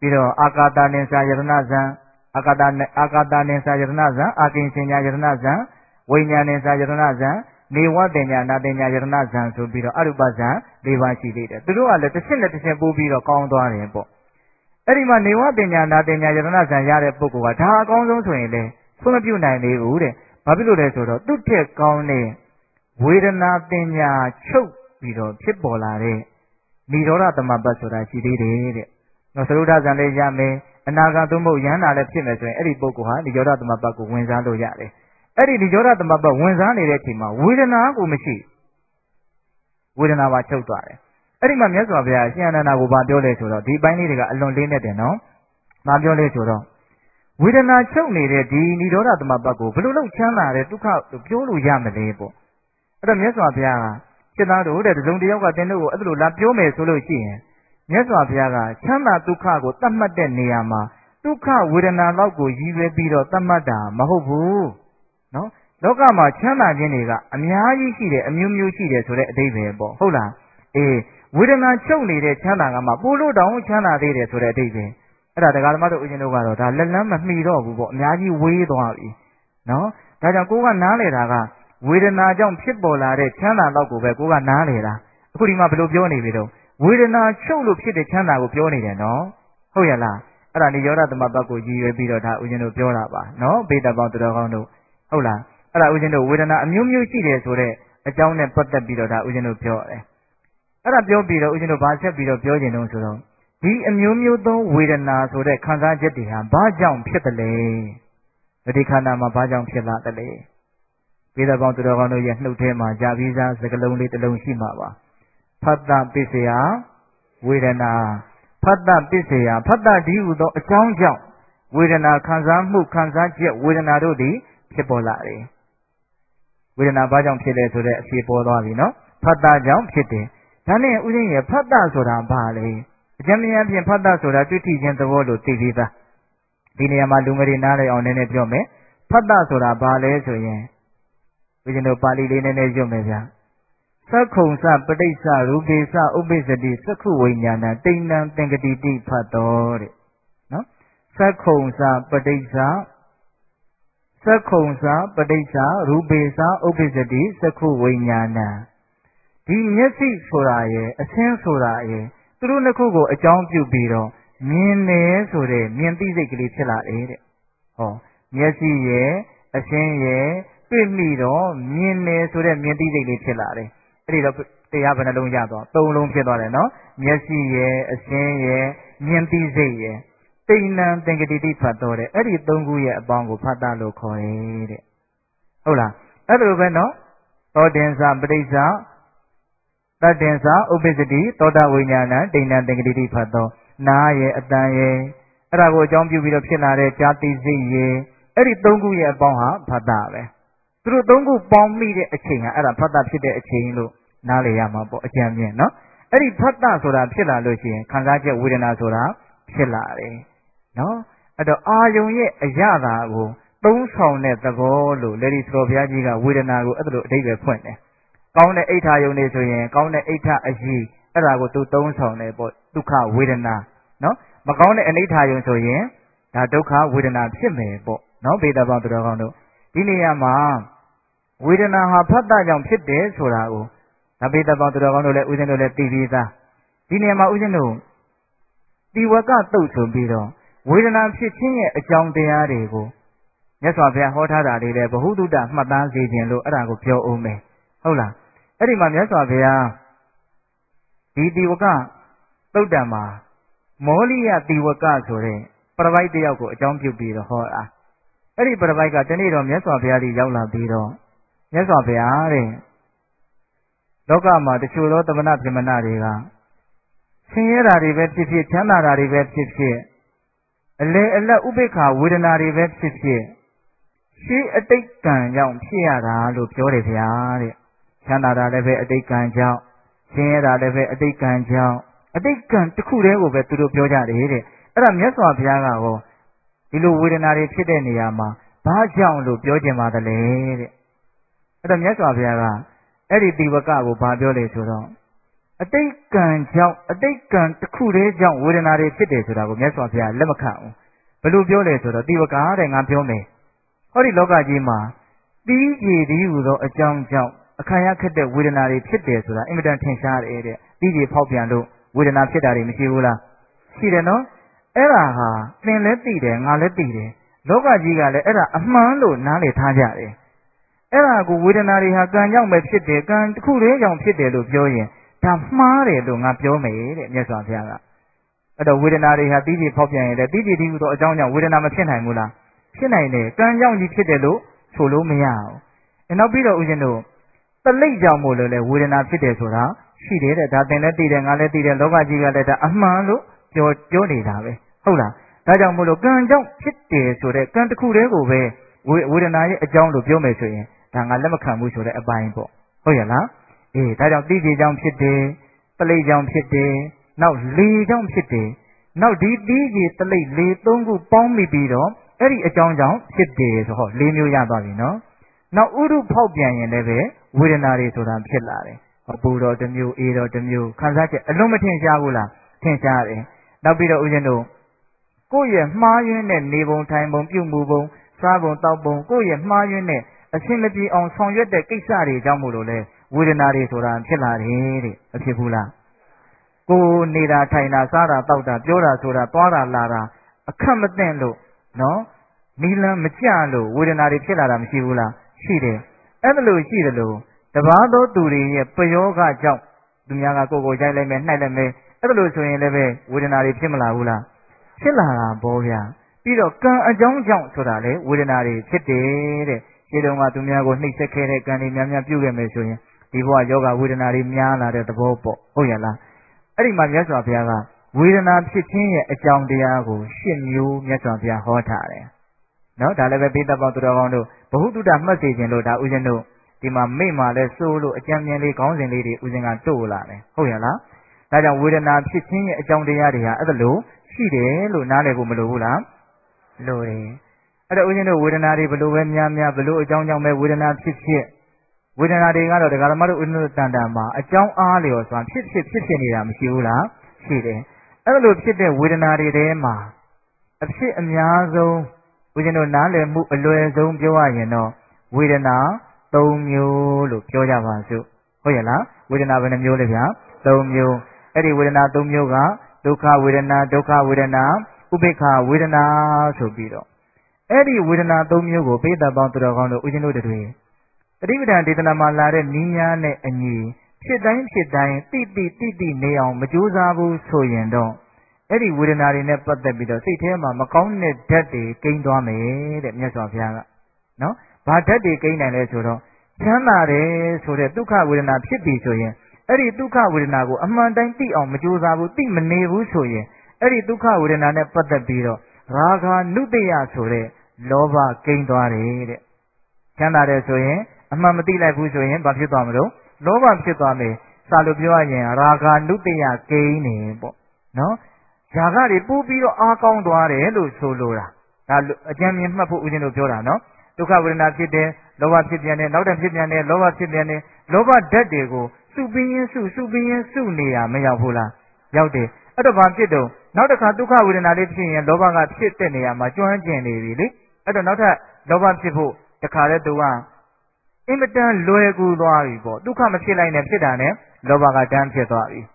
ပြီးတော့အာကာတနိစ္စယရဏဇံအာကာတအာကာတနိစ္စယရဏဇံအာကိဉ္စညာယရဏဇံဝိညာဉ်နိစ္စယရဏဇံနေဝတညာနာတညာယရဏဇံဆိုပြီးတော့အရူပဇံ၄ပါးရှိသေးတယ်သူတို့ကလည်းတစ်ချက်နဲ့တစ်ချက်ပို့ပြီးတော့ကောင်းသွားတယ်ပေါ့အဲ့ဒီမှာနေဝတညာနာတညာယရဏဇံရတဲ့ပုဂ္ဂိုလ်ကဒါအကောင်းဆုံးဆိုရင်လေဆွမပြုတ်နိုင်သေးဘူးတဲ့ဘာဖြစ်လို့လဲဆိုတော့သူ့ထက်ကောင်းတဲ့ဝေဒနာတင်ညာချုပ်ပြီးတော့ဖြစ်ပေါ်လာတဲ့និရောဓသမပတ်ဆိုတာရှိသေးတယ်တဲ့။နော်သရုဒ္ဓဇံလေးရမယ်အနာဂတ်သို့မဟုတ်ယန္တာလည်းဖြစ်မယ်ဆိုရင်အဲ့ဒီပုဂ္ဂိုလ်ဟာនិရောဓသမပတ်ကိုဝင်စားလို့ရတယ်။အဲ့ဒီនិရောဓသမပတ်ဝင်စားနေတဲ့အချိန်မှာဝေဒနာကိုမရှိဝေဒနာပါချုပ်သွားတယ်။အဲ့ဒီမှာမြတ်စွာဘုရားရှင်အနန္ဒာကိုဗာပြောလဲဆိုတော့ဒီပိုင်းလေးတွေကအလွန်လေးနဲ့တယ်နော်။ဗာပြောလဲဆိုတော့ဝေဒနာချုပ်နေတဲ့ဒီនិရောဓသမပတ်ကိုဘယ်လိုလုပ်ချမ်းသာတဲ့ဒုက္ခပြောလို့ရမလဲပေါ့။အဲ့တော့မြတ်စွာဘုရားကစိတ်သားတို့တဲ့တစုံတစ်ယောက်ကသင်တို့ကိုအဲ့လိုလာပြောမယ်ဆိုလို့ရှိရင်မြတ်စွာဘုရားကချမ်းသာဒုက္ခကိုသတ်မှတ်တဲ့နေရာမှာဒုက္ခဝေဒနာလောက်ကိုရည်ရွယ်ပြီးတော့သတ်မှတ်တာမဟုတ်ဘူးနော်လောကမှာချမ်းသာခြင်းတွေကအများကြီးရှိတယ်အမျိုးမျိုးရှိတယ်ဆိုတဲ့အဓိပ္ပာယ်ပေါ့ဟုတ်လားအေးဝေဒနာချုပ်နေတဲ့ချမ်းသာကမှပိုလို့တောင်ချမ်းသာသေးတယ်ဆိုတဲ့အဓိပ္ပာယ်အဲ့ဒါတရားဓမ္မတို့ဦးဇင်းတို့ကတော့ဒါလက်လန်းမမှီတော့ဘူးပေါ့အများကြီးဝေးသွားပြီနော်ဒါကြောင့်ကိုကနားလေတာကဝေဒနာကြောင့်ဖြစ်ပေါ်လာတဲ့ချမ်းသာတော့ကိုပဲကိုကနားလေတာအခုဒီမှာဘယ်လိုပြောနေပြီတော့ဝေဒနာချုပ်လို့ဖြစ်တဲ့ချမ်းသာကိုပြောနေတယ်နော်ဟုတ်ရလားအဲ့ဒါនិရောဓသမပတ်ကိုရည်ရွယ်ပြီးတော့ဒါဦးဇင်းတို့ပြောတာပါနော်ဗေဒပေါင်းသူတော်ကောင်းတို့ဟုတ်လားအဲ့ဒါဦးဇင်းတို့ဝေဒနာအမျိုးမျိုးရှိတယ်ဆိုတဲ့အကြောင်းနဲ့ပတ်သက်ပြီးတော့ဒါဦးဇင်းတို့ပြောတယ်အဲ့ဒါပြောပြီးတော့ဦးဇင်းတို့ဗာဆက်ပြီးတော့ပြောခြင်းတော့ဆိုတော့ဒီအမျိုးမျိုးသောဝေဒနာဆိုတဲ့ခံစားချက်တွေဟာဘာကြောင့်ဖြစ်တယ်လဲဒီခန္ဓာမှာဘာကြောင့်ဖြစ်လာတယ်လဲဗေဒပေါင်းသူတော်ကောင်းတို့ရဲ့နှုတ်ထဲမှာကြာပြီးသားစကလုံးလေးတစ်လုံးရှိမှာပါဖတ်တပစ္စယဝေဒနာဖတ်တပစ္စယဖတ်တဒီဟုသောအကြောင်းကြောင့်ဝေဒနာခံစားမှုခံစားချက်ဝေဒနာတို့သည်ဖြစ်ပေါ်လာတယ်ဝေဒနာဘာကြောင့်ဖြစ်လဲဆိုတဲ့အဖြေပေါ်သွားပြီနော်ဖတ်တကြောင့်ဖြစ်တယ်ဒါနဲ့ဥစဉ်ရဲ့ဖတ်တဆိုတာဘာလဲအကျဉ်းများဖြင့်ဖတ်တဆိုတာတွေ့ထိခြင်းသဘောလို့သိပြီးသားဒီနေရာမှာလူငယ်တွေနားလည်အောင်နည်းနည်းပြောမယ်ဖတ်တဆိုတာဘာလဲဆိုရင်ဦးဇင်းတို့ပါဠိလေးနည်းနည်းရွတ်မယ်ဗျာသက္ခုံစပဋိစ္စရူပေစဥပ္ပစ္စတိသက္ခုဝိညာဏတိဏ္ဏသင်္ကတိတိဖတ်တော်တဲ့နော်သက္ခုံစပဋိစ္စသက္ခုံစပဋိစ္စရူပေစဥပ္ပစ္စတိသက္ခုဝိညာဏဒီမျက်စိဆိုတာရဲ့အဆင်းဆိုတာရဲ့သူတို့နှစ်ခုကိုအကြောင်းပြုပြီးတော့မြင်တယ်ဆိုတဲ့မြင်သိစိတ်ကလေးဖြစ်လာတယ်တဲ့ဟောမျက်စိရဲ့အဆင်းရဲ့တွေ့မိတော့မြင်တယ်ဆိုတဲ့မြင်သိစိတ်လေးဖြစ်လာတယ်အဲ့ဒီတော့တရားဘယ်နှလုံးရသွားသုံးလုံးဖြစ်သွားတယ်နော်မျက်စိရဲ့အဆင်းရဲ့မြင်သိစိတ်ရဲ့တိဏ္ဏသင်္ကတိတိဖတ်တော်တဲ့အဲ့ဒီသုံးခုရဲ့အပေါင်းကိုဖတ်တာလို့ခေါ်တယ်တဲ့ဟုတ်လားအဲ့လိုပဲနော်သောတင်္စပဋိစ္စတတ္တင်္စဥပ္ပစ္စတိသောတာဝိညာဏတိဏ္ဏသင်္ကတိတိဖတ်တော်နားရဲ့အတန်ရဲ့အဲ့ဒါကိုအကြောင်းပြုပြီးတော့ဖြစ်လာတဲ့ကြာတိစိတ်ရဲ့အဲ့ဒီသုံးခုရဲ့အပေါင်းဟာဖတ်တာပဲသူတို့သုံးခုပေါင်းမိတဲ့အချိန်ကအဲ့ဒါဖတ်တာဖြစ်တဲ့အချိန်လို့နားလည်ရမှာပေါ့အကြံဉာဏ်နော်အဲ့ဒီဖတ်တာဆိုတာဖြစ်လာလို့ရှိရင်ခံစားချက်ဝေဒနာဆိုတာဖြစ်လာတယ်နော်အဲ့တော့အာယုံရဲ့အရသာကိုသုံးဆောင်တဲ့သဘောလို့လေဒီစတော်ဘုရားကြီးကဝေဒနာကိုအဲ့လိုအဓိပ္ပာယ်ဖွင့်တယ်ကောင်းတဲ့အိဋ္ဌာယုံနေဆိုရင်ကောင်းတဲ့အိဋ္ဌာအကြီးအဲ့ဒါကိုသူသုံးဆောင်တယ်ပေါ့ဒုက္ခဝေဒနာနော်မကောင်းတဲ့အနိဋ္ဌာယုံဆိုရင်ဒါဒုက္ခဝေဒနာဖြစ်မယ်ပေါ့နော်ဗေဒပေါင်းသူတော်ကောင်းတို့ဒီနေရာမှာဝေဒနာဟာဖတ်တာကြောင့်ဖြစ်တယ်ဆိုတာကိုဒါဗေဒပေါင်းသူတော်ကောင်းတို့လည်းဦးဇင်းတို့လည်းသိပြီးသားဒီနေရာမှာဦးဇင်းတို့တိဝကတုတ်ဆိုပြီးတော့ဝေဒနာဖြစ်ခြင်းရဲ့အကြောင်းတရားတွေကိုမြတ်စွာဘုရားဟောထားတာတွေလည်းဘ ഹു တုတမှတ်သားစေခြင်းလို့အဲ့ဒါကိုပြောအောင်မယ်ဟုတ်လားအဲ့ဒီမှာမြတ်စွာဘုရားဒီတိဝကတုတ်တံမှာမောလိယတိဝကဆိုတဲ့ပရပိုက်တယောက်ကိုအကြောင်းပြုပြီးတော့ဟောတာအဲ့ဒီပရပိုက်ကတနေ့တော့မြတ်စွာဘုရားကြီးရောက်လာပြီးတော့မြတ်စွာဘုရားတဲ့လောကမှာတချို့သောသမဏဗြဟ္မဏတွေကဆင်းရဲတာတွေပဲဖြစ်ဖြစ်ချမ်းသာတာတွေပဲဖြစ်ဖြစ်အလေအလတ်ဥပိ္ပခာဝေဒနာတွေပဲဖြစ်ဖြစ်ရှေးအတိတ်ကံကြောင့်ဖြစ်ရတာလို့ပြောတယ်ဗျာတဲ့ချမ်းသာတာလည်းပဲအတိတ်ကံကြောင့်ဆင်းရဲတာလည်းပဲအတိတ်ကံကြောင့်အတိတ်ကံတစ်ခုတည်းကိုပဲသူတို့ပြောကြတယ်တဲ့အဲ့ဒါမြတ်စွာဘုရားကဟောဒီလိုဝေဒနာတွေဖြစ်တဲ့နေရာမှာဘာကြောင့်လို့ပြောကြမှာတလဲတဲ့အဲ့တော့မြတ်စွာဘုရားကအဲ့ဒီတိဝကကိုဘာပြောလဲဆိုတော့အတိတ်ကံကြောင့်အတိတ်ကံတစ်ခုတည်းကြောင့်ဝေဒနာတွေဖြစ်တယ်ဆိုတာကိုမြတ်စွာဘုရားလက်မခံဘူးဘယ်လိုပြောလဲဆိုတော့တိဝကာတဲ့ငါပြောမယ်ဟောဒီလောကကြီးမှာတီးကြည်ဒီဟူသောအကြောင်းကြောင့်အခါရခက်တဲ့ဝေဒနာတွေဖြစ်တယ်ဆိုတာအင်မတန်ထင်ရှားတယ်တဲ့တီးကြည်ဖောက်ပြန်လို့ဝေဒနာဖြစ်တာတွေမရှိဘူးလားရှိတယ်နော်အဲ့ဒါဟာသင်လည်းသိတယ်ငါလည်းသိတယ်လောကကြီးကလည်းအဲ့ဒါအမှန်လို့နားလည်ထားကြတယ်အဲ့ဒါကိုဝေဒနာတွေဟာကံကြောင့်ပဲဖြစ်တယ်ကံတစ်ခုတည်းကြောင့်ဖြစ်တယ်လို့ပြောရင်ဒါမှားတယ်လို့ငါပြောမယ်တဲ့မြတ်စွာဘုရားကအဲ့တော့ဝေဒနာတွေဟာတီးကြည်ဖောက်ပြန်ရင်လည်းတီးကြည်ဒီဟူသောအကြောင်းကြောင့်ဝေဒနာမဖြစ်နိုင်ဘူးလားဖြစ်နိုင်တယ်ကံကြောင့်ကြီးဖြစ်တယ်လို့ဆိုလို့မရဘူးအဲနောက်ပြီးတော့ဦးဇင်းတို့တလိပ်ကြောင့်မို့လို့လေဝေဒနာဖြစ်တယ်ဆိုတာရှိတယ်တဲ့ဒါသင်လည်းသိတယ်ငါလည်းသိတယ်လောကကြီးကလည်းဒါအမှန်လို့ပြောပြောနေတာပဲဟုတ်လားဒါကြောင့်မို့လို့ကံကြောင့်ဖြစ်တယ်ဆိုတဲ့ကံတစ်ခုတည်းကိုပဲဝေဒနာရဲ့အကြောင်းလို့ပြောမယ်ဆိုရင်ဒါငါလက်မခံဘူးဆိုတဲ့အပိုင်းပေါ့ဟုတ်ရဲ့လားအေးဒါကြောင့်တိကြီးကြောင့်ဖြစ်တယ်တလိပ်ကြောင့်ဖြစ်တယ်နောက်လေကြောင့်ဖြစ်တယ်နောက်ဒီတိကြီးတလိပ်လေသုံးခုပေါင်းမိပြီးတော့အဲ့ဒီအကြောင်းကြောင့်ဖြစ်တယ်ဆိုဟောလေးမျိုးရသွားပြီနော်နောက်ဥဒုဖောက်ပြန်ရင်လည်းပဲဝေဒနာတွေဆိုတာဖြစ်လာတယ်အပူတော်တစ်မျိုးအေးတော်တစ်မျိုးခံစားချက်အလုံးမထင်ရှားဘူးလားထင်ရှားတယ်နောက်ပြီးတော့ဦးဇင်းတို့ကိုယ့်ရဲ့မှားယွင်းတဲ့နေပုံထိုင်ပုံပြုမှုပုံစားပုံတောက်ပုံကိုယ့်ရဲ့မှားယွင်းတဲ့အရှင်းမပြေအောင်ဆောင်ရွက်တဲ့ကိစ္စတွေကြောင့်မို့လို့လေဝေဒနာတွေဆိုတာဖြစ်လာတယ်တဲ့မဖြစ်ဘူးလားကိုယ်နေတာထိုင်တာစားတာတောက်တာပြောတာဆိုတာသွားတာလာတာအခက်မသင့်လို့နော်နီလန်းမကြလို့ဝေဒနာတွေဖြစ်လာတာမရှိဘူးလားရှိတယ်အဲ့ဒါလို့ရှိတယ်လို့တပါးသောသူတွေရဲ့ပယောဂကြောင့်သူများကကိုယ်ကိုကြိုက်လိုက်မယ်နှိုက်လိုက်မယ်အဲ့ဒါလို့ဆိုရင်လည်းပဲဝေဒနာတွေဖြစ်မလာဘူးလားဖြစ်လာတာပေါ့ဗျာပြီးတော့ကံအကြောင်းကြောင့်ဆိုတာလေဝေဒနာတွေဖြစ်တယ်တဲ့ခြေတုံးကသူများကိုနှိပ်စက်ခဲ့တဲ့ကံတွေများများပြုခဲ့မယ်ဆိုရင်ဒီဘဝယောဂဝေဒနာတွေများလာတဲ့သဘောပေါ့ဟုတ်ရလားအဲ့ဒီမှာမြတ်စွာဘုရားကဝေဒနာဖြစ်ခြင်းရဲ့အကြောင်းတရားကိုရှစ်မျိုးမြတ်စွာဘုရားဟောထားတယ်နော်ဒါလည်းပဲပိဋကပေါင်းသူတော်ကောင်းတို့ဘ ഹു တုတမှတ်စေခြင်းလို့ဒါဥစဉ်တို့ဒီမှာမိမှလည်းစိုးလို့အကြံဉာဏ်လေးခေါင်းစဉ်လေးတွေဥစဉ်ကတို့လာတယ်ဟုတ်ရလားဒါကြောင့်ဝေဒနာဖြစ်ခြင်းရဲ့အကြောင်းတရားတွေဟာအဲ့ဒါလို့ရှိတယ်လို့နားလည်ဖို့မလိုဘူးလားလိုတယ်အဲ့တော့ဥစဉ်တို့ဝေဒနာတွေဘလို့ပဲများများဘလို့အကြောင်းကြောင့်ပဲဝေဒနာဖြစ်ဖြစ်ဝေဒနာတွေကတော့ဒကာဓမ္မတို့ဥစဉ်တို့တန်တန်မှာအကြောင်းအားလျော်စွာဖြစ်ဖြစ်ဖြစ်ဖြစ်နေတာမရှိဘူးလားရှိတယ်အဲ့လိုဖြစ်တဲ့ဝေဒနာတွေထဲမှာအဖြစ်အများဆုံးဦးဇင်းတို့နားလည်မှုအလွယ်ဆုံးပြောရရင်တော့ဝေဒနာ၃မျိုးလို့ပြောကြပါစို့ဟုတ်ရဲ့လားဝေဒနာဘယ်နှမျိုးလဲဗျာ၃မျိုးအဲ့ဒီဝေဒနာ၃မျိုးကဒုက္ခဝေဒနာဒုက္ခဝေဒနာဥပိ္ပခဝေဒနာဆိုပြီးတော့အဲ့ဒီဝေဒနာ၃မျိုးကိုပိဋကပေါင်းသူတော်ကောင်းတို့ဦးဇင်းတို့တွေတတိပဌာန်ဒေသနာမှာလာတဲ့နိညာနဲ့အညီဖြစ်တိုင်းဖြစ်တိုင်းတိတိတိတိနေအောင်မကြိုးစားဘူးဆိုရင်တော့အဲ့ဒီဝေဒနာတွေနဲ့ပတ်သက်ပြီးတော့စိတ်ထဲမှာမကောင်းတဲ့ဓာတ်တွေကိန်းသွားမယ်တဲ့မြတ်စွာဘုရားကနော်ဘာဓာတ်တွေကိန်းနိုင်လဲဆိုတော့ချမ်းသာတယ်ဆိုတဲ့ဒုက္ခဝေဒနာဖြစ်ပြီဆိုရင်အဲ့ဒီဒုက္ခဝေဒနာကိုအမှန်တိုင်းသိအောင်မကြိုးစားဘူးသိမနေဘူးဆိုရင်အဲ့ဒီဒုက္ခဝေဒနာနဲ့ပတ်သက်ပြီးတော့ရာဂာနုတ္တယဆိုတဲ့လောဘကိန်းသွားတယ်တဲ့ချမ်းသာတယ်ဆိုရင်အမှန်မသိလိုက်ဘူးဆိုရင်ဘာဖြစ်သွားမလို့လောဘဖြစ်သွားမယ်စာလို့ပြောရရင်ရာဂာနုတ္တယကိန်းနေပေါ့နော်ຢာကတွေပိုးပြီးတော့အားကောင်းသွားတယ်လို့ဆိုလိုတာဒါအကျဉ်းမြင်မှတ်ဖို့ဦးဇင်းတို့ပြောတာနော်ဒုက္ခဝေဒနာဖြစ်တယ်လောဘဖြစ်ပြန်တယ်နောက်တစ်ဖြစ်ပြန်တယ်လောဘဖြစ်ပြန်တယ်လောဘဓာတ်တွေကိုစုပင်းရင်စုစုပင်းရင်စုနေရမရောက်ဘူးလားရောက်တယ်အဲ့တော့ဘာဖြစ်တော့နောက်တစ်ခါဒုက္ခဝေဒနာလေးဖြစ်ရင်လောဘကဖြစ်တဲ့နေရာမှာကျွမ်းကျင်နေပြီလေအဲ့တော့နောက်ထပ်လောဘဖြစ်ဖို့တခါတည်းသူကအင်မတန်လွယ်ကူသွားပြီပေါ့ဒုက္ခမဖြစ်လိုက်နဲ့ဖြစ်တာနဲ့လောဘကတန်းဖြစ်သွားပြီ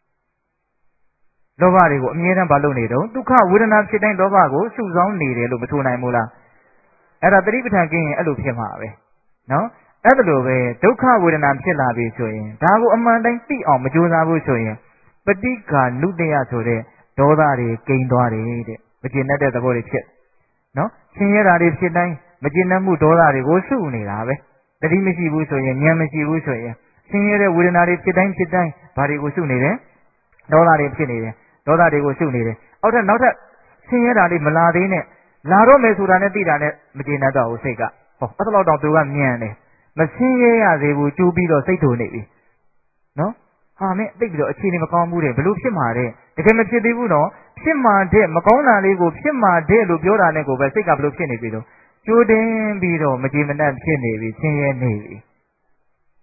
လောဘတွေကိုအမြဲတမ်းမလုပ်နေတော့ဒုက္ခဝေဒနာဖြစ်တိုင်းလောဘကိုစုဆောင်းနေတယ်လို့မဆိုနိုင်ဘူးလားအဲ့ဒါတတိပဋ္ဌာန်ကင်းရင်အဲ့လိုဖြစ်မှာပဲနော်အဲ့ဒါလိုပဲဒုက္ခဝေဒနာဖြစ်လာပြီဆိုရင်ဒါကိုအမှန်တိုင်းသိအောင်မကြိုးစားဘူးဆိုရင်ပဋိက္ခာနုတ္တယဆိုတဲ့ဒေါသတွေကိန်းသွားတယ်တဲ့မကျေနပ်တဲ့သဘောတွေဖြစ်နော်ဆင်းရဲတာတွေဖြစ်တိုင်းမကျေနပ်မှုဒေါသတွေကိုစုနေတာပဲတတိမရှိဘူးဆိုရင်ဉာဏ်မရှိဘူးဆိုရင်ဆင်းရဲတဲ့ဝေဒနာတွေဖြစ်တိုင်းဖြစ်တိုင်းဘာတွေကိုစုနေတယ်ဒေါသတွေဖြစ်နေတယ်ဒေါသတွေကိုရှုနေတယ်အောက်ထပ်နောက်ထပ်ဆင်းရဲတာလေးမလာသေးနဲ့လာတော့မယ်ဆိုတာနဲ့သိတာနဲ့မကျေနပ်တော့ဘူးစိတ်ကဟောအဲ့တော့တော့သူကညံတယ်မဆင်းရဲရသေးဘူးကျူးပြီးတော့စိတ်ထုံနေပြီနော်ဟာမင်းသိပြီးတော့အခြေအနေမကောင်းဘူးတဲ့ဘလို့ဖြစ်မှာတဲ့တကယ်မဖြစ်သေးဘူးနော်ဖြစ်မှာတဲ့မကောင်းတာလေးကိုဖြစ်မှာတဲ့လို့ပြောတာနဲ့ကိုပဲစိတ်ကဘလို့ဖြစ်နေပြီလို့ကြိုးတင်ပြီးတော့မကျေမနပ်ဖြစ်နေပြီဆင်းရဲနေပြီ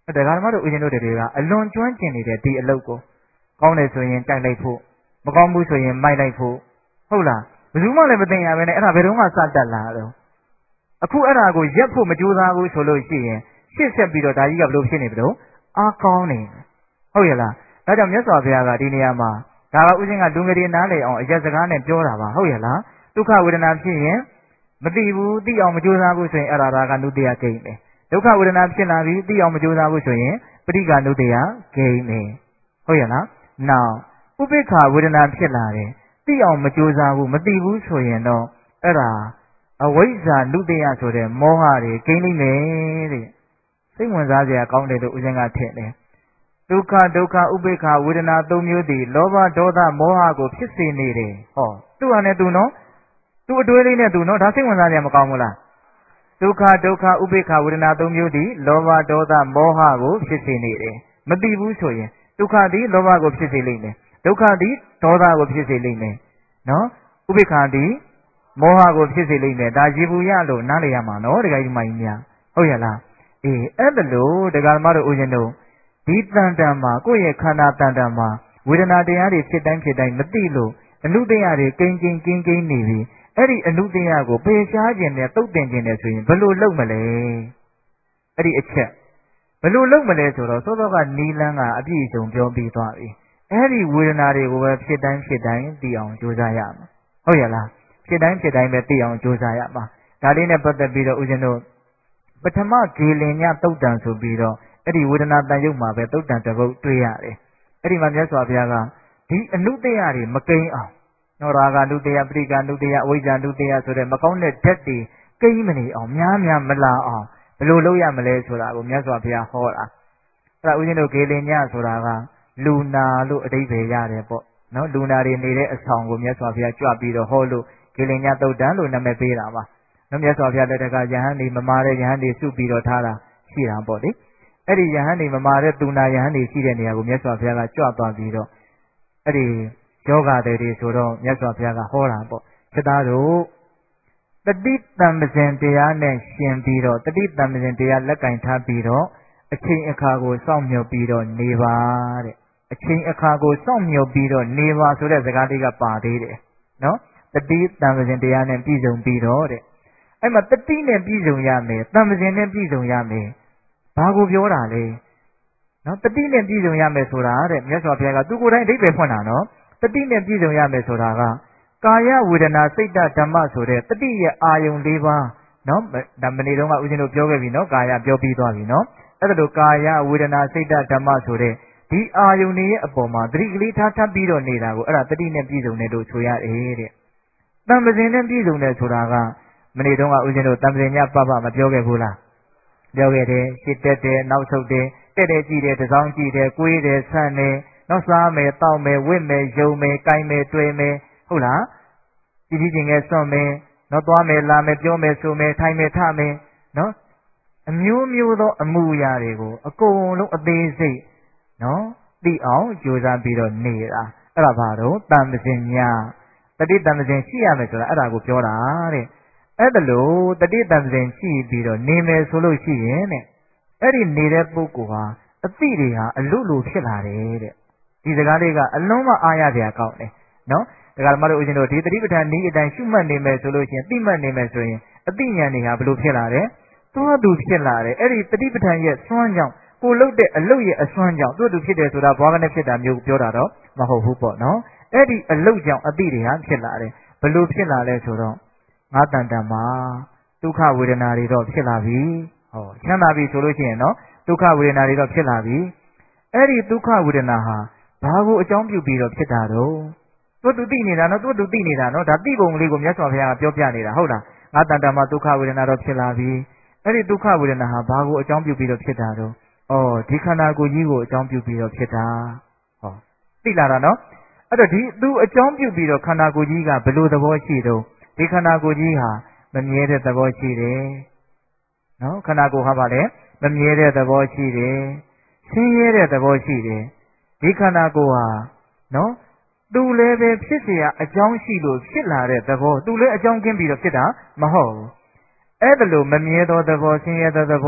တရားဓမ္မတို့ဦးဇင်းတို့တွေကအလွန်ကျွမ်းကျင်နေတဲ့ဒီအလုပ်ကိုကောင်းတယ်ဆိုရင်ကြိုက်လိုက်ဖို့မကောင်းဘူးဆိုရင်မိုက်လိုက်ဖို့ဟုတ်လားဘယ်သူမှလည်းမသိရဘဲနဲ့အဲ့ဒါဘယ်တော့မှစတတ်လာတော့အခုအဲ့ဒါကိုရက်ဖို့မကြိုးစားဘူးဆိုလို့ရှိရင်ရှေ့ဆက်ပြီးတော့ဒါကြီးကဘလို့ဖြစ်နေပြီလို့အားကောင်းနေဟုတ်ရဲ့လားဒါကြောင့်မြတ်စွာဘုရားကဒီနေရာမှာဒါကဥစဉ်ကလူငယ်တွေနားလည်အောင်အရက်စကားနဲ့ပြောတာပါဟုတ်ရဲ့လားဒုက္ခဝေဒနာဖြစ်ရင်မသိဘူးသိအောင်မကြိုးစားဘူးဆိုရင်အဲ့ဒါကနုတ္တယဂိမ်းပဲဒုက္ခဝေဒနာဖြစ်လာပြီးသိအောင်မကြိုးစားဘူးဆိုရင်ပဋိက္ခနုတ္တယဂိမ်းပဲဟုတ်ရဲ့လားနောက်ဥပိ္ပခဝေဒနာဖြစ်လာတယ်သိအောင်မကြိုးစားဘူးမသိဘူးဆိုရင်တော့အဲ့ဒါအဝိဇ္ဇာနုတ္တယဆိုတဲ့မောဟတွေဂိမ်းနေမယ်တဲ့စိတ်ဝင်စားစရာကောင်းတယ်လို့ဦးဇင်းကထင်တယ်ဒုက္ခဒုက္ခဥပိ္ပခဝေဒနာသုံးမျိုးတည်းလောဘဒေါသမောဟကိုဖြစ်စေနေတယ်ဟောသူ့ဟာနဲ့သူနော်သူ့အတွေးလေးနဲ့သူနော်ဒါစိတ်ဝင်စားစရာမကောင်းဘူးလားဒုက္ခဒုက္ခဥပိ္ပခဝေဒနာသုံးမျိုးတည်းလောဘဒေါသမောဟကိုဖြစ်စေနေတယ်မသိဘူးဆိုရင်ဒုက္ခသည်လောဘကိုဖြစ်စေလိမ့်မယ်ဒုက္ခသည်ဒေါသကိုဖြစ်စေလိမ့်မယ်နော်ဥပိ္ပခသည်မောဟကိုဖြစ်စေလိမ့်မယ်ဒါရေဘူးရလို့နားလည်ရမှာနော်ဒကာကြီးမကြီးများဟုတ်ရဲ့လားအေးအဲ့ဒါလို့ဒကာမတို့ဦးဇင်းတို့ဒီတန်တန်မှာကိုယ့်ရဲ့ခန္ဓာတန်တန်မှာဝေဒနာတရားတွေဖြစ်တိုင်းဖြစ်တိုင်းမသိလို့အနုတ္တယတွေကိန်းကိန်းကင်းကင်းနေပြီအဲ့ဒီအနုတ္တယကိုပယ်ရှားခြင်းနဲ့တုတ်တင်ခြင်းနဲ့ဆိုရင်ဘယ်လိုလုပ်မလဲအဲ့ဒီအချက်ဘယ်လိုလုပ်မလဲဆိုတော့သောသောကနီလန်းကအပြည့်အစုံပြောပြီးသွားပြီအဲ့ဒီဝေဒနာတွေကိုပဲဖြစ်တိုင်းဖြစ်တိုင်းသိအောင်ကြိုးစားရမှာဟုတ်ရဲ့လားဖြစ်တိုင်းဖြစ်တိုင်းပဲသိအောင်ကြိုးစားရမှာဒါလေးနဲ့ပတ်သက်ပြီးတော့ဦးဇင်းတို့ပထမဂေလင်ညတုတ်တန်ဆိုပြီးတော့အဲ့ဒီဝေဒနာတန်ရုပ်မှာပဲတုတ်တန်တစ်ပုဒ်တွေ့ရတယ်အဲ့ဒီမှာမြတ်စွာဘုရားကဒီအနုတ္တယတွေမကိန်းအောင်နော်ရာဂနုတ္တယပရိက္ခနုတ္တယအဝိဇ္ဇာနုတ္တယဆိုတဲ့မကောင်းတဲ့ဓာတ်တွေကိန်းမနေအောင်များများမလာအောင်ဘယ်လိုလုပ်ရမလဲဆိုတာကိုမြတ်စွာဘုရားဟောတာအဲ့ဒါဦးဇင်းတို့ဂေလင်ညဆိုတာကလူနာလို့အဓိပ္ပာယ်ရတယ်ပေါ့နော်လူနာတွေနေတဲ့အဆောင်ကိုမြတ်စွာဘုရားကြွပြီးတော့ဟောလို့ဂေလင်ညတုတ်တန်လို့နာမည်ပေးတာပါနော်မြတ်စွာဘုရားလက်ထက်ကယဟန်ဒီမမာတဲ့ယဟန်ဒီစုပြီးတော့ထားတာရှိတာပေါ့လေအဲ့ဒီယဟန်ဒီမမာတဲ့သူနာယဟန်ဒီရှိတဲ့နေရာကိုမြတ်စွာဘုရားကကြွသွားပြီးတော့အဲ့ဒီယောဂတွေတွေဆိုတော့မြတ်စွာဘုရားကဟောတာပေါ့ခြေသားတို့တတိတံပဇင်တရားနဲ့ရှင်ပြီးတော့တတိတံပဇင်တရားလက်ကင်ထားပြီးတော့အချိန်အခါကိုစောင့်မျှော်ပြီးတော့နေပါတဲ့အချိန်အခါကိုစောင့်မျှော်ပြီးတော့နေပါဆိုတဲ့စကားလေးကပါသေးတယ်နော်တတိတံပဇင်တရားနဲ့ပြည့်စုံပြီးတော့တဲ့အဲ့မှာတတိနဲ့ပြည့်စုံရမယ်တံပဇင်နဲ့ပြည့်စုံရမယ်ဘာကိုပြောတာလဲနော်တတိနဲ့ပြည့်စုံရမယ်ဆိုတာတဲ့မြတ်စွာဘုရားကသူကိုယ်တိုင်အဓိပ္ပာယ်ဖွင့်တာနော်တတိနဲ့ပြည့်စုံရမယ်ဆိုတာကကာယဝေဒနာစိတ်ဓမ္မဆိုတဲ့တတိရဲ့အာယုံ၄ပါးနော်ဒါမနေ့တုန်းကဦးဇင်းတို့ပြောခဲ့ပြီနော်ကာယပြောပြီးသွားပြီနော်အဲ့ဒါလိုကာယဝေဒနာစိတ်ဓမ္မဆိုတဲ့ဒီအာယုန်ရဲ့အပေါ်မှာသတိကလေးထားထပ်ပြီးတော့နေတာကိုအဲ့ဒါတတိနဲ့ပြည့်စုံတယ်လို့ဆိုရတယ်တဲ့တံပဇင်နဲ့ပြည့်စုံတယ်ဆိုတာကမနေ့တုန်းကဦးဇင်းတို့တံပဇင်ညပပမပြောခဲ့ဘူးလားပြောခဲ့တယ်ရှစ်တက်တယ်နောက်ဆုတ်တယ်တက်တယ်ကြည့်တယ်တစောင်းကြည့်တယ်ကိုွေးတယ်ဆန့်တယ်နောက်စားမယ်တောက်မယ်ဝစ်မယ်ယုံမယ်ကိုင်းမယ်တွေ့မယ်ဟုတ်လားကြည့်ကြည့်ချင်းငယ်စွန့်မယ်နောက်သွားမယ်လာမယ်ပြောမယ်ဆိုမယ်ထိုင်မယ်ထမယ်နော်အမျိုးမျိုးသောအမှုရာတွေကိုအကုန်လုံးအသေးစိတ်နော်သိအောင်ကြိုးစားပြီးတော့နေတာအဲ့ဒါဘာတော့တံပဇင်ညာတတိတံပဇင်ရှိရမယ်ဆိုတာအဲ့ဒါကိုပြောတာတဲ့အဲ့ဒါလို့တတိတံပဇင်ရှိပြီးတော့နေမယ်ဆိုလို့ရှိရင်တဲ့အဲ့ဒီနေတဲ့ပုဂ္ဂိုလ်ဟာအသိတွေဟာအလုလိုဖြစ်လာတယ်တဲ့ဒီစကားလေးကအလုံးမအားရစရာကောင်းတယ်နော်ဒါကမှတို့ဦးဇင်းတို့ဒီတတိပဋ္ဌာန်ဤအတိုင်းရှုမှတ်နေမယ်ဆိုလို့ရှိရင်သိမှတ်နေမယ်ဆိုရင်အသိဉာဏ်တွေဟာဘလို့ဖြစ်လာတယ်သွတ်သူဖြစ်လာတယ်အဲ့ဒီတတိပဋ္ဌာန်ရဲ့စွမ်းကြောင့်ကိုလုတ်တဲ့အလုတ်ရဲ့အစွမ်းကြောင့်သွတ်သူဖြစ်တယ်ဆိုတာဘွားကနေဖြစ်တာမျိုးပြောတာတော့မဟုတ်ဘူးပေါ့နော်အဲ့ဒီအလုတ်ကြောင့်အသိတွေဟာဖြစ်လာတယ်ဘလို့ဖြစ်လာလဲဆိုတော့ငါတန်တန်မှာဒုက္ခဝေဒနာတွေတော့ဖြစ်လာပြီဟောချမ်းသာပြီဆိုလို့ရှိရင်နော်ဒုက္ခဝေဒနာတွေတော့ဖြစ်လာပြီအဲ့ဒီဒုက္ခဝေဒနာဟာဘာကိုအကြောင်းပြုပြီးတော့ဖြစ်တာတော့သွတ်သူသိနေတာနော်သွတ်သူသိနေတာနော်ဒါသိပုံလေးကိုမြတ်စွာဘုရားကပြောပြနေတာဟုတ်လားငါတန်တန်မှာဒုက္ခဝေဒနာတော့ဖြစ်လာပြီအဲ့ဒီဒုက္ခဝေဒနာဟာဘာကိုအကြောင်းပြုပြီးတော့ဖြစ်တာတော့အော်ဒီခန္ဓာကိုယ်ကြီးကိုအကြောင်းပြုပြီးတော့ဖြစ်တာဟောသိလာတာနော်အဲ့တော့ဒီသူအကြောင်းပြုပြီးတော့ခန္ဓာကိုယ်ကြီးကဘယ်လိုသဘောရှိတော့ဒီခန္ဓာကိုယ်ကြီးဟာမမြဲတဲ့သဘောရှိတယ်နော်ခန္ဓာကိုယ်ဟာဗာလေမမြဲတဲ့သဘောရှိတယ်ဆင်းရဲတဲ့သဘောရှိတယ်ဒီခန္ဓာကိုယ်ဟာနော်သူလည်းပဲဖြစ်เสียအကြောင်းရှိလို့ဖြစ်လာတဲ့သဘောသူလည်းအကြောင်းကင်းပြီးတော့ဖြစ်တာမဟုတ်ဘူးအဲ့ဒါလို့မမြဲသောသဘောဆင်းရဲသောသဘော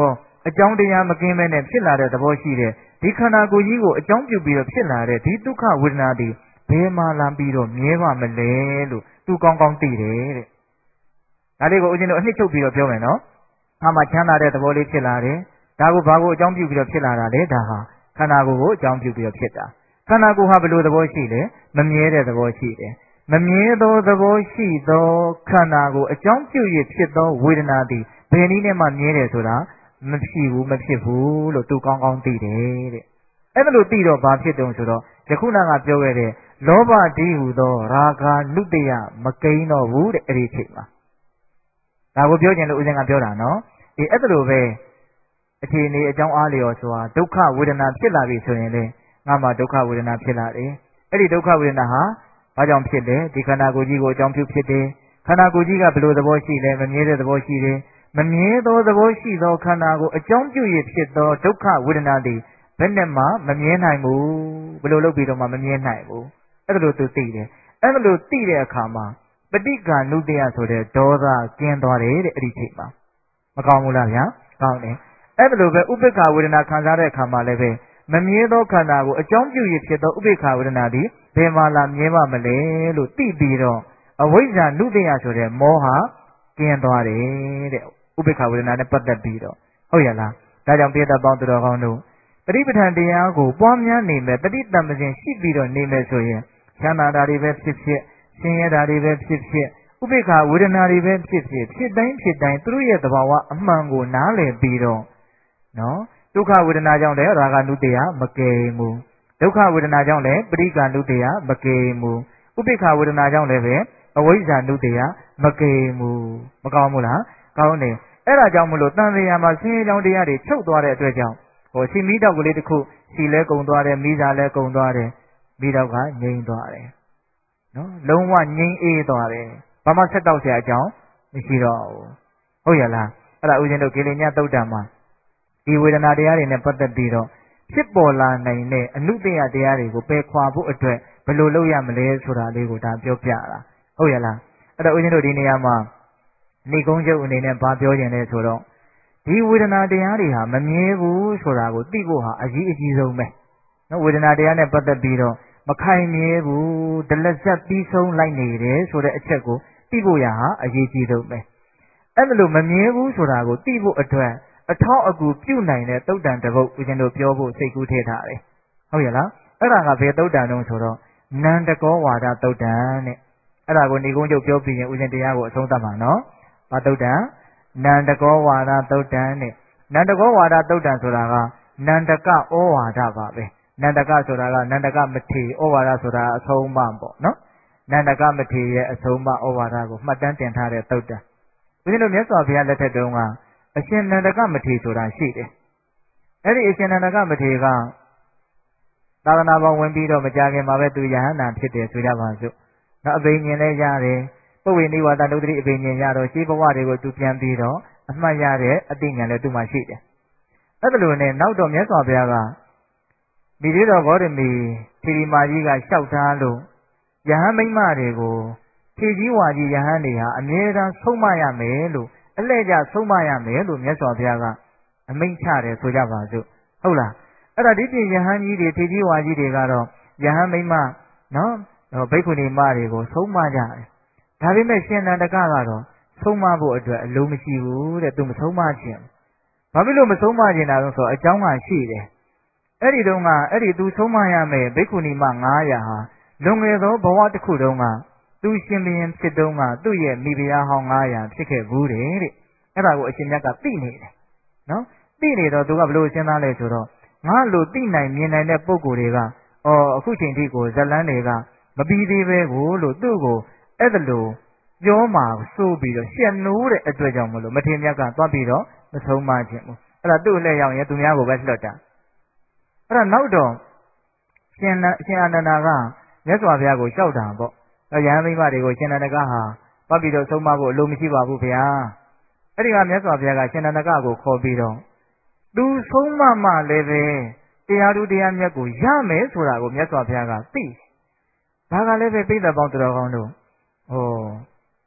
အကြောင်းတရားမကင်းမဲနဲ့ဖြစ်လာတဲ့သဘောရှိတယ်ဒီခန္ဓာကိုယ်ကြီးကိုအကြောင်းပြုပြီးတော့ဖြစ်လာတဲ့ဒီဒုက္ခဝေဒနာတွေဘယ်မှာလာပြီးတော့မြဲပါမလဲလို့သူကောင်းကောင်းသိတယ်တဲ့ဒါလေးကိုဦးဇင်းတို့အနှစ်ချုပ်ပြီးတော့ပြောမယ်နော်အာမှချမ်းသာတဲ့သဘောလေးဖြစ်လာတယ်ဒါကိုဘာကိုအကြောင်းပြုပြီးတော့ဖြစ်လာတာလဲဒါဟာခန္ဓာကိုယ်ကိုအကြောင်းပြုပြီးတော့ဖြစ်တာခန္ဓာကိုယ်ဟာဘယ်လိုသဘောရှိလဲမမြဲတဲ့သဘောရှိတယ်မမြဲသောသဘောရှိသောခန္ဓာကိုအကြောင်းပြု၍ဖြစ်သောဝေဒနာသည်ဘယ်နည်းနဲ့မှမြဲတယ်ဆိုတာမဖြစ်ဘူးမဖြစ်ဘူးလို့သူကောင်းကောင်းသိတယ်တဲ့အဲ့ဒါလို့သိတော့ဘာဖြစ်တုံဆိုတော့ယခုနကပြောခဲ့တဲ့လောဘတိဟူသောရာဂာနုတ္တယမကိန်းတော့ဘူးတဲ့အဲ့ဒီချိန်မှာဒါကိုပြောခြင်းလို့ဦးဇင်းကပြောတာနော်ဒီအဲ့ဒါလို့ပဲအခြေအနေအကြောင်းအားလျော်စွာဒုက္ခဝေဒနာဖြစ်လာပြီဆိုရင်လေငါမှဒုက္ခဝေဒနာဖြစ်လာတယ်အဲ့ဒီဒုက္ခဝေဒနာဟာဘာကြောင့်ဖြစ်လဲဒီခန္ဓာကိုယ်ကြီးကိုအကြောင်းပြုဖြစ်တယ်ခန္ဓာကိုယ်ကြီးကဘယ်လိုသဘောရှိလဲမမြဲတဲ့သဘောရှိတယ်မမြဲသောသဘောရှိသောခန္ဓာကိုအကြောင်းပြု၍ဖြစ်သောဒုက္ခဝေဒနာသည်ဘယ်နဲ့မှမမြဲနိုင်ဘူးဘယ်လိုလုပ်ပြီးတော့မှမမြဲနိုင်ဘူးအဲ့ဒါလို့သူသိတယ်အဲ့ဒါလို့သိတဲ့အခါမှာပဋိက္ခဏုတ္တယဆိုတဲ့ဒေါသကျင်းသွားတယ်တဲ့အဲ့ဒီချိန်မှာမကောင်းဘူးလားဗျာကောင်းတယ်အဲ့ဒါလို့ပဲဥပိ္ပခဝေဒနာခံစားတဲ့အခါမှာလည်းပဲမမြဲသောခန္ဓာကိုအကြောင်းပြု၍ဖြစ်သောဥပိ္ပခဝေဒနာသည်ဘယ်မှာလာမြဲပါမလဲလို့သိပြီးတော့အဝိဇ္ဇာနုတ္တယဆိုတဲ့မောဟကျင်းသွားတယ်တဲ့ဥပိ္ပခဝေဒနာနဲ့ပတ်သက်ပြီးတော့ဟုတ်ရလားဒါကြောင့်ပိဋကပေါင်းသူတော်ကောင်းတို့ပဋိပဋ္ဌာန်တရားကိုပွားများနေမယ်တတိတံပစဉ်ရှိပြီးတော့နေမယ်ဆိုရင်ချမ်းသာတာတွေပဲဖြစ်ဖြစ်ဆင်းရဲတာတွေပဲဖြစ်ဖြစ်ဥပိ္ပခဝေဒနာတွေပဲဖြစ်ဖြစ်ဖြစ်တိုင်းဖြစ်တိုင်းသူတို့ရဲ့သဘာဝအမှန်ကိုနားလည်ပြီးတော့နော်ဒုက္ခဝေဒနာကြောင့်လည်းရာဂနုတ္တယမကယ်မှုဒုက္ခဝေဒနာကြောင့်လည်းပဋိက္ခနုတ္တယမကယ်မှုဥပိ္ပခဝေဒနာကြောင့်လည်းပဲအဝိဇ္ဇာနုတ္တယမကယ်မှုမကောင်းဘူးလားကောင်းတယ်အဲ့ဒါကြောင့်မလို့တန်တရားမှာဆင်းရဲကြောင်းတရားတွေချုပ်သွားတဲ့အတွက်ကြောင့်ဟိုစီမီးတောက်ကလေးတစ်ခုစီလဲကုံသွားတယ်မိစာလဲကုံသွားတယ်မိတောက်ကငြိမ်သွားတယ်နော်လုံးဝငြိမ်အေးသွားတယ်ဘာမှဆက်တောက်เสียအကြောင်းမရှိတော့ဘူးဟုတ်ရလားအဲ့ဒါဦးဇင်းတို့ကေလညသုတ်တံမှာဒီဝေဒနာတရားတွေနဲ့ပတ်သက်ပြီးတော့ဖြစ်ပေါ်လာနိုင်တဲ့အနုတ္တယတရားတွေကိုပယ်ခွာဖို့အတွက်ဘယ်လိုလုပ်ရမလဲဆိုတာလေးကိုဒါပြောပြတာဟုတ်ရလားအဲ့တော့ဦးဇင်းတို့ဒီနေရာမှာနေကုန်းချုပ်အနေနဲ့ဘာပြောကျင်လဲဆိုတော့ဒီဝေဒနာတရားတွေဟာမမြဲဘူးဆိုတာကိုသိဖို့ဟာအကြီးအကြီးဆုံးပဲနော်ဝေဒနာတရားနဲ့ပတ်သက်ပြီးတော့မခိုင်မြဲဘူးဒလဇက်ပြီးဆုံးလိုက်နေတယ်ဆိုတဲ့အချက်ကိုသိဖို့ရဟာအရေးကြီးဆုံးပဲအဲ့လိုမမြဲဘူးဆိုတာကိုသိဖို့အတွက်အထောက်အကူပြုနိုင်တဲ့သုတ်တန်တစ်ပုဒ်ဦးဇင်းတို့ပြောဖို့စိတ်ကူးထည့်ထားတယ်ဟုတ်ရလားအဲ့ဒါကဘယ်သုတ်တန်တုံးဆိုတော့နန္တကောဝါဒသုတ်တန်တဲ့အဲ့ဒါကိုနေကုန်းချုပ်ပြောပြီးရင်ဦးဇင်းတရားကိုအဆုံးသတ်မှာနော်ဘာသုတ်တန်နန္တကောဝါဒသုတ်တန်တဲ့နန္တကောဝါဒသုတ်တန်ဆိုတာကနန္တကဩဝါဒပါပဲနန္တကဆိုတာကနန္တကမထေဩဝါဒဆိုတာအဆုံးအမပေါ့နော်နန္တကမထေရဲ့အဆုံးအမဩဝါဒကိုမှတ်တမ်းတင်ထားတဲ့သုတ်တန်ဦးဇင်းတို့မြတ်စွာဘုရားလက်ထက်တုန်းကအရှင်နန္ဒကမထေဆိုတာရှိတယ်အဲ့ဒီအရှင်နန္ဒကမထေကသာသနာ့ဘောင်ဝင်ပြီးတော့မကြခင်မှာပဲသူယဟန္တာဖြစ်တယ်ဆိုကြပါစို့နောက်အဘိညာဉ်လည်းရတယ်ပုဗ္ဗေနိဝါဒနုဒ္ဓတိအဘိညာဉ်ရတော့ရှင်းဘဝတွေကိုသူပြန်ပြီးတော့အမှတ်ရတဲ့အသိဉာဏ်လည်းသူ့မှာရှိတယ်အဲ့ဒါလိုနဲ့နောက်တော့မြတ်စွာဘုရားကဒီသေးတော်ဂေါတမီသီရိမာကြီးကလျှောက်ထားလို့ယဟန်မိမ့်မတွေကိုဖြည့်ကြီးဝါကြီးယဟန်တွေဟာအမြဲတမ်းဆုံးမရမယ်လို့အလှည့်ကျဆုံးမရမယ်လို့မြတ်စွာဘုရားကအမိန့်ချတယ်ဆိုကြပါစို့ဟုတ်လားအဲ့ဒါဒီပြင်ယဟန်ကြီးတွေဖြည့်ကြီးဝါကြီးတွေကတော့ယဟန်မိမ့်မနော်ဘိက္ခုနီမတွေကိုဆုံးမကြတယ်ဒါပေမဲ့ရှင်နန္ဒကကတော့ဆုံးမဖို့အတွက်အလိုမရှိဘူးတဲ့သူမဆုံးမခြင်းဘာဖြစ်လို့မဆုံးမခြင်းတာလဲဆိုတော့အကြောင်းကရှိတယ်အဲ့ဒီတုန်းကအဲ့ဒီသူဆုံးမရမယ်ဘိက္ခုနီမငါးရာဟာလွန်ငယ်သောဘဝတစ်ခုတုန်းကသူရှင်ဘရင်ဖြစ်တုန်းကသူ့ရဲ့မိဖုရားဟောင်းငါးရာဖြစ်ခဲ့ဘူးတဲ့တဲ့အဲ့ဒါကိုအရှင်မြတ်ကသိနေတယ်နော်သိနေတော့သူကဘလို့စဉ်းစားလဲဆိုတော့ငါလိုသိနိုင်မြင်နိုင်တဲ့ပုံကိုယ်တွေကအော်အခုချိန်ထိကိုဇလန်းတွေကမပြီးသေးပဲကိုလို့သူ့ကိုအဲ့ဒါလိုပြောမှစိုးပြီးတော့ရှက်နိုးတဲ့အတွက်ကြောင့်မလို့မထေရမြတ်ကသွားပြီးတော့မဆုံးမခြင်းဘူးအဲ့ဒါသူ့လက်ရောက်ရင်သူများကိုပဲလွတ်တာအဲ့ဒါနောက်တော့ရှင်ရှင်အာနန္ဒာကမြတ်စွာဘုရားကိုလျှောက်တာပေါ့အဲယဟန်မိမတွေကိုရှင်နန္ဒကဟာပတ်ပြီးတော့ဆုံးမဖို့အလိုမရှိပါဘူးဗျာအဲ့ဒီကမြတ်စွာဘုရားကရှင်နန္ဒကကိုခေါ်ပြီးတော့သူဆုံးမမှလည်းပဲတရားသူတရားမြတ်ကိုရမယ်ဆိုတာကိုမြတ်စွာဘုရားကသိဒါကလည်းပဲပြိဿပေါင်းတော်ကောင်းတို့ဟော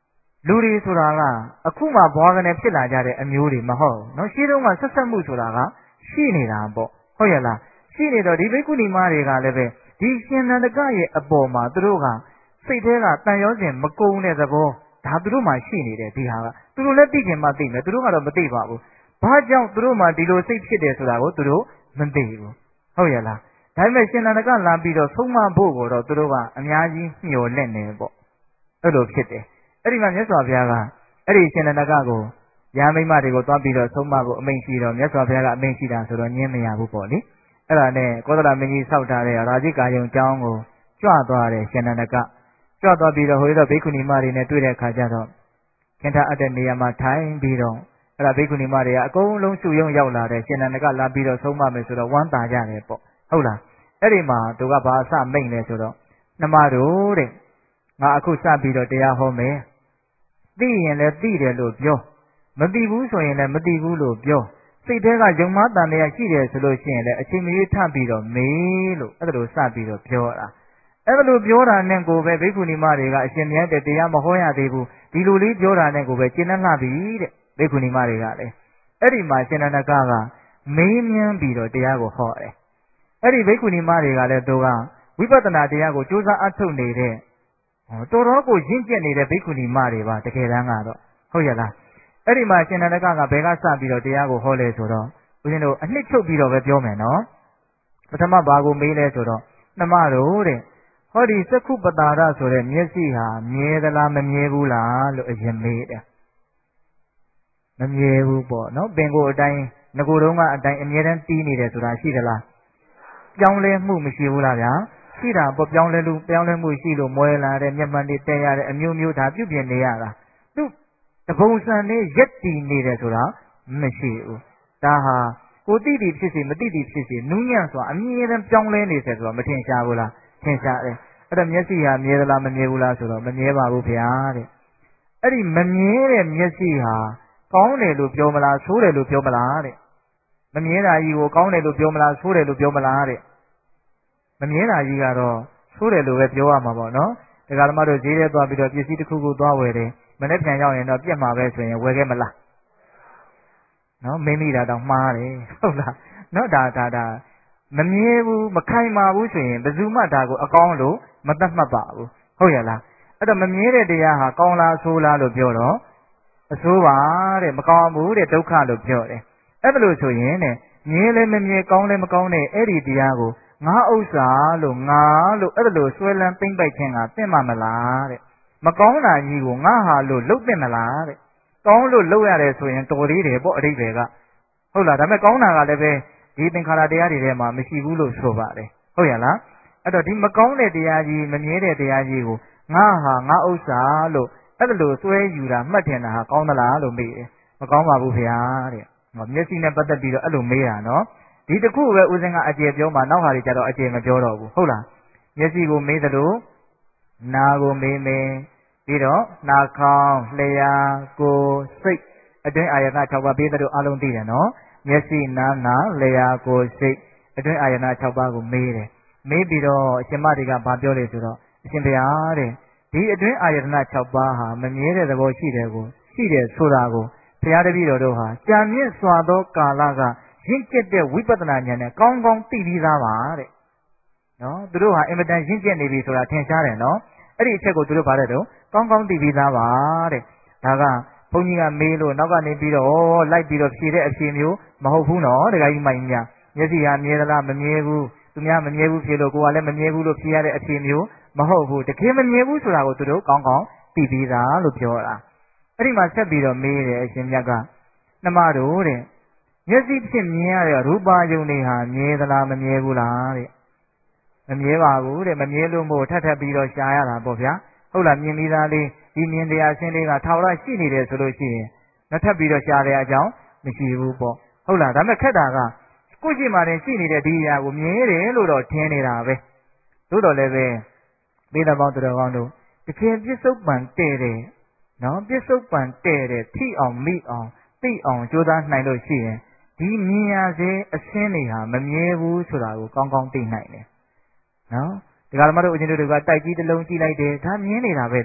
လူတွေဆိုတာကအခုမှဘွားကနေဖြစ်လာကြတဲ့အမျိုးတွေမဟုတ်နော်ရှင်းတော့ကဆက်ဆက်မှုဆိုတာကရှိနေတာပေါ့ဟုတ်ရဲ့လားရှိနေတော့ဒီဘိက္ခုနီမတွေကလည်းပဲဒီရှင်နန္ဒကရဲ့အပေါ်မှာသူတို့ကစိတ်ထဲကတန်ရောစဉ်မကုန်းတဲ့သဘောဒါသူတို့မှရှိနေတယ်ဒီဟာကသူတို့လည်းသိခင်မှသိမယ်သူတို့ကတော့မသိပါဘူးဘာကြောင့်သူတို့မှဒီလိုစိတ်ဖြစ်တယ်ဆိုတာကိုသူတို့မသိဘူးဟုတ်ရဲ့လားဒါပေမဲ့ရှင်နန္ဒကလာပြီးတော့ဆုံးမဖို့ကိုတော့သူတို့ကအများကြီးမျှော်လင့်နေပေါ့အဲ့လိုဖြစ်တယ်အဲ့ဒီမှာမြတ်စွာဘုရားကအဲ့ဒီရှင်နန္ဒကကိုယာမိမတွေကိုသွားပြီးတော့ဆုံးမဖို့အမိန့်ရှိတော့မြတ်စွာဘုရားကအမိန့်ရှိတာဆိုတော့ညင်းမရဘူးပေါ့လေအဲ့ဒါနဲ့ကောသလမင်းကြီးဆောက်ထားတဲ့ရာဇိကာယုံကျောင်းကိုကြွသွားတယ်ရှင်နန္ဒကကြွသွားပြီးတော့ဟိုတော့ဘိက္ခုနီမတွေနဲ့တွေ့တဲ့အခါကျတော့ခင်ဗျားအပ်တဲ့နေရာမှာထိုင်ပြီးတော့အဲ့ဒါဘိက္ခုနီမတွေကအကုန်လုံးစုယုံရောက်လာတယ်ရှင်နန္ဒကလာပြီးတော့ဆုံးမမယ်ဆိုတော့ဝမ်းသာကြတယ်ပေါ့ဟုတ်လားအဲ့ဒီမှာသူကဘာအစမိန့်လဲဆိုတော့နှမတို့တဲ့ငါအခုစပြီးတော့တရားဟောမယ်သိရင်လည်းသိတယ်လို့ပြောမသိဘူးဆိုရင်လည်းမသိဘူးလို့ပြောစိတ်ထဲကယုံမှားတန်တရားရှိတယ်ဆိုလို့ရှိရင်လည်းအချိန်မရွေးထပ်ပြီးတော့မေးလို့အဲ့ဒါလိုစပြီးတော့ပြောတာအဲ့ဒါလိုပြောတာနဲ့ကိုပဲဘိက္ခုနီမတွေကအရှင်မြတ်တဲ့တရားမဟောရသေးဘူးဒီလိုလေးပြောတာနဲ့ကိုပဲရှင်းနှလှပြီတဲ့ဘိက္ခုနီမတွေကလည်းအဲ့ဒီမှာရှင်နန္ဒကကမေးမြန်းပြီးတော့တရားကိုဟောတယ်အဲ့ဒီဘိက္ခုနီမတွေကလည်းသူကဝိပဿနာတရားကိုကြိုးစားအထုတ်နေတဲ့တော်တော်ကိုရင့်ကျက်နေတဲ့ဘိက္ခုနီမတွေပါတကယ်တမ်းကတော့ဟုတ်ရဲ့လားအဲ့ဒီမှာရှင်နန္ဒကကဘယ်ကစပြီးတော့တရားကိုဟောလဲဆိုတော့ဦးဇင်းတို့အနှစ်ချုပ်ပြီးတော့ပဲပြောမယ်နော်ပထမဘာကိုမေးလဲဆိုတော့နှမတို့တဲ့ဟောဒီသက္ခုပတာရဆိုတဲ့မျက်စိဟာမြဲသလားမမြဲဘူးလားလို့အရင်မေးတယ်မမြဲဘူးပေါ့နော်ပင်ကိုယ်အတိုင်းငကိုယ်တုံးကအတိုင်းအမြဲတမ်းတီးနေတယ်ဆိုတာရှိသလားပြောင်းလဲမှုမရှိဘူးလားဗျာရှိတာပေါ့ပြောင်းလဲလူပြောင်းလဲမှုရှိလို့မွဲလာတဲ့မျက်မှန်တွေတဲရတဲ့အမျိုးမျိုးဒါပြုပြင်နေရတာသူတပုံစံနဲ့ရက်တည်နေတယ်ဆိုတာမရှိဘူးဒါဟာကိုတိတိဖြစ်စီမတိတိဖြစ်စီနူးညံ့စွာအမြဲတမ်းပြောင်းလဲနေတယ်ဆိုတော့မထင်ရှားဘူးလားထင်ရှားတယ်အဲ့တော့မျက်စိဟာမြဲသလားမမြဲဘူးလားဆိုတော့မမြဲပါဘူးဗျာတဲ့အဲ့ဒီမမြဲတဲ့မျက်စိဟာကောင်းတယ်လို့ပြောမလားဆိုးတယ်လို့ပြောမလားတဲ့မမြဲတာကြီးကိုကောင်းတယ်လို့ပြောမလားဆိုးတယ်လို့ပြောမလားတဲ့မမြဲတာကြီးကတော့ဆိုးတယ်လို့ပဲပြောရမှာပေါ့နော်ဒကာဓမ္မတို့ဈေးထဲသွားပြီးတော့ပစ္စည်းတစ်ခုခုသွားဝယ်တယ်မနေ့ပြန်ရောက်ရင်တော့ပြက်မှာပဲဆိုရင်ဝယ်ခဲ့မလားနော်မင်းမိတာတော့မှားတယ်ဟုတ်လားနော်ဒါဒါဒါမမြဲဘူးမခိုင်မာဘူးဆိုရင်ဘယ်သူမှဒါကိုအကောင်းလို့မသတ်မှတ်ပါဘူးဟုတ်ရဲ့လားအဲ့တော့မမြဲတဲ့တရားဟာကောင်းလားဆိုးလားလို့ပြောတော့အဆိုးပါတဲ့မကောင်းဘူးတဲ့ဒုက္ခလို့ပြောတယ်အဲ့ဒါလို့ဆိုရင်တဲ့မြဲလည်းမမြဲကောင်းလည်းမကောင်းတဲ့အဲ့ဒီတရားကိုငါဥစ္စာလို့ငါလို့အဲ့ဒါလို့ဆွဲလန်းသိမ့်ပိုက်ခြင်းကသိမ့်မလားတဲ့မကောင်းတာကြီးကိုငါဟာလို့လှုပ်သိမ့်မလားတဲ့ကောင်းလို့လှုပ်ရတယ်ဆိုရင်တော်သေးတယ်ပေါ့အဓိပ္ပာယ်ကဟုတ်လားဒါပေမဲ့ကောင်းတာကလည်းပဲဒီသင်္ခါရတရားတွေထဲမှာမရှိဘူးလို့ဆိုပါတယ်ဟုတ်ရလားအဲ့တော့ဒီမကောင်းတဲ့တရားကြီးမမြဲတဲ့တရားကြီးကိုငါဟာငါဥစ္စာလို့အဲ့ဒါလို့ဆွဲယူတာမှတ်ထင်တာဟာကောင်းသလားလို့မေးတယ်မကောင်းပါဘူးခင်ဗျာတဲ့မျက်စိနဲ့ပတ်သက်ပြီးတော့အဲ့လိုမေးတာနော်ဒီတစ်ခုပဲဦးစင်းကအကျေပြောမှနောက်ဟာတွေကျတော့အကျေမပြောတော့ဘူးဟုတ်လားမျက်စိကိုမေးသလိုနာကိုမေးမယ်ပြီးတော့နှာခေါင်းလျှာကိုယ်စိတ်အတွင်းအာယတ၆ပါးပေးသလိုအလုံးသိတယ်နော်မျက်စိနားနာလျှာကိုယ်စိတ်အတွင်းအာယတ၆ပါးကိုမေးတယ်မေးပြီးတော့အရှင်မတွေကဘာပြောလဲဆိုတော့အရှင်ဘုရားတဲ့ဒီအတွင်းအာယတ၆ပါးဟာမမြဲတဲ့သဘောရှိတယ်ကိုရှိတယ်ဆိုတာကိုဘုရားတပည့်တော်တို့ဟာကြာမြင့်စွာသောကာလကရင့်ကျက်တဲ့ဝိပဿနာဉာဏ်နဲ့ကောင်းကောင်းသိပြီးသားပါတဲ့နော်သူတို့ဟာအင်မတန်ရင့်ကျက်နေပြီဆိုတာထင်ရှားတယ်နော်အဲ့ဒီအချက်ကိုသူတို့ဗါတဲ့တော့ကောင်းကောင်းသိပြီးသားပါတဲ့ဒါကဘုန်းကြီးကမေးလို့နောက်ကနေပြီးတော့လိုက်ပြီးတော့ဖြေတဲ့အဖြေမျိုးမဟုတ်ဘူးနော်ဒကာကြီးမိုင်းများမျက်စိဟာမြဲသလားမမြဲဘူးသူများမမြဲဘူးဖြေလို့ကိုယ်ကလည်းမမြဲဘူးလို့ဖြေရတဲ့အဖြေမျိုးမဟုတ်ဘူးတကယ်မမြဲဘူးဆိုတာကိုသူတို့ကောင်းကောင်းသိပြီးသားလို့ပြောတာအဲ့ဒီမှာဆက်ပြီးတော့မေးတယ်အရှင်မြတ်ကနှမတို့တဲ့မျက်စိဖြစ်မြင်ရတဲ့ရူပါယုံတွေဟာမြဲသလားမမြဲဘူးလားတဲ့မမြဲပါဘူးတဲ့မမြဲလို့မို့ထပ်ထပ်ပြီးတော့ရှားရတာပေါ့ဗျာဟုတ်လားမြင်ပြီးသားလေးဒီမြင်တရားရှင်းလေးကထာဝရရှိနေတယ်ဆိုလို့ရှိရင်နှစ်ထပ်ပြီးတော့ရှားတဲ့အကြောင်းမရှိဘူးပေါ့ဟုတ်လားဒါပေမဲ့ခက်တာကကိုယ့်ရှိမှတင်ရှိနေတဲ့ဒီအရာကိုမြင်ရတယ်လို့တော့ထင်နေတာပဲသို့တော်လည်းပဲမိသားပေါင်းတော်ကောင်းတို့တကယ်ပြစ္ဆုတ်ပံတဲ့တယ်နော်ပြစ္ဆုတ်ပံတဲ့တယ်ထိအောင်မိအောင်သိအောင်ကြိုးစားနိုင်လို့ရှိရင်ဒီမြင်ရစေအရှင်းတွေဟာမမြဲဘူးဆိုတာကိုကောင်းကောင်းသိနိုင်တယ်နော်ဒီကရမတို့အချင်းတို့ကတိုက်ကြီးတစ်လုံးကြည့်လိုက်တယ်ဒါမြင်နေတာပဲလေ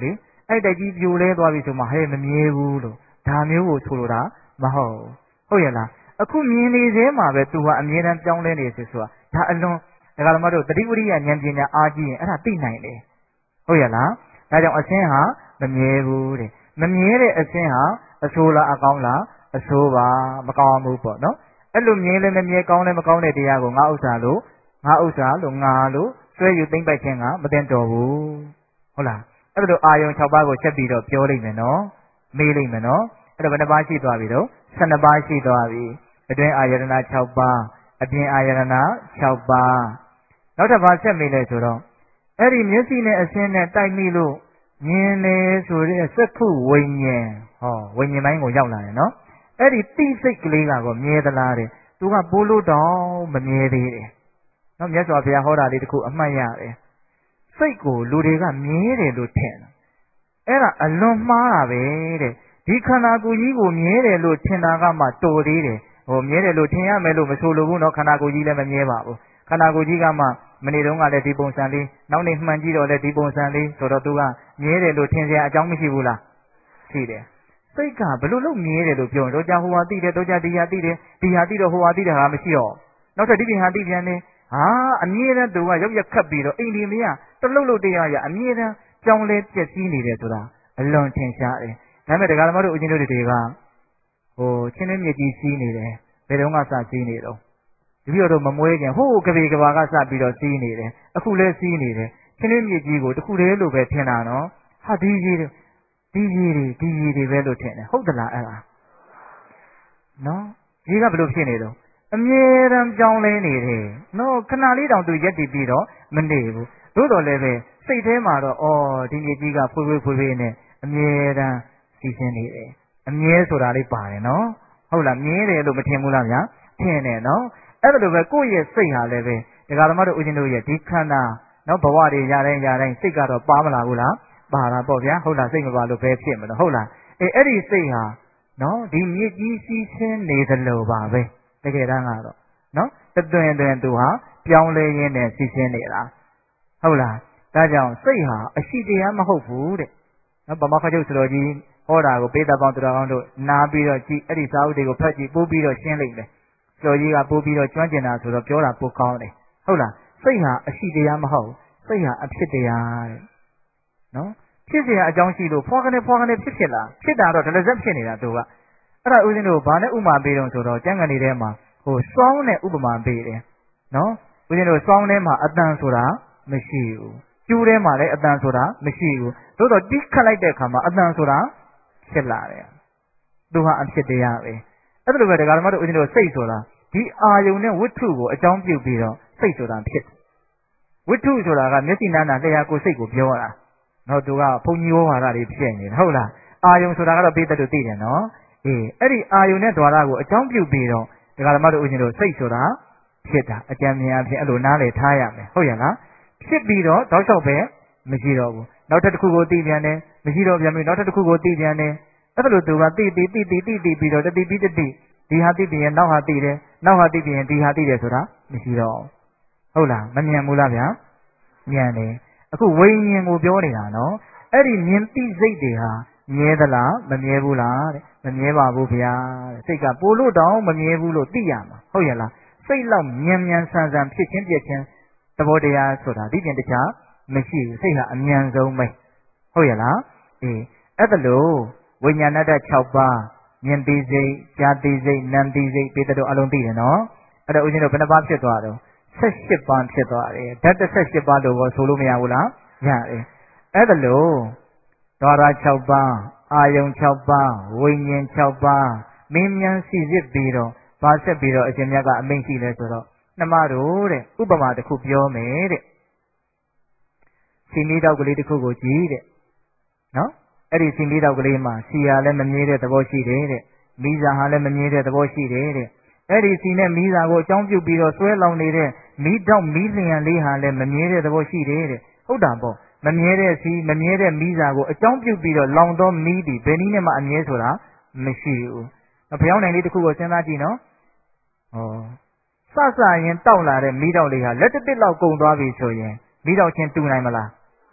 အဲ့တိုက်ကြီးပြိုလဲသွားပြီဆိုမှဟဲ့မမြဲဘူးလို့ဒါမျိုးကိုဆိုလိုတာမဟုတ်ဟုတ်ရဲ့လားအခုမြင်နေသေးမှာပဲသူကအမြဲတမ်းပြောင်းလဲနေဆိုဆိုတာဒါအလွန်ဒါကမှတို့တတိဝရိယဉာဏ်ပညာအားကြီးရင်အဲ့ဒါသိနိုင်တယ်ဟုတ်ရဲ့လားဒါကြောင့်အစင်းဟာမမြဲဘူးတဲ့မမြဲတဲ့အစင်းဟာအဆိုးလားအကောင်းလားအဆိုးပါမကောင်းဘူးပေါ့နော်အဲ့လိုမြဲလည်းမမြဲကောင်းလည်းမကောင်းတဲ့တရားကိုငါဥစ္စာလို့ငါဥစ္စာလို့ငါလို့ဆွဲယူသိမ့်ပိုက်ခြင်းကမတင်တော်ဘူးဟုတ်လားအဲ့လိုအာယုံ၆ပါးကိုချက်ပြီးတော့ပြောလိုက်မယ်နော်မေးလိုက်မယ်နော်အဲ့တော့ဘယ်နှပါးရှိသွားပြီတော့၁၂ပါးရှိသွားပြီအတွင်းအာယတနာ၆ပါးအပြင်အာယတနာ၆ပါးနောက်တစ်ပါးဆက်မေးလဲဆိုတော့အဲ့ဒီမျက်စိနဲ့အစင်းနဲ့တိုက်မိလို့မြင်နေဆိုတဲ့စက္ခုဝိညာဉ်ဟောဝိညာဉ်ပိုင်းကိုရောက်လာတယ်နော်အဲ့ဒီသိစိတ်ကလေးကတော့မြဲသလားတဲ့သူကပိုးလို့တောင်မမြဲသေးတယ်နော်မြတ်စွာဘုရားဟောတာလေးတခုအမှတ်ရတယ်စိတ်ကိုလူတွေကမြဲတယ်လို့ထင်တယ်အဲ့ဒါအလွန်မှားတာပဲတဲ့ဒီခန္ဓာကိုယ်ကြီးကိုမြဲတယ်လို့ထင်တာကမှတော်သေးတယ်ဟိုမြဲတယ်လို့ထင်ရမယ်လို့မဆိုလိုဘူးနော်ခန္ဓာကိုယ်ကြီးလည်းမမြဲပါဘူးခန္ဓာကိုယ်ကြီးကမှမနေ့တုန်းကလည်းဒီပုံစံလေးနောက်နေ့မှန်ကြည့်တော့လည်းဒီပုံစံလေးဆိုတော့သူကမြဲတယ်လို့ထင်စရာအကြောင်းမရှိဘူးလားရှိတယ်စိတ်ကဘလို့လို့မြဲတယ်လို့ပြောရင်တော့ကြာဟိုဟာသိတယ်တော့ကြာဒီဟာသိတယ်ဒီဟာသိတော့ဟိုဟာသိတယ်ဟာမရှိတော့နောက်ထပ်ဒီပြင်ဟာသိပြန်နေဟာအမြဲတမ်းသူကရောက်ရက်ခတ်ပြီးတော့အိမ်ဒီမရတလုတ်လုတ်တရားရအမြဲတမ်းကြောင်းလဲပြက်စီးနေတယ်ဆိုတာအလွန်ထင်ရှားတယ်ဒါပေမဲ့တရားဓမ္မတို့ဦးဇင်းတို့တွေကဟိုချင်းနှင်းမြစ်ကြီးစီးနေတယ်ဘယ်တော့မှစစီးနေတော့ဒီပြီးတော့မမွေးခင်ဟိုးကပေကဘာကစပြီးတော့စီးနေတယ်အခုလဲစီးနေတယ်ချင်းနှင်းမြစ်ကြီးကိုတခုတည်းလို့ပဲထင်တာနော်ဟာဒီကြီးဒီကြီးတွေဒီကြီးတွေပဲလို့ထင်တယ်ဟုတ်သလားအဲ့ဒါနော်ကြီးကဘယ်လိုဖြစ်နေတော့အမြဲတမ်းကြောင်းလဲနေတယ်နော်ခဏလေးတောင်သူရက်တည်ပြီးတော့မနေဘူးသို့တော်လည်းပဲစိတ်ထဲမှာတော့အော်ဒီမြစ်ကြီးကဖွေးဖွေးဖွေးဖွေးနဲ့အမြဲတမ်းစီးဆင်းနေတယ်အမြဲဆိုတာလေးပါတယ်နော်ဟုတ်လားမြဲတယ်လို့မထင်ဘူးလားဗျာထင်တယ်နော်အဲ့ဒါလိုပဲကိုယ့်ရဲ့စိတ်ဟာလည်းပဲဒကာဓမ္မတို့ဦးဇင်းတို့ရဲ့ဒီခန္ဓာနော်ဘဝတွေရတိုင်းရတိုင်းစိတ်ကတော့ပါမလာဘူးလားပါတာပေါ့ဗျာဟုတ်လားစိတ်မပါလို့ပဲဖြစ်မလို့ဟုတ်လားအေးအဲ့ဒီစိတ်ဟာနော်ဒီမြစ်ကြီးစီးဆင်းနေသလိုပါပဲတကယ်တမ်းကတော့နော်တသွင်သွင်သူဟာပြောင်းလဲရင်းနဲ့စီးဆင်းနေတာဟုတ်လားဒါကြောင့်စိတ်ဟာအရှိတရားမဟုတ်ဘူးတဲ့နော်ဗမာခကျုပ်ဆိုတော်ကြီးဟောတာကိုပေတပေါင်းတော်အောင်တို့နားပြီးတော့ကြည်အဲ့ဒီစာအုပ်တွေကိုဖတ်ကြည့်ပို့ပြီးတော့ရှင်းလိုက်မယ်ကျော်ကြီးကပို့ပြီးတော့ကျွမ်းကျင်တာဆိုတော့ပြောတာပိုကောင်းတယ်ဟုတ်လားစိတ်ဟာအရှိတရားမဟုတ်စိတ်ဟာအဖြစ်တရားတဲ့နော်ဖြစ်เสียအကြောင်းရှိလို့ဖွာကနေဖွာကနေဖြစ်ဖြစ်လာဖြစ်တာတော့ဒလဇက်ဖြစ်နေတာသူကအဲ့ဒါဦးဇင်းတို့ဘာနဲ့ဥမာပေးတော့ဆိုတော့ကျမ်းဂန်တွေထဲမှာဟိုစောင်းနဲ့ဥပမာပေးတယ်နော်ဦးဇင်းတို့စောင်းထဲမှာအတန်ဆိုတာမရှိဘူးကျူးထဲမှာလည်းအတန်ဆိုတာမရှိဘူးသို့တော့တိခတ်လိုက်တဲ့အခါမှာအတန်ဆိုတာဖြစ်လာတယ်သူဟာအဖြစ်တရားပဲအဲ့ဒါလိုပဲဒကာဓမ္မတို့ဦးဇင်းတို့စိတ်ဆိုတာဒီအာယုံနဲ့ဝိတ္ထုကိုအကြောင်းပြုပြီးတော့စိတ်ဆိုတာဖြစ်ဝိတ္ထုဆိုတာကမျက်စိနာနာတရားကိုစိတ်ကိုပြောတာနော်သူကဘုံကြီးဝါဒတွေဖြစ်နေတယ်ဟုတ်လားအာယုံဆိုတာကတော့ပြီးတဲ့လို့သိတယ်နော်အေးအဲ့ဒီအာယုံနဲ့ द्वार ကိုအကြောင်းပြုပြီးတော့ဒကာဓမ္မတို့ဦးဇင်းတို့စိတ်ဆိုတာဖြစ်တာအကြံဉာဏ်အဖြစ်အဲ့လိုနားလေထားရမယ်ဟုတ်ရဲ့လားဖြစ်ပြီးတော့တောက်လျှောက်ပဲမရှိတော့ဘူးနောက်ထပ်တစ်ခုကိုသိပြန်တယ်မရှိတော့ပြန်ပြီနောက်ထပ်တစ်ခုကိုသိပြန်တယ်အဲ့ဒါလို့သူကသိသိသိသိသိသိပြီးတော့တတိပြီးတတိဒီဟာသိပြီးရင်နောက်ဟာသိတယ်နောက်ဟာသိပြီးရင်ဒီဟာသိတယ်ဆိုတာမရှိတော့ဟုတ်လားမမြင်ဘူးလားဗျာမြင်တယ်အခုဝိညာဉ်ကိုပြောနေတာနော်အဲ့ဒီမြင်သိစိတ်တွေဟာမြဲသလားမမြဲဘူးလားတဲ့မမြဲပါဘူးဗျာတဲ့စိတ်ကပိုလို့တောင်မမြဲဘူးလို့သိရမှာဟုတ်ရဲ့လားစိတ်လောက်မြန်မြန်ဆန်ဆန်ဖြစ်ချင်းပြည့်ချင်းသဘောတရားဆိုတာဒီပြင်တခြားမရှိဘူးစိတ်ဟာအမြန်ဆုံးပဲဟုတ်ရဲ့လားအေးအဲ့ဒါလို့ဝိညာဏတ္တ၆ပါးမြင်သိစိတ်ကြားသိစိတ်နာမ်သိစိတ်ပြီးတော့အလုံးသိတယ်နော်အဲ့တော့ဦးဇင်းတို့ဘယ်နှပါးဖြစ်သွားတော့၁၈ပါးဖြစ်သွားတယ်ဓာတ်၁၈ပါးလို့ကိုဆိုလို့မရဘူးလားရတယ်အဲ့ဒါလို့ဓာရ၆ပါးအာယုံ၆ပါးဝိညာဉ်၆ပါးမင်းမြန်စီစစ်ပြီးတော့ဗာဆက်ပြီးတော့အရှင်မြတ်ကအမိန့်ရှိလဲဆိုတော့နှမတို့တဲ့ဥပမာတစ်ခုပြောမယ်တဲ့စီမီတောက်ကလေးတစ်ခုကိုကြည့်တဲ့နော်အဲ့ဒီစီမီတောက်ကလေးမှာစီဟာလည်းမမြဲတဲ့သဘောရှိတယ်တဲ့မီးစာဟာလည်းမမြဲတဲ့သဘောရှိတယ်တဲ့အဲ့ဒီစီနဲ့မီးစာကိုအကြောင်းပြုပြီးတော့ဆွဲလောင်နေတဲ့မီးတောက်မီးလျံလေးဟာလည်းမမြဲတဲ့သဘောရှိတယ်တဲ့ဟုတ်တာပေါ့မမြဲတဲ့စီမမြဲတဲ့မီးစာကိုအကြောင်းပြုပြီးတော့လောင်သောမီးဒီဘယ်နည်းနဲ့မှအမြဲဆိုတာမရှိဘူး။ဘုရားနိုင်လေးတစ်ခုကိုစဉ်းစားကြည့်နော်။ဟောစစရင်တောက်လာတဲ့မီးတောက်လေးဟာလက်တစ်တစ်လောက်ကုန်သွားပြီဆိုရင်မီးတောက်ချင်းတူနိုင်မလား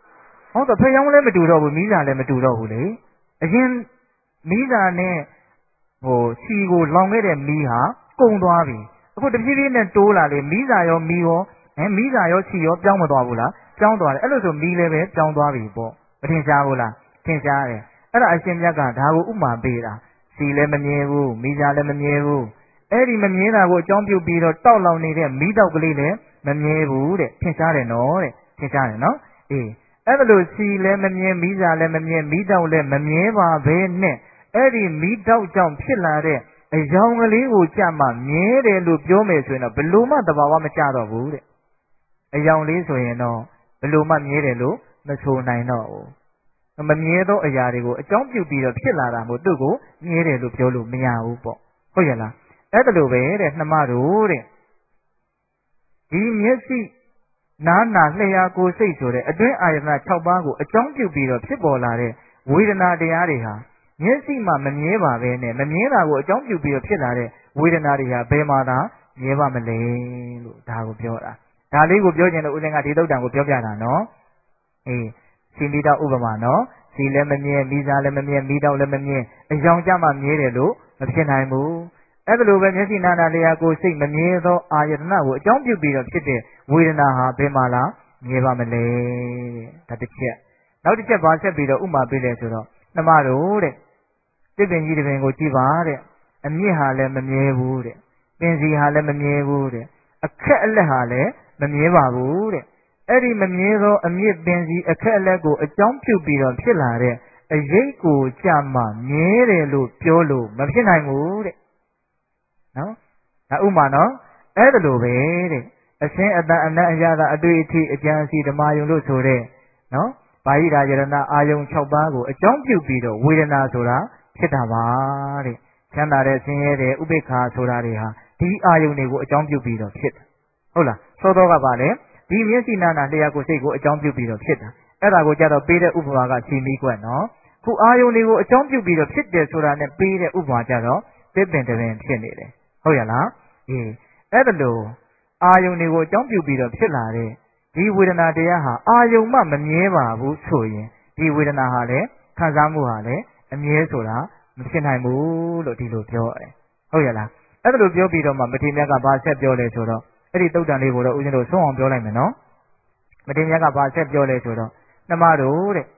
ဟောတော့ဖျောင်းလည်းမတူတော့ဘူးမိစာလည်းမတူတော့ဘူးလေအရင်မိစာနဲ့ဟိုစီကိုလောင်ခဲ့တဲ့မီးဟာကုန်သွားပြီအခုတဖြည်းဖြည်းနဲ့တိုးလာလေမိစာရောမီးရောဟမ်မိစာရောစီရောပြောင်းမသွားဘူးလားပြောင်းသွားတယ်အဲ့လိုဆိုမီးလည်းပဲပြောင်းသွားပြီပေါ့မထင်ရှားဘူးလားထင်ရှားတယ်အဲ့ဒါအရှင်မြတ်ကဒါကိုဥမာပေးတာစီလည်းမမြဲဘူးမိစာလည်းမမြဲဘူးအဲ့ဒီမမြဲတာကိုအကြောင်းပြုပြီးတော့တောက်လောင်နေတဲ့မီးတောက်ကလေးလည်းမမြဲဘူးတဲ့ထင်ရှားတယ်နော်တဲ့ထင်ရှားတယ်နော်အေးအဲ့ဒါလို့စီလည်းမမြဲမိစာလည်းမမြဲမီးတောက်လည်းမမြဲပါဘဲနဲ့အဲ့ဒီမီးတောက်ကြောင့်ဖြစ်လာတဲ့အယောင်ကလေးကိုကြမှမြဲတယ်လို့ပြောမယ်ဆိုရင်တော့ဘလို့မှတဘာဝမကျတော့ဘူးတဲ့အယောင်လေးဆိုရင်တော့ဘလို့မှမြဲတယ်လို့မဆိုနိုင်တော့ဘူးမမြဲသောအရာတွေကိုအကြောင်းပြုပြီးတော့ဖြစ်လာတာမို့သူ့ကိုမြဲတယ်လို့ပြောလို့မရဘူးပေါ့ဟုတ်ရဲ့လားအဲ့ဒါလိုပဲတဲ့နှမတို့တဲ့ဒီမျက်စိနားနာလျှာကိုယ်စိတ်ဆိုတဲ့အတွင်းအာယတနာ၆ပါးကိုအကြောင်းပြုပြီးတော့ဖြစ်ပေါ်လာတဲ့ဝေဒနာတရားတွေဟာမျက်စိမှမမြဲပါပဲနဲ့မမြဲတာကိုအကြောင်းပြုပြီးတော့ဖြစ်လာတဲ့ဝေဒနာတွေဟာဘယ်မှာသာမြဲပါမလဲလို့ဒါကိုပြောတာဒါလေးကိုပြောချင်လို့ဦးဇင်းကဒီသုတ်တံကိုပြောပြတာနော်အေးစီမီတောက်ဥပမာနော်စီလည်းမမြဲမိသားလည်းမမြဲမိတောက်လည်းမမြဲအယောင်ကြမှမြဲတယ်လို့မဖြစ်နိုင်ဘူးအဲ့ဒါလိုပဲမျက်စိနာနာလျှာကိုယ်စိတ်မမြဲသောအာယတနာကိုအကြောင်းပြုပြီးတော့ဖြစ်တဲ့ဝေဒနာဟာဘယ်မှာလားမြဲပါမလဲတဲ့ဒါတစ်ချက်နောက်တစ်ချက်ပါဆက်ပြီးတော့ဥမာပေးလဲဆိုတော့နှမတို့တဲ့တစ်ပင်ကြီးတစ်ပင်ကိုကြည့်ပါတဲ့အမြင့်ဟာလည်းမမြဲဘူးတဲ့ပင်စီဟာလည်းမမြဲဘူးတဲ့အခက်အလက်ဟာလည်းမမြဲပါဘူးတဲ့အဲ့ဒီမမြဲသောအမြင့်ပင်စီအခက်အလက်ကိုအကြောင်းပြုပြီးတော့ဖြစ်လာတဲ့အရိပ်ကိုကြမှမြဲတယ်လို့ပြောလို့မဖြစ်နိုင်ဘူးတဲ့နော်ဒါဥမာနော်အဲ့ဒါလိုပဲတဲ့အရှင်းအတန်အနတ်အရသာအတွေ့အထိအကြံစီဓမ္မယုံလို့ဆိုတဲ့နော်ဘာဟိတာယရဏအာယုံ၆ပါးကိုအကြောင်းပြုပြီးတော့ဝေဒနာဆိုတာဖြစ်တာပါတဲ့ချမ်းသာတဲ့ဆင်းရဲတဲ့ဥပိ္ပခာဆိုတာတွေဟာဒီအာယုံတွေကိုအကြောင်းပြုပြီးတော့ဖြစ်တာဟုတ်လားသောသောကပါလေဒီမျက်စိနာနာလျှာကိုယ်စိတ်ကိုအကြောင်းပြုပြီးတော့ဖြစ်တာအဲ့ဒါကိုကြတော့ပေးတဲ့ဥပမာကစီမီကွက်နော်ခုအာယုံတွေကိုအကြောင်းပြုပြီးတော့ဖြစ်တယ်ဆိုတာနဲ့ပေးတဲ့ဥပမာကြတော့တစ်ပင်တစ်ပင်ဖြစ်နေတယ်ဟုတ်ရလားအေးအဲ့ဒါလို့အာယုံတွေကိုအကြောင်းပြုပြီးတော့ဖြစ်လာတဲ့ဒီဝေဒနာတရားဟာအာယုံမှမမြဲပါဘူးဆိုရင်ဒီဝေဒနာဟာလည်းခံစားမှုဟာလည်းအမြဲဆိုတာမဖြစ်နိုင်ဘူးလို့ဒီလိုပြောတယ်ဟုတ်ရလားအဲ့ဒါလိုပြောပြီးတော့မှမထေရမြတ်ကဘာဆက်ပြောလဲဆိုတော့အဲ့ဒီတုတ်တန်လေးကိုတော့ဦးဇင်းတို့ဆုံးအောင်ပြောလိုက်မယ်နော်မထေရမြတ်ကဘာဆက်ပြောလဲဆိုတော့နှမတို့တဲ့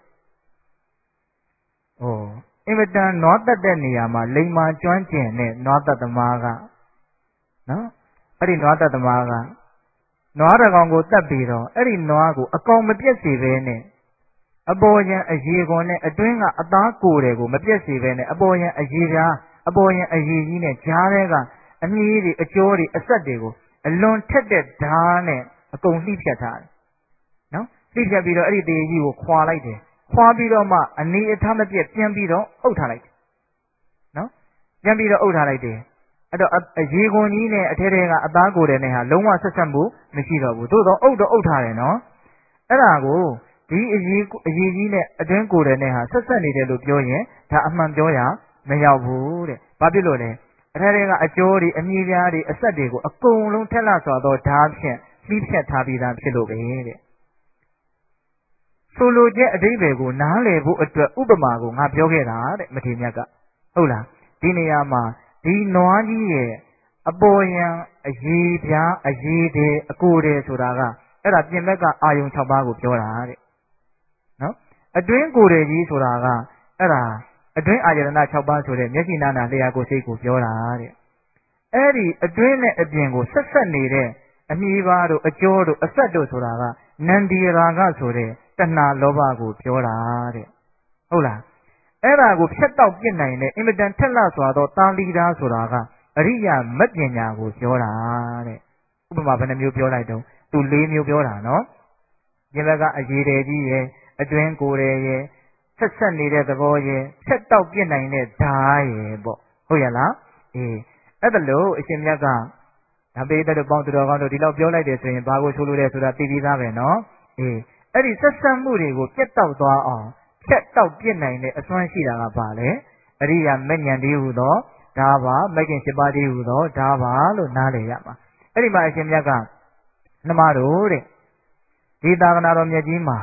ဟိုအင်မတန်နွားတက်တဲ့နေရာမှာလိမ္မာကျွမ်းကျင်တဲ့နွားတက်သမားကနော်အဲ့ဒီနွားတက်သမားကနွားတကောင်ကိုတက်ပြီးတော့အဲ့ဒီနွားကိုအကောင်မပြက်စေဘဲနဲ့အပေါ်ယံအရေခွန်နဲ့အတွင်းကအသားကိုယ်တွေကိုမပြက်စေဘဲနဲ့အပေါ်ယံအရေပြားအပေါ်ယံအရေကြီးနဲ့ကြားထဲကအမြီးတွေအကျော်တွေအဆက်တွေကိုအလွန်ထက်တဲ့ဓာတ်နဲ့အကုန်လှိဖြတ်ထားတယ်နော်လှိဖြတ်ပြီးတော့အဲ့ဒီတေကြီးကိုခွာလိုက်တယ်ခွာပြီးတော့မှအနေအထားမပြက်ပြန်ပြီးတော့အုပ်ထားလိုက်တယ်နော်ပြန်ပြီးတော့အုပ်ထားလိုက်တယ်အဲ့တော့အရေခွန်ကြီးနဲ့အထဲထဲကအသားကိုယ်တွေနဲ့ဟာလုံးဝဆက်ဆက်မှုမရှိတော့ဘူးသို့တော့အုပ်တော့အုပ်ထားတယ်နော်အဲ့ဒါကိုဒီအရေးအရေးကြီးနဲ့အတွင်းကိုယ်တွေနဲ့ဟာဆက်ဆက်နေတယ်လို့ပြောရင်ဒါအမှန်ပြောရမရောက်ဘူးတဲ့။ဘာဖြစ်လို့လဲ။အထက်တွေကအကျိုးတွေအမြည်ပြားတွေအဆက်တွေကိုအကုန်လုံးထက်လာစွာသောဓာတ်ဖြင့်လှိဖြတ်ထားပြီးသားဖြစ်လို့ပဲတဲ့။ဆိုလိုချက်အဓိပ္ပာယ်ကိုနားလည်ဖို့အတွက်ဥပမာကိုငါပြောခဲ့တာတဲ့မထေရမြတ်ကဟုတ်လား။ဒီနေရာမှာဒီနွားကြီးရဲ့အပေါ်ယံအရေးပြားအရေးတွေအကိုတွေဆိုတာကအဲ့ဒါပြင်ဘက်ကအာယုံ၆ပါးကိုပြောတာတဲ့နော်အတွင်းကိုယ်တွေကြီးဆိုတာကအဲ့ဒါအတွင်းအာယတနာ၆ပါးဆိုတဲ့မျက်စိနာနာလျှာကိုယ်စိတ်ကိုပြောတာတဲ့အဲ့ဒီအတွင်းနဲ့အပြင်ကိုဆက်ဆက်နေတဲ့အမြည်ပါတို့အကျော်တို့အဆက်တို့ဆိုတာကနန္ဒီရာဂဆိုတဲ့တဏှာလောဘကိုပြောတာတဲ့ဟုတ်လားအဲ့ဒါကိုဖြတ်တောက်ပြစ်နိုင်တဲ့အင်မတန်ထက်လှစွာသောတာလီတာဆိုတာကအရိယာမက်ပညာကိုပြောတာတဲ့ဥပမာဘယ်နှမျိုးပြောလိုက်တော့သူ၄မျိုးပြောတာနော်ဒီဘက်ကအရေးတယ်ကြီးရဲ့အတွင်းကိုယ်ရယ်ရဲ့ဆက်ဆက်နေတဲ့သဘောရဲ့ဖြတ်တောက်ပြစ်နိုင်တဲ့ဓာတ်ရဲ့ပေါ့ဟုတ်ရလားအေးအဲ့ဒါလို့အရှင်မြတ်ကဒါပေတဲ့ပေါင်းတော်ကောင်းတို့ဒီလောက်ပြောလိုက်တယ်ဆိုရင်ဘာကိုဆိုလိုလဲဆိုတာသိပြီးသားပဲနော်အေးအဲ့ဒီဆက်ဆက်မှုတွေကိုပြတ်တောက်သွားအောင်ဖြတ်တောက်ပြစ်နိုင်တဲ့အစွမ်းရှိတာကပါလေအရိယာမဉ္ဇဉ်တည်းဟူသောဒါပါမဂ္ဂင်၈ပါးတည်းဟူသောဒါပါလို့နားလည်ရမှာအဲ့ဒီမှာအရှင်မြတ်ကနှမတို့တဲ့ဒီသာသနာတော်မြတ်ကြီးမှာ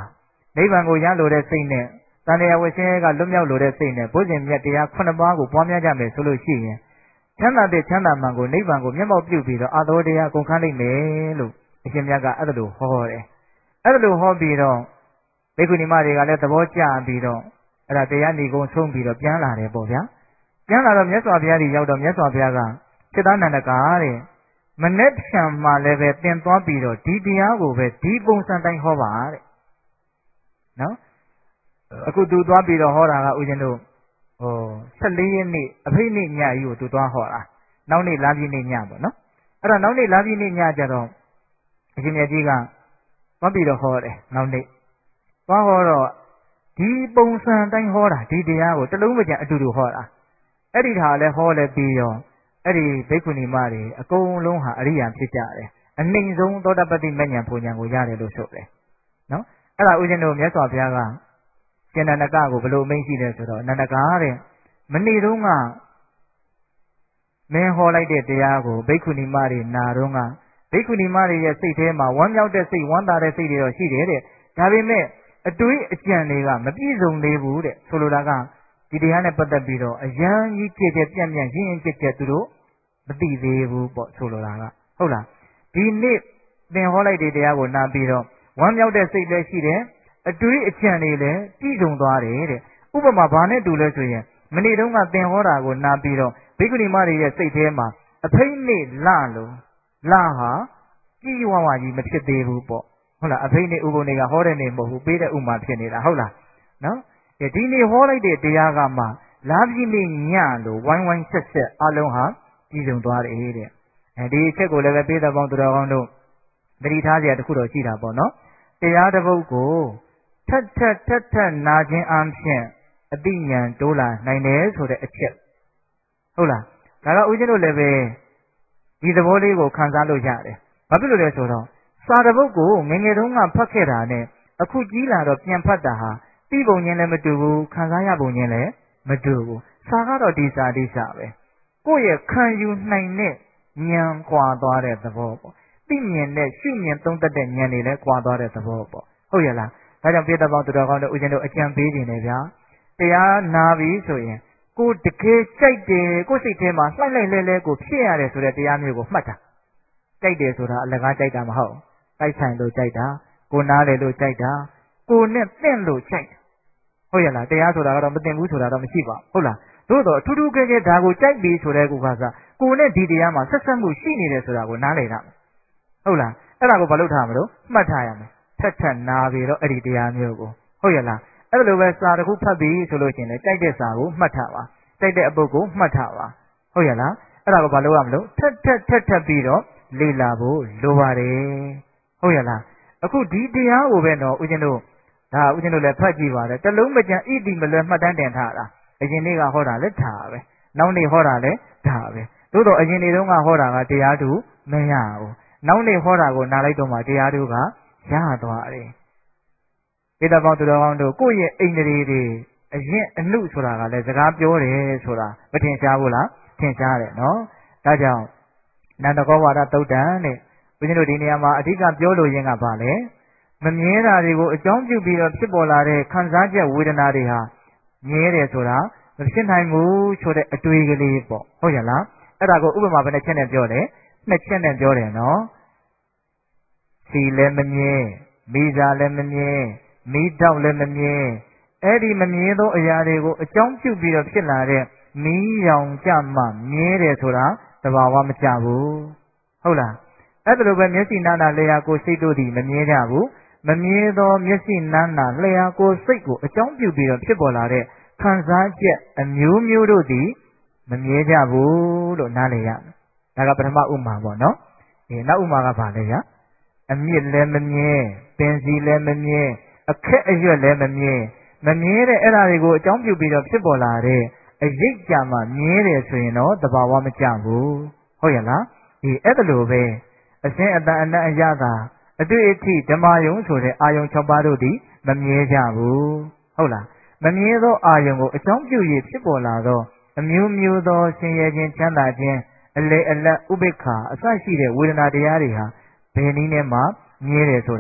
နိဗ္ဗာန်ကိုရလိုတဲ့စိတ်နဲ့တန်တရားဝဆင်းရဲကလွတ်မြောက်လိုတဲ့စိတ်နဲ့ဘုဇင်မြတ်တရားခုနှစ်ပါးကိုပွားများကြမယ်ဆိုလို့ရှိရင်ချမ်းသာတဲ့ချမ်းသာမှန်ကိုနိဗ္ဗာန်ကိုမျက်မှောက်ပြုပြီးတော့အာသောတရားကုန်ခန်းနိုင်မယ်လို့အရှင်မြတ်ကအဲ့ဒါလိုဟောတယ်အဲ့ဒါလိုဟောပြီးတော့ဘိက္ခုနီမတွေကလည်းသဘောကျပြီးတော့အဲ့ဒါတရားနေကုန်ဆုံးပြီးတော့ပြန်လာတယ်ပေါ့ဗျာပြန်လာတော့မြတ်စွာဘုရားကြီးရောက်တော့မြတ်စွာဘုရားကစိတ္တနန္ဒကာတဲ့မနဲ့ဖြံမှလည်းပဲသင်သွားပြီးတော့ဒီတရားကိုပဲဒီပုံစံတိုင်းဟောပါတဲ့နော်အခုသူသွားပြီးတော့ဟောတာကဦးဇင်းတို့ဟိုဆယ်လေးရက်နေ့အဖိတ်နေ့ညကြီးကိုသူသွားဟောတာနောက်နေ့လာပြည့်နေ့ညပေါ့နော်အဲ့တော့နောက်နေ့လာပြည့်နေ့ညကျတော့အရှင်မြတ်ကြီးကသွားပြီးတော့ဟောတယ်နောက်နေ့သွားဟောတော့ဒီပုံစံတိုင်းဟောတာဒီတရားကိုတလုံးမကျန်အတူတူဟောတာအဲ့ဒီထားလဲဟောလဲပြီးရောအဲ့ဒီဘိက္ခုနီမတွေအကုန်လုံးဟာအရိယာဖြစ်ကြတယ်အနှိမ်ဆုံးသောတပတ္တိမဉ္ဇဉ်ပူဉ္ဇဉ်ကိုရတယ်လို့ဆိုတယ်နော်အဲ့ဒါဦးဇင်းတို့မြတ်စွာဘုရားကရှင်နန္ဒကကိုဘယ်လိုမိန့်ရှိလဲဆိုတော့နန္ဒကတဲ့မနေ့တုန်းကမင်းဟောလိုက်တဲ့တရားကိုဘိက္ခုနီမတွေနာတော့ကဘိက္ခုနီမတွေရဲ့စိတ်ထဲမှာဝမ်းမြောက်တဲ့စိတ်ဝမ်းသာတဲ့စိတ်တွေတော့ရှိတယ်တဲ့ဒါပေမဲ့အတွေးအကြံတွေကမပြည့်စုံသေးဘူးတဲ့ဆိုလိုတာကဒီတရားနဲ့ပတ်သက်ပြီးတော့အယံကြီးကြည်ကြဲပြန့်ပြန့်ရင်းရင်းကြည်ကြဲသူတို့မသိသေးဘူးပေါ့ဆိုလိုတာကဟုတ်လားဒီနေ့သင်ဟောလိုက်တဲ့တရားကိုနားပြီးတော့ဝမ်းမြောက်တဲ့စိတ်လည်းရှိတယ်အတွေးအကြံတွေလည်းပြည့်စုံသွားတယ်တဲ့ဥပမာဘာနဲ့တူလဲဆိုရင်မနေ့တုန်းကသင်ဟောတာကိုနားပြီးတော့ဘိက္ခုနီမတွေရဲ့စိတ်ထဲမှာအဖိတ်နေ့လလို့လဟာကြည်ဝဝကြီးမဖြစ်သေးဘူးပေါ့ဟုတ်လားအဖိတ်နေ့ဥပုံတွေကဟောတဲ့နေ့မဟုတ်ဘူးပေးတဲ့ဥမာဖြစ်နေတာဟုတ်လားနော်ဒီနေ့ဟောလိုက်တဲ့တရားကမှလာပြည့်နေ့ညလို့ဝိုင်းဝိုင်းဆက်ဆက်အလုံးဟာကြည်စုံသွားတယ်တဲ့အဲဒီအချက်ကိုလည်းပဲပေးတဲ့ပေါင်းသူတော်ကောင်းတို့သတိထားစရာတခုတော့ရှိတာပေါ့နော်တရားတစ်ပုဒ်ကိုထက်ထက်ထက်ထက်နာခြင်းအပြင်အတိညာတိုးလာနိုင်တယ်ဆိုတဲ့အချက်ဟုတ်လားဒါကဦးဇင်းတို့လည်းပဲဒီသဘောလေးကိုခံစားလို့ရတယ်ဘာဖြစ်လို့လဲဆိုတော့စာတစ်ပုဒ်ကိုငငယ်တုန်းကဖတ်ခဲ့တာနဲ့အခုကြီးလာတော့ပြန်ဖတ်တာဟာပြီးပုံချင်းလည်းမတူဘူးခံစားရပုံချင်းလည်းမတူဘူးစာကတော့ဒီစာဒီစာပဲကိုယ့်ရဲ့ခံယူနိုင်တဲ့ဉာဏ်ကွာသွားတဲ့သဘောပေါ့သိမြင်တဲ့ရှုမြင်သုံးသပ်တဲ့ဉာဏ်တွေလည်းကွာသွားတဲ့သဘောပေါ့ဟုတ်ရဲ့လားဒါကြောင့်ပြေတဲ့ပေါင်းသူတော်ကောင်းတို့ဦးဇင်းတို့အကြံပေးနေတယ်ဗျာတရားနာပြီဆိုရင်ကိုတကယ်ကြိုက်တယ်ကိုစိတ်ထဲမှာလှိုက်လိုက်လဲလဲကိုဖြစ်ရတယ်ဆိုတဲ့တရားမျိုးကိုမှတ်တာကြိုက်တယ်ဆိုတာအလကားကြိုက်တာမဟုတ်တိုက်ဆိုင်လို့ကြိုက်တာကိုနားလေလို့ကြိုက်တာကိုနဲ့သင့်လို့ကြိုက်တာဟုတ်ရဲ့လားတရားဆိုတာကတော့မသိဘူးဆိုတာတော့မရှိပါဘူးဟုတ်လားသို့တော့အထူးထူးကဲကဲဒါကိုကြိုက်ပြီဆိုတဲ့ကိုကစားကိုနဲ့ဒီတရားမှာဆက်ဆက်မှုရှိနေတယ်ဆိုတာကိုနားလည်တာဟုတ်လားအဲ့ဒါကိုဘာလို့ထားမလို့မှတ်ထားရမယ်ထက်ထက်နာပြီတော့အဲ့ဒီတရားမျိုးကိုဟုတ်ရဲ့လားအဲ့လိုပဲစာတစ်ခုဖတ်ပြီဆိုလို့ရှိရင်လည်းကြိုက်တဲ့စာကိုမှတ်ထားပါကြိုက်တဲ့အပုဒ်ကိုမှတ်ထားပါဟုတ်ရဲ့လားအဲ့ဒါကိုဘာလို့ရမလို့ထက်ထက်ထက်ထက်ပြီးတော့လေ့လာဖို့လိုပါတယ်ဟုတ်ရဲ့လားအခုဒီတရားကိုပဲတော့ဦးဇင်းတို့ဒါဦးဇင်းတို့လည်းဖတ်ကြည့်ပါတယ်တလုံးမကြံဣတိမလွယ်မှတ်တမ်းတင်ထားတာအရင်နေ့ကဟောတာလည်းဒါပဲနောက်နေ့ဟောတာလည်းဒါပဲသို့တော့အရင်နေ့တုန်းကဟောတာကတရားတူမရဘူးနောက်နေ့ဟောတာကိုနားလိုက်တော့မှတရားတူကရသွားတယ်ဧတပေါင်းသူတော်ကောင်းတို့ကိုယ့်ရဲ့အိန္ဒြေတွေအရင်အနုဆိုတာကလည်းစကားပြောတယ်ဆိုတာမထင်ရှားဘူးလားထင်ရှားတယ်နော်ဒါကြောင့်နန္ဒကောဝါဒသုတ်တံတဲ့ဘုရားတို့ဒီနေရာမှာအဓိကပြောလို့ရင်းကဘာလဲမမြဲတာတွေကိုအကြောင်းပြုပြီးတော့ဖြစ်ပေါ်လာတဲ့ခံစားချက်ဝေဒနာတွေဟာမြဲတယ်ဆိုတာမဖြစ်နိုင်ဘူးဆိုတဲ့အတွေ့ကလေးပေါ့ဟုတ်ရဲ့လားအဲ့ဒါကိုဥပမာဘယ်နှချက်နဲ့ပြောလဲနှစ်ချက်နဲ့ပြောတယ်နော်စီလည်းမမြဲမိစားလည်းမမြဲမိတောက်လည်းမမြဲအဲ့ဒီမမြဲသောအရာတွေကိုအကြောင်းပြုပြီးတော့ဖြစ်လာတဲ့မီးရောင်ကြမှမြဲတယ်ဆိုတာတဘာဝမကြဘူးဟုတ်လားအဲ့ဒါလိုပဲမျက်စိနာနာလျှာကိုစိတ်တို့သည်မမြဲကြဘူးမမြဲသောမျက်စိနာနာလျှာကိုစိတ်ကိုအကြောင်းပြုပြီးတော့ဖြစ်ပေါ်လာတဲ့ခံစားချက်အမျိုးမျိုးတို့သည်မမြဲကြဘူးလို့နားလည်ရမယ်ဒါကပထမဥမာပေါ့နော်အေးနောက်ဥမာကဘာလဲဗျာအမြင့်လည်းမမြဲပင်စီလည်းမမြဲအခက်အရွက်လည်းမမြဲမမြဲတဲ့အဲ့ဒါတွေကိုအကြောင်းပြုပြီးတော့ဖြစ်ပေါ်လာတဲ့အရိပ်ကြမှာမြဲတယ်ဆိုရင်တော့တဘာဝမကြဘူးဟုတ်ရဲ့လားဒီအဲ့ဒါလိုပဲအစင်းအတန်အနတ်အရသာအတွေ့အထိဓမ္မယုံဆိုတဲ့အာယုံ၆ပါးတို့သည်မမြဲကြဘူးဟုတ်လားမမြဲသောအာယုံကိုအကြောင်းပြု၍ဖြစ်ပေါ်လာသောအမျိုးမျိုးသောဆင်းရဲခြင်းချမ်းသာခြင်းအလေအလတ်ဥပိ္ပခာအစရှိတဲ့ဝေဒနာတရားတွေဟာဘယ်နည်းနဲ့မှမြဲတယ်ဆိုတာမ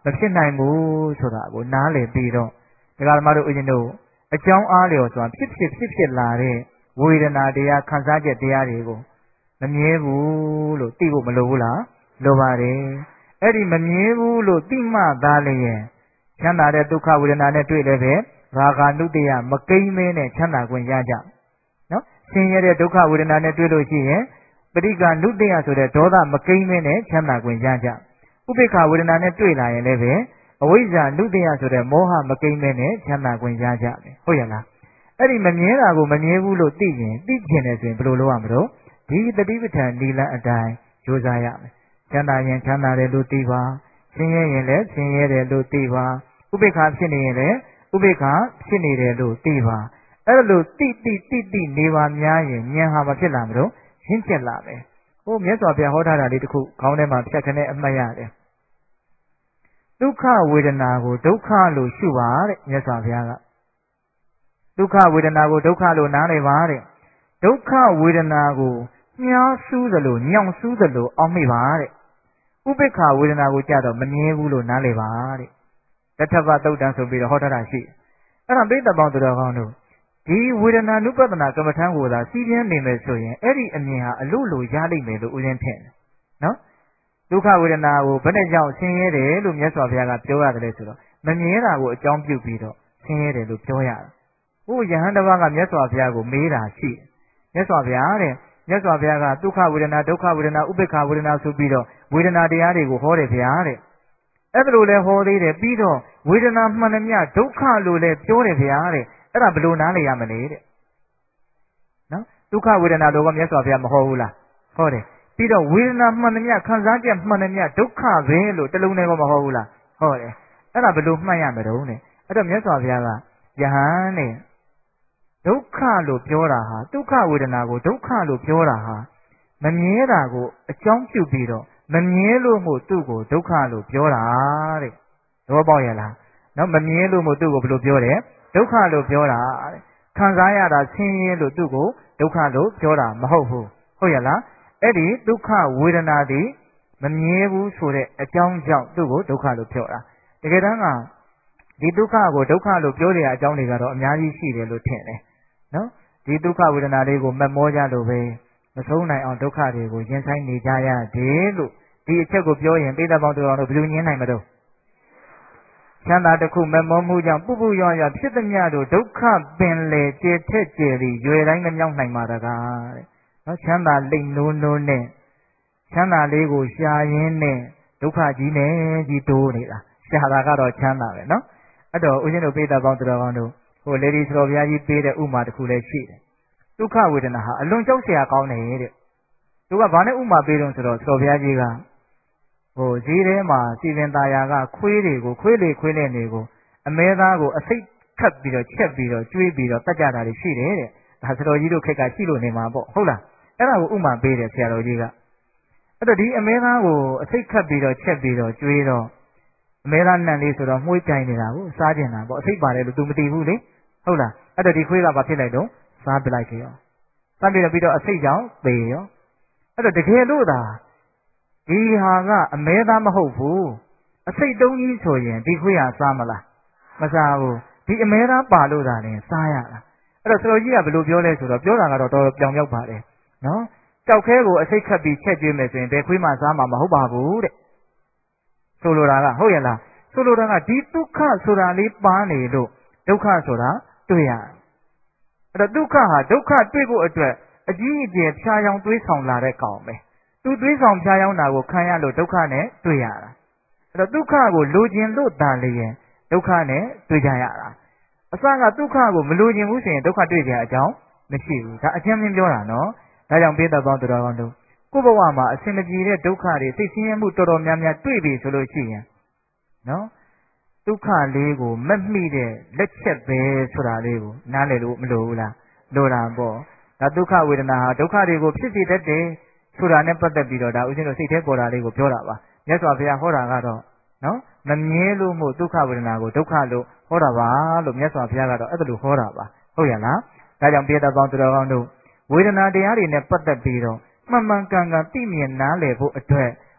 ဖြစ်နိုင်ဘူးဆိုတာကိုနားလည်ပြီးတော့ဒကာဓမ္မတို့ဦးဇင်းတို့အကြောင်းအားလျော်စွာဖြစ်ဖြစ်ဖြစ်ဖြစ်လာတဲ့ဝေဒနာတရားခံစားချက်တရားတွေကိုမမြဲဘူးလို့သိဖို့မလိုဘူးလားလိုပါတယ်အဲ့ဒီမမြဲဘူးလို့သိမှသာလျင်ချမ်းသာတဲ့ဒုက္ခဝေဒနာနဲ့တွေ့လည်းပဲရာဂနုတ္တိယမကိန်းမဲနဲ့ချမ်းသာခွင့်ရကြနော်ဆင်းရဲတဲ့ဒုက္ခဝေဒနာနဲ့တွေ့လို့ရှိရင်ပရိက္ခနုတ္တိယဆိုတဲ့ဒေါသမကိန်းမဲနဲ့ချမ်းသာခွင့်ရကြဥပိ္ပခဝေဒနာနဲ့တွေ့လာရင်လည်းပဲအဝိဇ္ဇာနုတ္တိယဆိုတဲ့မောဟမကိန်းမဲနဲ့ချမ်းသာခွင့်ရကြတယ်ဟုတ်ရလားအဲ့ဒီမမြဲတာကိုမမြဲဘူးလို့သိရင်သိကျင်တယ်ဆိုရင်ဘယ်လိုလုပ်ရမလို့ဒီတတိပဋ္ဌာန်နိလန်အတိုင်းကြိုးစားရမယ်ချမ်းသာရင်ချမ်းသာတယ်လို့သိပါဆင်းရဲရင်လည်းဆင်းရဲတယ်လို့သိပါဥပိ္ပခဖြစ်နေရင်လည်းဥပိ္ပခဖြစ်နေတယ်လို့သိပါအဲ့လိုသိသိသိသိနေပါများရင်ဉာဏ်ဟာမဖြစ်လာမလို့ရှင်းကျက်လာမယ်ဟိုမြတ်စွာဘုရားဟောထားတာလေးတစ်ခုခေါင်းထဲမှာဖြတ်ခနဲ့အမှတ်ရတယ်ဒုက္ခဝေဒနာကိုဒုက္ခလို့ရှုပါတဲ့မြတ်စွာဘုရားကဒုက္ခဝေဒနာကိုဒုက္ခလို့နားလည်ပါတဲ့ဒုက္ခဝေဒနာကိုမြားစူးသလိုညောင်စူးသလိုအောင်းမိပါတဲ့ဥပိ္ပခဝေဒနာကိုကြတော့မမြဲဘူးလို့နားလည်ပါတဲ့တထဗသုတ်တံဆိုပြီးတော့ဟောထားတာရှိအဲ့ဒါပိဋကပေါင်းသူတော်ကောင်းတို့ဒီဝေဒနာနုပဒနာကမ္မထံကိုသာစီးပြင်းနေမယ်ဆိုရင်အဲ့ဒီအမြင်ဟာအလို့လို့ရလိမ့်မယ်လို့ဦးဇင်းထင်တယ်နော်ဒုက္ခဝေဒနာကိုဘယ်နဲ့ကြောင့်ဆင်းရဲတယ်လို့မြတ်စွာဘုရားကပြောရတယ်လေဆိုတော့မမြဲတာကိုအကြောင်းပြုပြီးတော့ဆင်းရဲတယ်လို့ပြောရတာဟိုယဟန်တစ်ပါးကမြတ်စွာဘုရားကိုမေးတာရှိမြတ်စွာဘုရားတဲ့မြတ်စွာဘုရားကဒုက္ခဝေဒနာဒုက္ခဝေဒနာဥပိ္ပခဝေဒနာဆိုပြီးတော့ဝေဒနာတရားတွေကိုဟောတယ်ဗျာတဲ့အဲ့ဒါလိုလဲဟောသေးတယ်ပြီးတော့ဝေဒနာမှန်သမျှဒုက္ခလို့လဲပြောတယ်ဗျာတဲ့အဲ့ဒါဘယ်လိုနားလည်ရမလဲတဲ့နော်ဒုက္ခဝေဒနာလို့ကမြတ်စွာဘုရားမဟောဘူးလားဟောတယ်ပြီးတော့ဝေဒနာမှန်သမျှခံစားချက်မှန်သမျှဒုက္ခပဲလို့တလုံးနဲ့ကမဟောဘူးလားဟောတယ်အဲ့ဒါဘယ်လိုမှတ်ရမလို့တဲ့အဲ့တော့မြတ်စွာဘုရားကယဟန်နဲ့ဒုက္ခလို့ပြောတာဟာဒုက္ခဝေဒနာကိုဒုက္ခလို့ပြောတာဟာမမြဲတာကိုအကြောင်းပြုပြီးတော့မမြဲလို့မို့သူ့ကိုဒုက္ခလို့ပြောတာတဲ့သဘောပေါက်ရလားနော်မမြဲလို့မို့သူ့ကိုဘယ်လိုပြောတယ်ဒုက္ခလို့ပြောတာတဲ့ခံစားရတာဆင်းရဲလို့သူ့ကိုဒုက္ခလို့ပြောတာမဟုတ်ဘူးဟုတ်ရလားအဲ့ဒီဒုက္ခဝေဒနာသည်မမြဲဘူးဆိုတဲ့အကြောင်းကြောင့်သူ့ကိုဒုက္ခလို့ပြောတာတကယ်တမ်းကဒီဒုက္ခကိုဒုက္ခလို့ပြောတဲ့အကြောင်းတွေကတော့အများကြီးရှိတယ်လို့ထင်တယ်နော်ဒီဒုက္ခဝေဒနာလေးကိုမမောကြလို့ပဲမဆုံးနိုင်အောင်ဒုက္ခတွေကိုရင်ဆိုင်နေကြရတယ်လို့ဒီအချက်ကိုပြောရင်ပိဋကပေါင်းတော်တို့ဘယ်လိုညင်းနိုင်မလို့ချမ်းသာတစ်ခုမမောမှုကြောင့်ပုပုရွရွဖြစ်သမျှတို့ဒုက္ခပင်လေကျေထက်ကျေပြီးရွယ်တိုင်းမမြောက်နိုင်ပါတကားတဲ့နော်ချမ်းသာလိမ့်နိုးနိုးနဲ့ချမ်းသာလေးကိုရှာရင်းနဲ့ဒုက္ခကြီးနဲ့ကြီးတိုးနေတာရှာတာကတော့ချမ်းသာပဲနော်အဲ့တော့ဦးဇင်းတို့ပိဋကပေါင်းတော်ကောင်းတို့ဟိုလေဒီစတော်ဘုရားကြီးပေးတဲ့ဥမာတစ်ခုလည်းရှိတယ်ဒုက္ခဝေဒနာဟာအလွန်ကြောက်စရာကောင်းတယ်တဲ့သူကဘာနဲ့ဥမာပေးတော့ဆိုတော့စတော်ဘုရားကြီးကဟိုဈေးထဲမှာစီပင်သားယာကခွေးတွေကိုခွေးလေခွေးလေနေကိုအမဲသားကိုအစိတ်ခတ်ပြီးတော့ချက်ပြီးတော့ကျွေးပြီးတော့တတ်ကြတာတွေရှိတယ်တဲ့ဒါစတော်ကြီးတို့ခက်ကရှိလို့နေမှာပေါ့ဟုတ်လားအဲ့ဒါကိုဥမာပေးတယ်ဆရာတော်ကြီးကအဲ့တော့ဒီအမဲသားကိုအစိတ်ခတ်ပြီးတော့ချက်ပြီးတော့ကျွေးတော့အမဲသားနန့်လေးဆိုတော့မှုှိုးကြိုင်နေတာကိုစားကျင်တာပေါ့အစိတ်ပါတယ်လို့ तू မသိဘူးလေဟုတ်လားအဲ့တော့ဒီခွေးကဘာဖြစ်လိုက်တော့စားပလိုက်ကြရောစားပြီးတော့ပြီးတော့အစိတ်ကြောင့်သေရောအဲ့တော့တကယ်လို့သာဒီဟာကအမဲသားမဟုတ်ဘူးအစိတ်တုံးကြီးဆိုရင်ဒီခွေးဟာစားမလားမစားဘူးဒီအမဲသားပါလို့သာလည်းစားရတာအဲ့တော့ဆရာကြီးကဘယ်လိုပြောလဲဆိုတော့ပြောတာကတော့တော်တော်ပြောင်ပြောက်ပါတယ်နော်ကြောက်ခဲကိုအစိတ်ခတ်ပြီးချက်ကျွေးမယ်ဆိုရင်ဘယ်ခွေးမှစားမှာမဟုတ်ပါဘူးတဲ့ဆိုလိုတာကဟုတ်ရဲ့လားဆိုလိုတာကဒီဒုက္ခဆိုတာလေးပါနေလို့ဒုက္ခဆိုတာတွေ့ရအဲ့တော့ဒုက္ခဟာဒုက္ခတွေ့ဖို့အတွက်အကြီးအကျယ်ဖြားယောင်သွေးဆောင်လာတဲ့ကောင်ပဲသူသွေးဆောင်ဖြားယောင်တာကိုခံရလို့ဒုက္ခနဲ့တွေ့ရတာအဲ့တော့ဒုက္ခကိုလိုချင်လို့တာလေရင်ဒုက္ခနဲ့တွေ့ကြရတာအစကဒုက္ခကိုမလိုချင်ဘူးဆိုရင်ဒုက္ခတွေ့ကြအကြောင်းမရှိဘူးဒါအချင်းချင်းပြောတာနော်ဒါကြောင့်ပိဋကပေါင်းတော်ကောင်းတို့ကိုယ့်ဘဝမှာအစဉ်မပြေတဲ့ဒုက္ခတွေစိတ်ဆင်းရဲမှုတော်တော်များများတွေ့ပြီဆိုလို့ရှိရင်နော်ဒုက္ခလေးကိုမက်မိတဲ့လက်ချက်ပဲဆိုတာလေးကိုနားလည်လို့မလိုဘူးလားလိုတာပေါ့ဒါဒုက္ခဝေဒနာဟာဒုက္ခတွေကိုဖြစ်စေတတ်တယ်ဆိုတာနဲ့ပတ်သက်ပြီးတော့ဒါဦးဇင်းတို့စိတ်ထဲပေါ်တာလေးကိုပြောတာပါမြတ်စွာဘုရားဟောတာကတော့နော်မမြဲလို့မို့ဒုက္ခဝေဒနာကိုဒုက္ခလို့ဟောတာပါလို့မြတ်စွာဘုရားကတော့အဲ့ဒါလိုဟောတာပါဟုတ်ရဲ့လားဒါကြောင့်ပိဋကပေါင်းသူတော်ကောင်းတို့ဝေဒနာတရားတွေနဲ့ပတ်သက်ပြီးတော့မှန်မှန်ကန်ကန်သိမြင်နားလည်ဖို့အတွက်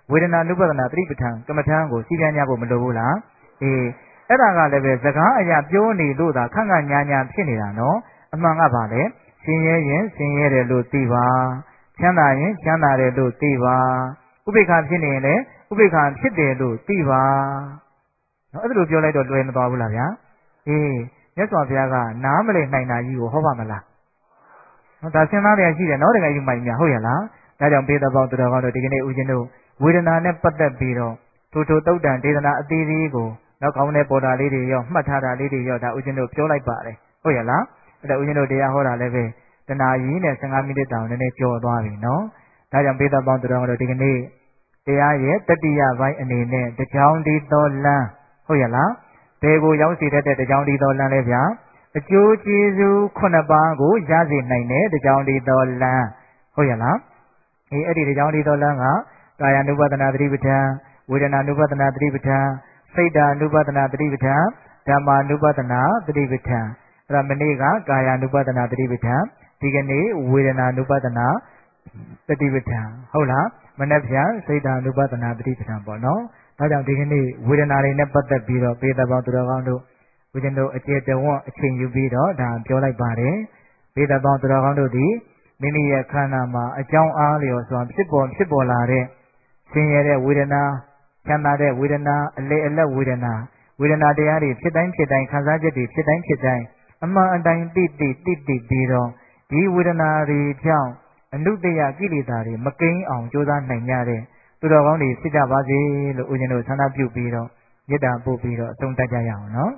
ဝေဒနာနုပဒနာသတိပဋ္ဌာန်ကမ္မထံကိုစီးပြန်ကြဖို့မလိုဘူးလားအေးအဲ့ဒါကလည်းပဲစကားအရာပြောနေလို့သာခန့်ခန့်ညာညာဖြစ်နေတာနော်အမှန်ကပါလေဆင်းရဲရင်ဆင်းရဲတယ်လို့သိပါချမ်းသာရင်ချမ်းသာတယ်လို့သိပါဥပိ္ပခာဖြစ်နေရင်လည်းဥပိ္ပခာဖြစ်တယ်လို့သိပါနော်အဲ့ဒါလိုပြောလိုက်တော့လွယ်မသွားဘူးလားဗျာအေးမြတ်စွာဘုရားကနားမလည်နိုင်တာကြီးကိုဟောပါမလားနော်ဒါစဉ်းစားရရှိတယ်နော်တကယ်ယူမိုင်များဟုတ်ရလားဒါကြောင့်ဘေးသဘောသူတော်ကောင်းတို့ဒီကနေ့ဦးဇင်းတို့ဝေဒနာနဲ့ပတ်သက်ပြီးတော့ထိုထိုတုတ်တန်ဒေသနာအသေးသေးကိုနောက်ကောင်းတဲ့ပေါ်တာလေးတွေရောမှတ်ထားတာလေးတွေရောဒါဦးဇင်းတို့ပြောလိုက်ပါတယ်ဟုတ်ရလားအဲ့ဒါဦးဇင်းတို့တရားဟောတာလည်းပဲတနာကြီးနဲ့ဆယ်ငါးမိနစ်တောင်နည်းနည်းကြော်သွားပြီနော်ဒါကြောင့်ဘေးသဘောသူတော်ကောင်းတို့ဒီကနေ့တရားရဲ့တတိယပိုင်းအနေနဲ့တကြောင်ဒီတော်လန်းဟုတ်ရလားဘယ်ကိုရောက်စေတတ်တဲ့တကြောင်ဒီတော်လန်းလဲဗျာအကျိုးကျေးဇူးခုနှစ်ပါးကိုရစေနိုင်တဲ့တကြောင်ဒီတော်လန်းဟုတ်ရလားအေးအဲ့ဒီတကြောင်ဒီတော်လန်းကကာယ ानु ပဒနာသတိပဋ္ဌာန်ဝေဒနာ ानु ပဒနာသတိပဋ္ဌာန်စိတ်ဓာ ानु ပဒနာသတိပဋ္ဌာန်ဓမ္မာ ानु ပဒနာသတိပဋ္ဌာန်အဲ့ဒါမနေ့ကကာယ ानु ပဒနာသတိပဋ္ဌာန်ဒီကနေ့ဝေဒနာ ानु ပဒနာသတိပဋ္ဌာန်ဟုတ်လားမနေ့ဖြန်စိတ်ဓာ ानु ပဒနာသတိပဋ္ဌာန်ပေါ့နော်ဒါကြောင့်ဒီကနေ့ဝေဒနာတွေနဲ့ပတ်သက်ပြီးတော့ပေတပေါင်းသူတော်ကောင်းတို့ဦးဇင်းတို့အကျေတဝွန့်အချိန်ယူပြီးတော့ဒါပြောလိုက်ပါတယ်ပေတပေါင်းသူတော်ကောင်းတို့ဒီမိမိရဲ့ခန္ဓာမှာအကြောင်းအားလျော်စွာဖြစ်ပေါ်ဖြစ်ပေါ်လာတဲ့ဆင်းရဲတဲ့ဝေဒနာချမ်းသာတဲ့ဝေဒနာအလေအလတ်ဝေဒနာဝေဒနာတရားတွေဖြစ်တိုင်းဖြစ်တိုင်းခံစားချက်တွေဖြစ်တိုင်းဖြစ်တိုင်းအမှန်အတိုင်းသိသိသိသိပြီးတော့ဒီဝေဒနာတွေကြောင့်အနုတ္တယကိလေသာတွေမကိန်းအောင်ကြိုးစားနိုင်ကြတဲ့သူတော်ကောင်းတွေဖြစ်ကြပါစေလို့ဦးဇင်းတို့ဆန္ဒပြုပြီးတော့မေတ္တာပို့ပြီးတော့အဆုံးသတ်ကြရအောင်နော်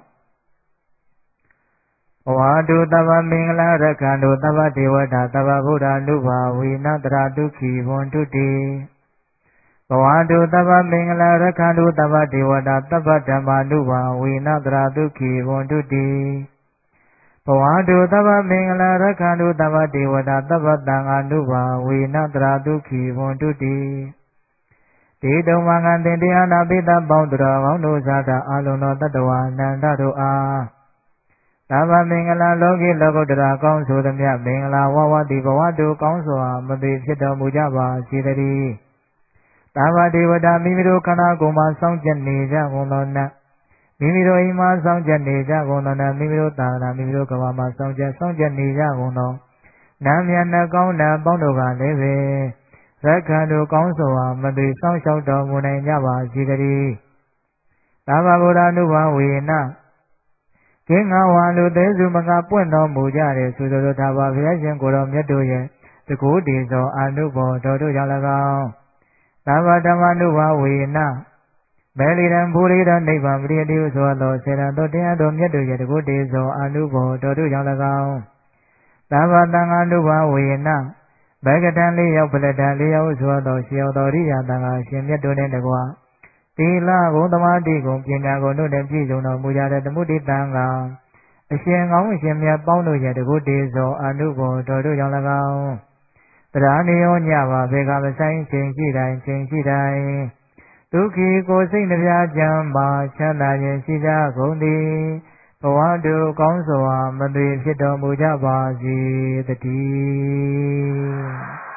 ဝါတုတဗ္ဗမင်္ဂလာရခန္တုတဗ္ဗဒေဝတာတဗ္ဗဗုဒ္ဓလူဘာဝိနတရာဒုက္ခိဝန္တုတိဘဝတုတဗ္ဗမင်္ဂလာရခန္တုတဗ္ဗဒေဝတာတဗ္ဗဓမ္မာနုဘာဝိနတရာဒုက္ခိဝန္တုတိဘဝတုတဗ္ဗမင်္ဂလာရခန္တုတဗ္ဗဒေဝတာတဗ္ဗသံဃာနုဘာဝိနတရာဒုက္ခိဝန္တုတိဒေတုံမင်္ဂတင်တရားနာပိတပေါင်းတော်ကောင်းတို့ဇာတာအလုံးသောတတ္တဝါအနန္တတို့အားသဗ္ဗမင်္ဂလာလောကီလောကုတ္တရာကောင်းဆိုသမျှမင်္ဂလာဝဝတိဘဝတုကောင်းစွာမသိဖြစ်တော်မူကြပါစေတည်းသဗ္ဗဒေဝတာမိမိတို့ခန္ဓာကိုယ်မှာစောင့်ကြနေကြကုန်သောနတ်မိမိတို့အိမ်မှာစောင့်ကြနေကြကုန်သောနတ်မိမိတို့သာသနာမိမိတို့ကဘာမှာစောင့်ကြစောင့်ကြနေကြကုန်သောနာမည်နှကောင်းနာပေါင်းတို့ကလည်းပဲရက္ခဏတို့ကောင်းစွာမသိစောင့်ရှောက်တော်မူနိုင်ကြပါစေတည်းသဗ္ဗဗုဒ္ဓ ानु ဘာဝေနကင်းငါဝါလူသေးစုမကပွင့်တော်မူကြတဲ့သုသောတာဘာဘုရားရှင်ကိုယ်တော်မြတ်တို့ရဲ့တကူတည်သောအနုဘောတော်တို့ကြောင့်၎င်းသဗ္ဗဓမ္မ ानु ဘာဝေနမေလီရန်ဘူရိတော်နိဗ္ဗာန်ပရိယတိဟုဆိုသောစေတသောတရားတော်မြတ်တို့ရဲ့တကူတည်သောအနုဘောတော်တို့ကြောင့်၎င်းသဗ္ဗသံဃာ ानु ဘာဝေနဘဂတံလေးရောက်ပလတံလေးရောက်ဆိုသောရှေယောတော်ရိယာတန်ဃာရှင်မြတ်တို့နှင့်တကွာသီလဂုဏ်သမာဓိဂုဏ်ပညာဂုဏ်တို့နှင့်ပြည့်စုံတော်မူကြတဲ့သမုဒိတံဃာအရှင်ကောင်းအရှင်မြတ်ပေါင်းတို့ရဲ့တကုတ္တေဇောအနုဘောတော်တို့ကြောင့်၎င်းတရားနေရောညပါဘေကမဆိုင်ချိန်ရှိတိုင်းချိန်ရှိတိုင်းဒုက္ခိကိုစိတ်နှပြချမ်းပါချမ်းသာခြင်းရှိကြကုန်သည်ဘဝတုကောင်းစွာမသွေဖြစ်တော်မူကြပါစေတည်း